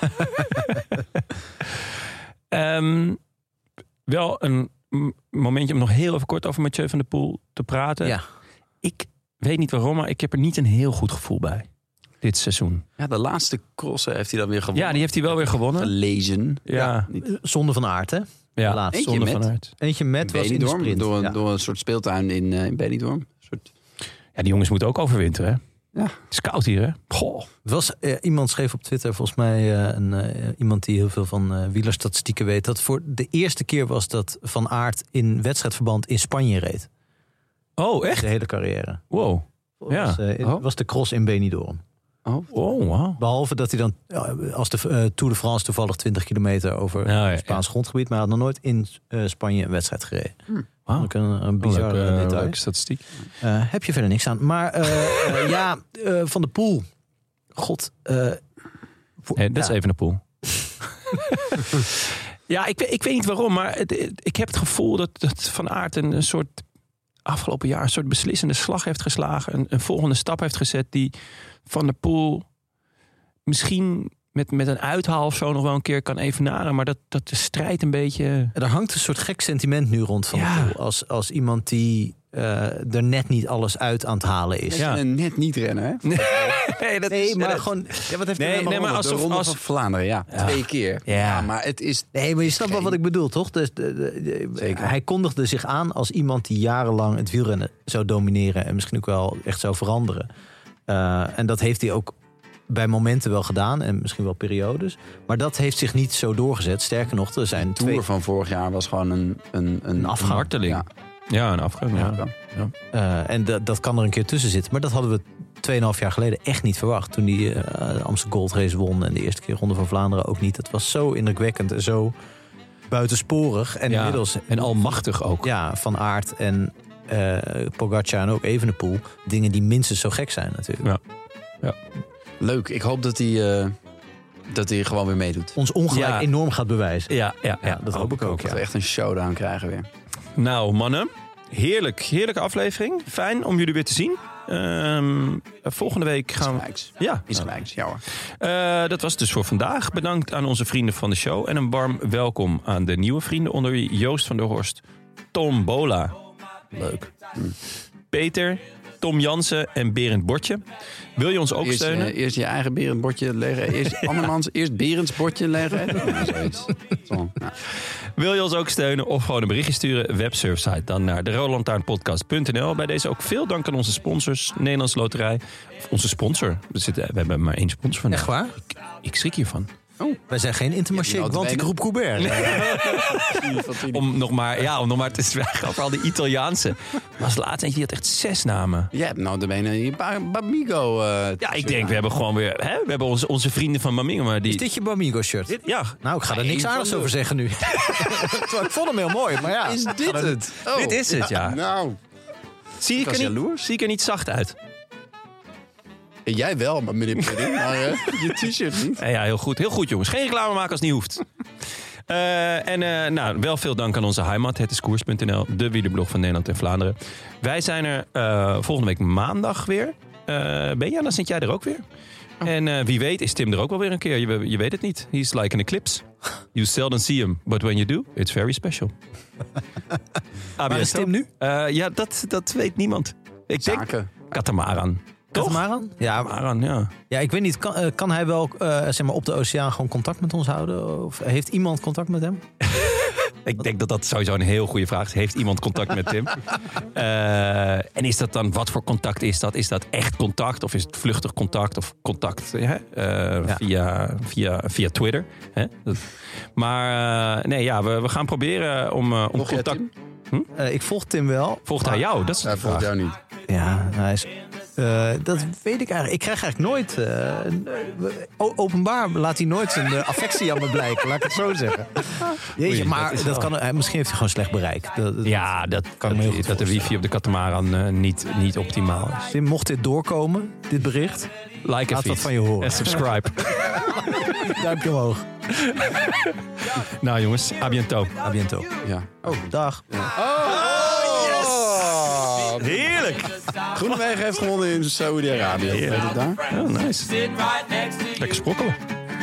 Wel een momentje om nog heel even kort over Mathieu van der Poel te praten. Ja. Ik weet niet waarom, maar ik heb er niet een heel goed gevoel bij. Dit seizoen. Ja, de laatste crossen heeft hij dan weer gewonnen. Ja, die heeft hij wel weer gewonnen. Gelezen. Ja. Niet. Zonde van Aert, hè? Ja, Laatst. Eentje zonde met- van Aert. Eentje met was in de Benidorm, sprint. door een soort speeltuin in Benidorm. Een soort... Ja, die jongens moeten ook overwinteren, hè? Ja. Het is koud hier, hè? Goh. Het was, iemand schreef op Twitter, volgens mij iemand die heel veel van wielerstatistieken weet, dat voor de eerste keer was dat Van Aert in wedstrijdverband in Spanje reed. Oh, echt? De hele carrière. Wow. Ja. Was de cross in Benidorm. Oh, Oh, wow. Behalve dat hij dan, als de Tour de France toevallig 20 kilometer over Ja, Spaans grondgebied, maar hij had nog nooit in Spanje een wedstrijd gereden. Wauw. Ook een bizar detail. Leuke statistiek. Heb je verder niks aan. Maar Van der Poel. God. Hey, dat is even de Poel. Ja, ik weet niet waarom, maar ik heb het gevoel dat Van Aert een soort afgelopen jaar een soort beslissende slag heeft geslagen. Een volgende stap heeft gezet die Van der Poel misschien met een uithaal of zo nog wel een keer kan evenaren. Maar dat de strijd een beetje... Er hangt een soort gek sentiment nu rond Van Ja. der Poel. Als iemand die er net niet alles uit aan het halen is. Ja. En net niet rennen, hè? Nee, maar gewoon... Ja, wat heeft hij Nee, maar De Ronde als... van Vlaanderen, ja. 2 keer. Ja. Maar het is... Nee, maar je snapt wel wat ik bedoel, toch? Dus Zeker. hij kondigde zich aan als iemand die jarenlang het wielrennen zou domineren. En misschien ook wel echt zou veranderen. En dat heeft hij ook bij momenten wel gedaan. En misschien wel periodes. Maar dat heeft zich niet zo doorgezet. Sterker nog, er zijn De Tour van vorig jaar was gewoon een afgang. marteling. Ja. Ja, een afgang. Ja. En dat kan er een keer tussen zitten. Maar dat hadden we 2,5 jaar geleden echt niet verwacht. Toen die de Amstel Gold Race won. En de eerste keer Ronde van Vlaanderen ook niet. Dat was zo indrukwekkend en zo buitensporig. En inmiddels... En almachtig ook. Ja, Van Aert en Pogacar en ook Evenepoel. Dingen die minstens zo gek zijn natuurlijk. Ja. Leuk. Ik hoop dat hij gewoon weer meedoet. Ons ongelijk Ja. enorm gaat bewijzen. Ja, dat hoop ik ook. Dat we echt een showdown krijgen weer. Nou, mannen. Heerlijke aflevering. Fijn om jullie weer te zien. Volgende week gaan we... Gelijks. Ja, Iets gelijks, ja hoor. dat was het dus voor vandaag. Bedankt aan onze vrienden van de show. En een warm welkom aan de nieuwe vrienden. Onder wie Joost van der Horst, Tom Bola. Leuk. Peter, Tom Jansen en Berend Bortje. Wil je ons ook steunen? Eerst je eigen Berend-bordje leggen. Eerst andermans, eerst Berends bordje leggen. Ja, zoiets. Zo, ja. Wil je ons ook steunen of gewoon een berichtje sturen? Websurfsite dan naar deroodlantaarnpodcast.nl. Bij deze ook veel dank aan onze sponsors. Nederlands Loterij. Of onze sponsor. We hebben maar 1 sponsor vandaag. Echt waar? Ik schrik hiervan. Wij zijn geen Intermarché, Ja, die want die groep Coubert. Om nog maar te zwijgen over al die Italiaanse. Maar als laatste eentje, die had echt 6 namen. Je hebt nou de bene Bamigo. Ja, ik denk, we hebben gewoon weer... Hè, we hebben onze vrienden van Mamingo. Maar die, Is dit je Bamigo shirt? ja, Nou, ik ga er niks aardigs over zeggen nu. Terwijl ik vond hem heel mooi, maar ja. Is dit het? Oh. dit is het, ja. Nou, Zie ik, was jaloers. zie ik er niet zacht uit? jij wel, maar meneer Pudding. Maar je t-shirt niet. Ja, heel goed. Heel goed, jongens. Geen reclame maken als het niet hoeft. Wel veel dank aan onze heimat. Het is koers.nl, de wielerblog van Nederland en Vlaanderen. Wij zijn er volgende week maandag weer. Benja, dan zit jij er ook weer. En wie weet is Tim er ook wel weer een keer. Je weet het niet. He's like an eclipse. You seldom see him, but when you do, it's very special. Waar is Tim nu? Ja, dat weet niemand. Ik denk Zaken. Katamaran. Toch? Katamaran? Ja, Katamaran, ja. ja, ik weet niet. Kan hij wel zeg maar op de oceaan gewoon contact met ons houden? Of heeft iemand contact met hem? Ik denk dat dat sowieso een heel goede vraag is. Heeft iemand contact met Tim? En is dat dan, wat voor contact is dat? Is dat echt contact? Of is het vluchtig contact? Of contact via Twitter? Hè? Maar we gaan proberen om contact... Ik volg Tim wel. Volgt hij jou? Dat is Hij volgt jou niet. Ja, hij is... dat weet ik eigenlijk. Ik krijg eigenlijk nooit... openbaar laat hij nooit zijn affectie aan me blijken. Laat ik het zo zeggen. Jeetje, Oei, maar dat kan, misschien heeft hij gewoon slecht bereik. Dat kan ik me heel goed dat de wifi op de katamaran niet optimaal is. Tim, mocht dit doorkomen, dit bericht... Like laat dat van je horen. En subscribe. Duimpje omhoog. Nou jongens, à bientôt. A biento. Ja. Oh, dag. Heerlijk. Groenewegen heeft gewonnen in Saoedi-Arabië. Weet je het daar? Oh, nice. Lekker sprokkelen.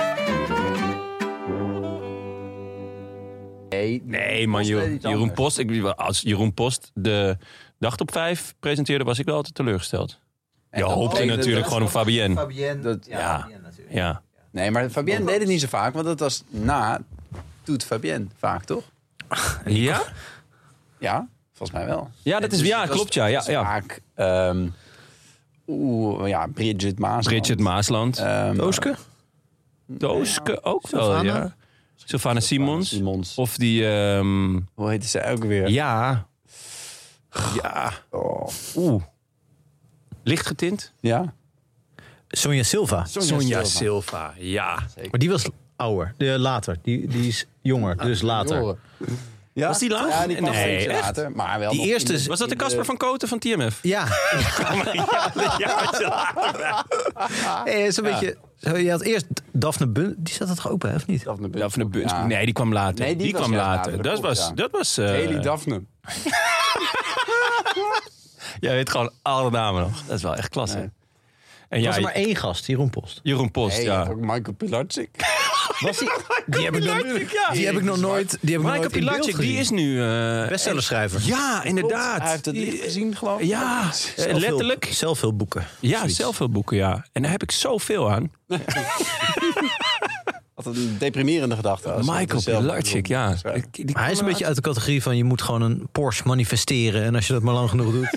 Nee, man, Jeroen Post. Als Jeroen Post de dag op 5 presenteerde, was ik wel altijd teleurgesteld. Je hoopte natuurlijk gewoon op Fabienne. Ja. Nee, maar Fabienne deed het niet zo vaak, want dat was doet Fabienne vaak, toch? Ja? Ja, volgens mij wel. Ja, dat is, klopt, ja. Vaak, Bridget Maasland. Bridget Maasland. Dooske? Dooske ook wel, ja. Sylvana Simons. Of die... Hoe heette ze ook weer? Ja. Oh. Licht getint? Ja. Sonja Silva. Sonja Silva, ja. Maar die was ouder. Later. Die is jonger, dus later. Ja? Was die lang? Ja, die kwam Nee, steeds later. Maar wel Die nog eerste... in de- Was dat de Casper van Koten van TMF? Ja. Is een beetje... Je had eerst Daphne Bun... Die zat er toch ook bij, of niet? Daphne Buns. Ja. Nee, die kwam later. Nee, die was kwam juist later. later, Dat was... Haley Daphne. Jij weet gewoon alle namen nog. Dat is wel echt klasse. Nee. En Er was jij, er maar één gast, Jeroen Post. Jeroen Post, Nee, ja. ook Michael Pilarczyk. Was die heb ik nog nooit Michael Pilarczyk, die is nu... bestsellerschrijver. Ja, inderdaad. Hij heeft het niet gezien, geloof ik. Ja, letterlijk. Zelfhulpboeken. Ja, zelfhulpboeken, ja. En daar heb ik zoveel aan. Altijd een deprimerende gedachte. Michael Pilarczyk, ja. Maar hij is een beetje uit de categorie van... je moet gewoon een Porsche manifesteren... en als je dat maar lang genoeg doet...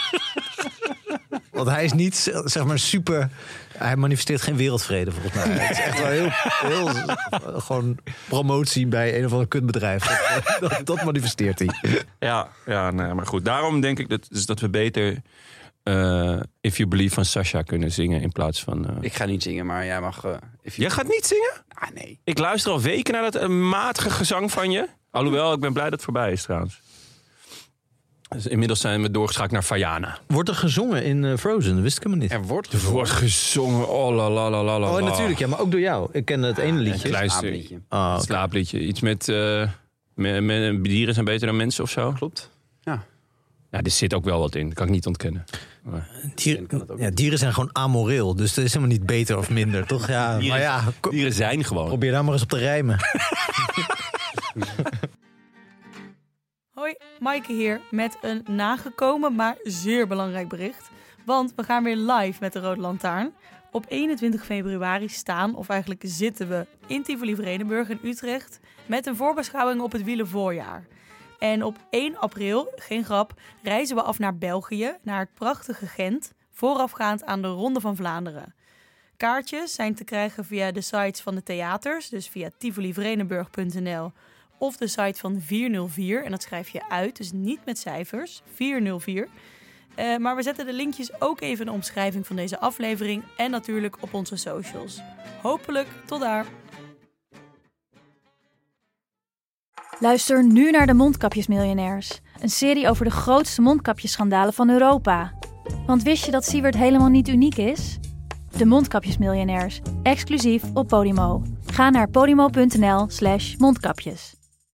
Want hij is niet, zeg maar, super... Hij manifesteert geen wereldvrede, volgens mij. Het is echt wel heel gewoon promotie bij een of ander kutbedrijf. Dat manifesteert hij. Ja, nee, maar goed. Daarom denk ik dat we beter If You Believe van Sasha kunnen zingen in plaats van... Ik ga niet zingen, maar jij mag... Jij gaat niet zingen? Ah, nee. Ik luister al weken naar dat matige gezang van je. Alhoewel, ik ben blij dat het voorbij is trouwens. Dus inmiddels zijn we doorgeschakeld naar Vaiana. Wordt er gezongen in Frozen? Dat wist ik helemaal niet. Er wordt Er wordt gezongen. Oh, la la la la la. Oh, natuurlijk. Ja, maar ook door jou. Ik ken het ene liedje. Een klein slaapliedje. Oh, oké. slaapliedje. Iets met dieren zijn beter dan mensen of zo. Klopt. Ja. Ja, er zit ook wel wat in. Dat kan ik niet ontkennen. Maar... Dieren zijn gewoon amoreel. Dus dat is helemaal niet beter of minder, toch? Ja, Dieren, maar ja, dieren zijn gewoon. probeer daar maar eens op te rijmen. Hoi, Maaike hier met een nagekomen, maar zeer belangrijk bericht. Want we gaan weer live met de Rode Lantaarn. Op 21 februari staan, of eigenlijk zitten we in Tivoli-Vredenburg in Utrecht... met een voorbeschouwing op het wielervoorjaar. En op 1 april, geen grap, reizen we af naar België, naar het prachtige Gent... voorafgaand aan de Ronde van Vlaanderen. Kaartjes zijn te krijgen via de sites van de theaters, dus via tivolivredenburg.nl... of de site van 404, en dat schrijf je uit, dus niet met cijfers, 404. Maar we zetten de linkjes ook even in de omschrijving van deze aflevering... en natuurlijk op onze socials. Hopelijk tot daar! Luister nu naar de Mondkapjesmiljonairs. Een serie over de grootste mondkapjesschandalen van Europa. Want wist je dat Siewert helemaal niet uniek is? De Mondkapjesmiljonairs, exclusief op Podimo. Ga naar podimo.nl/mondkapjes.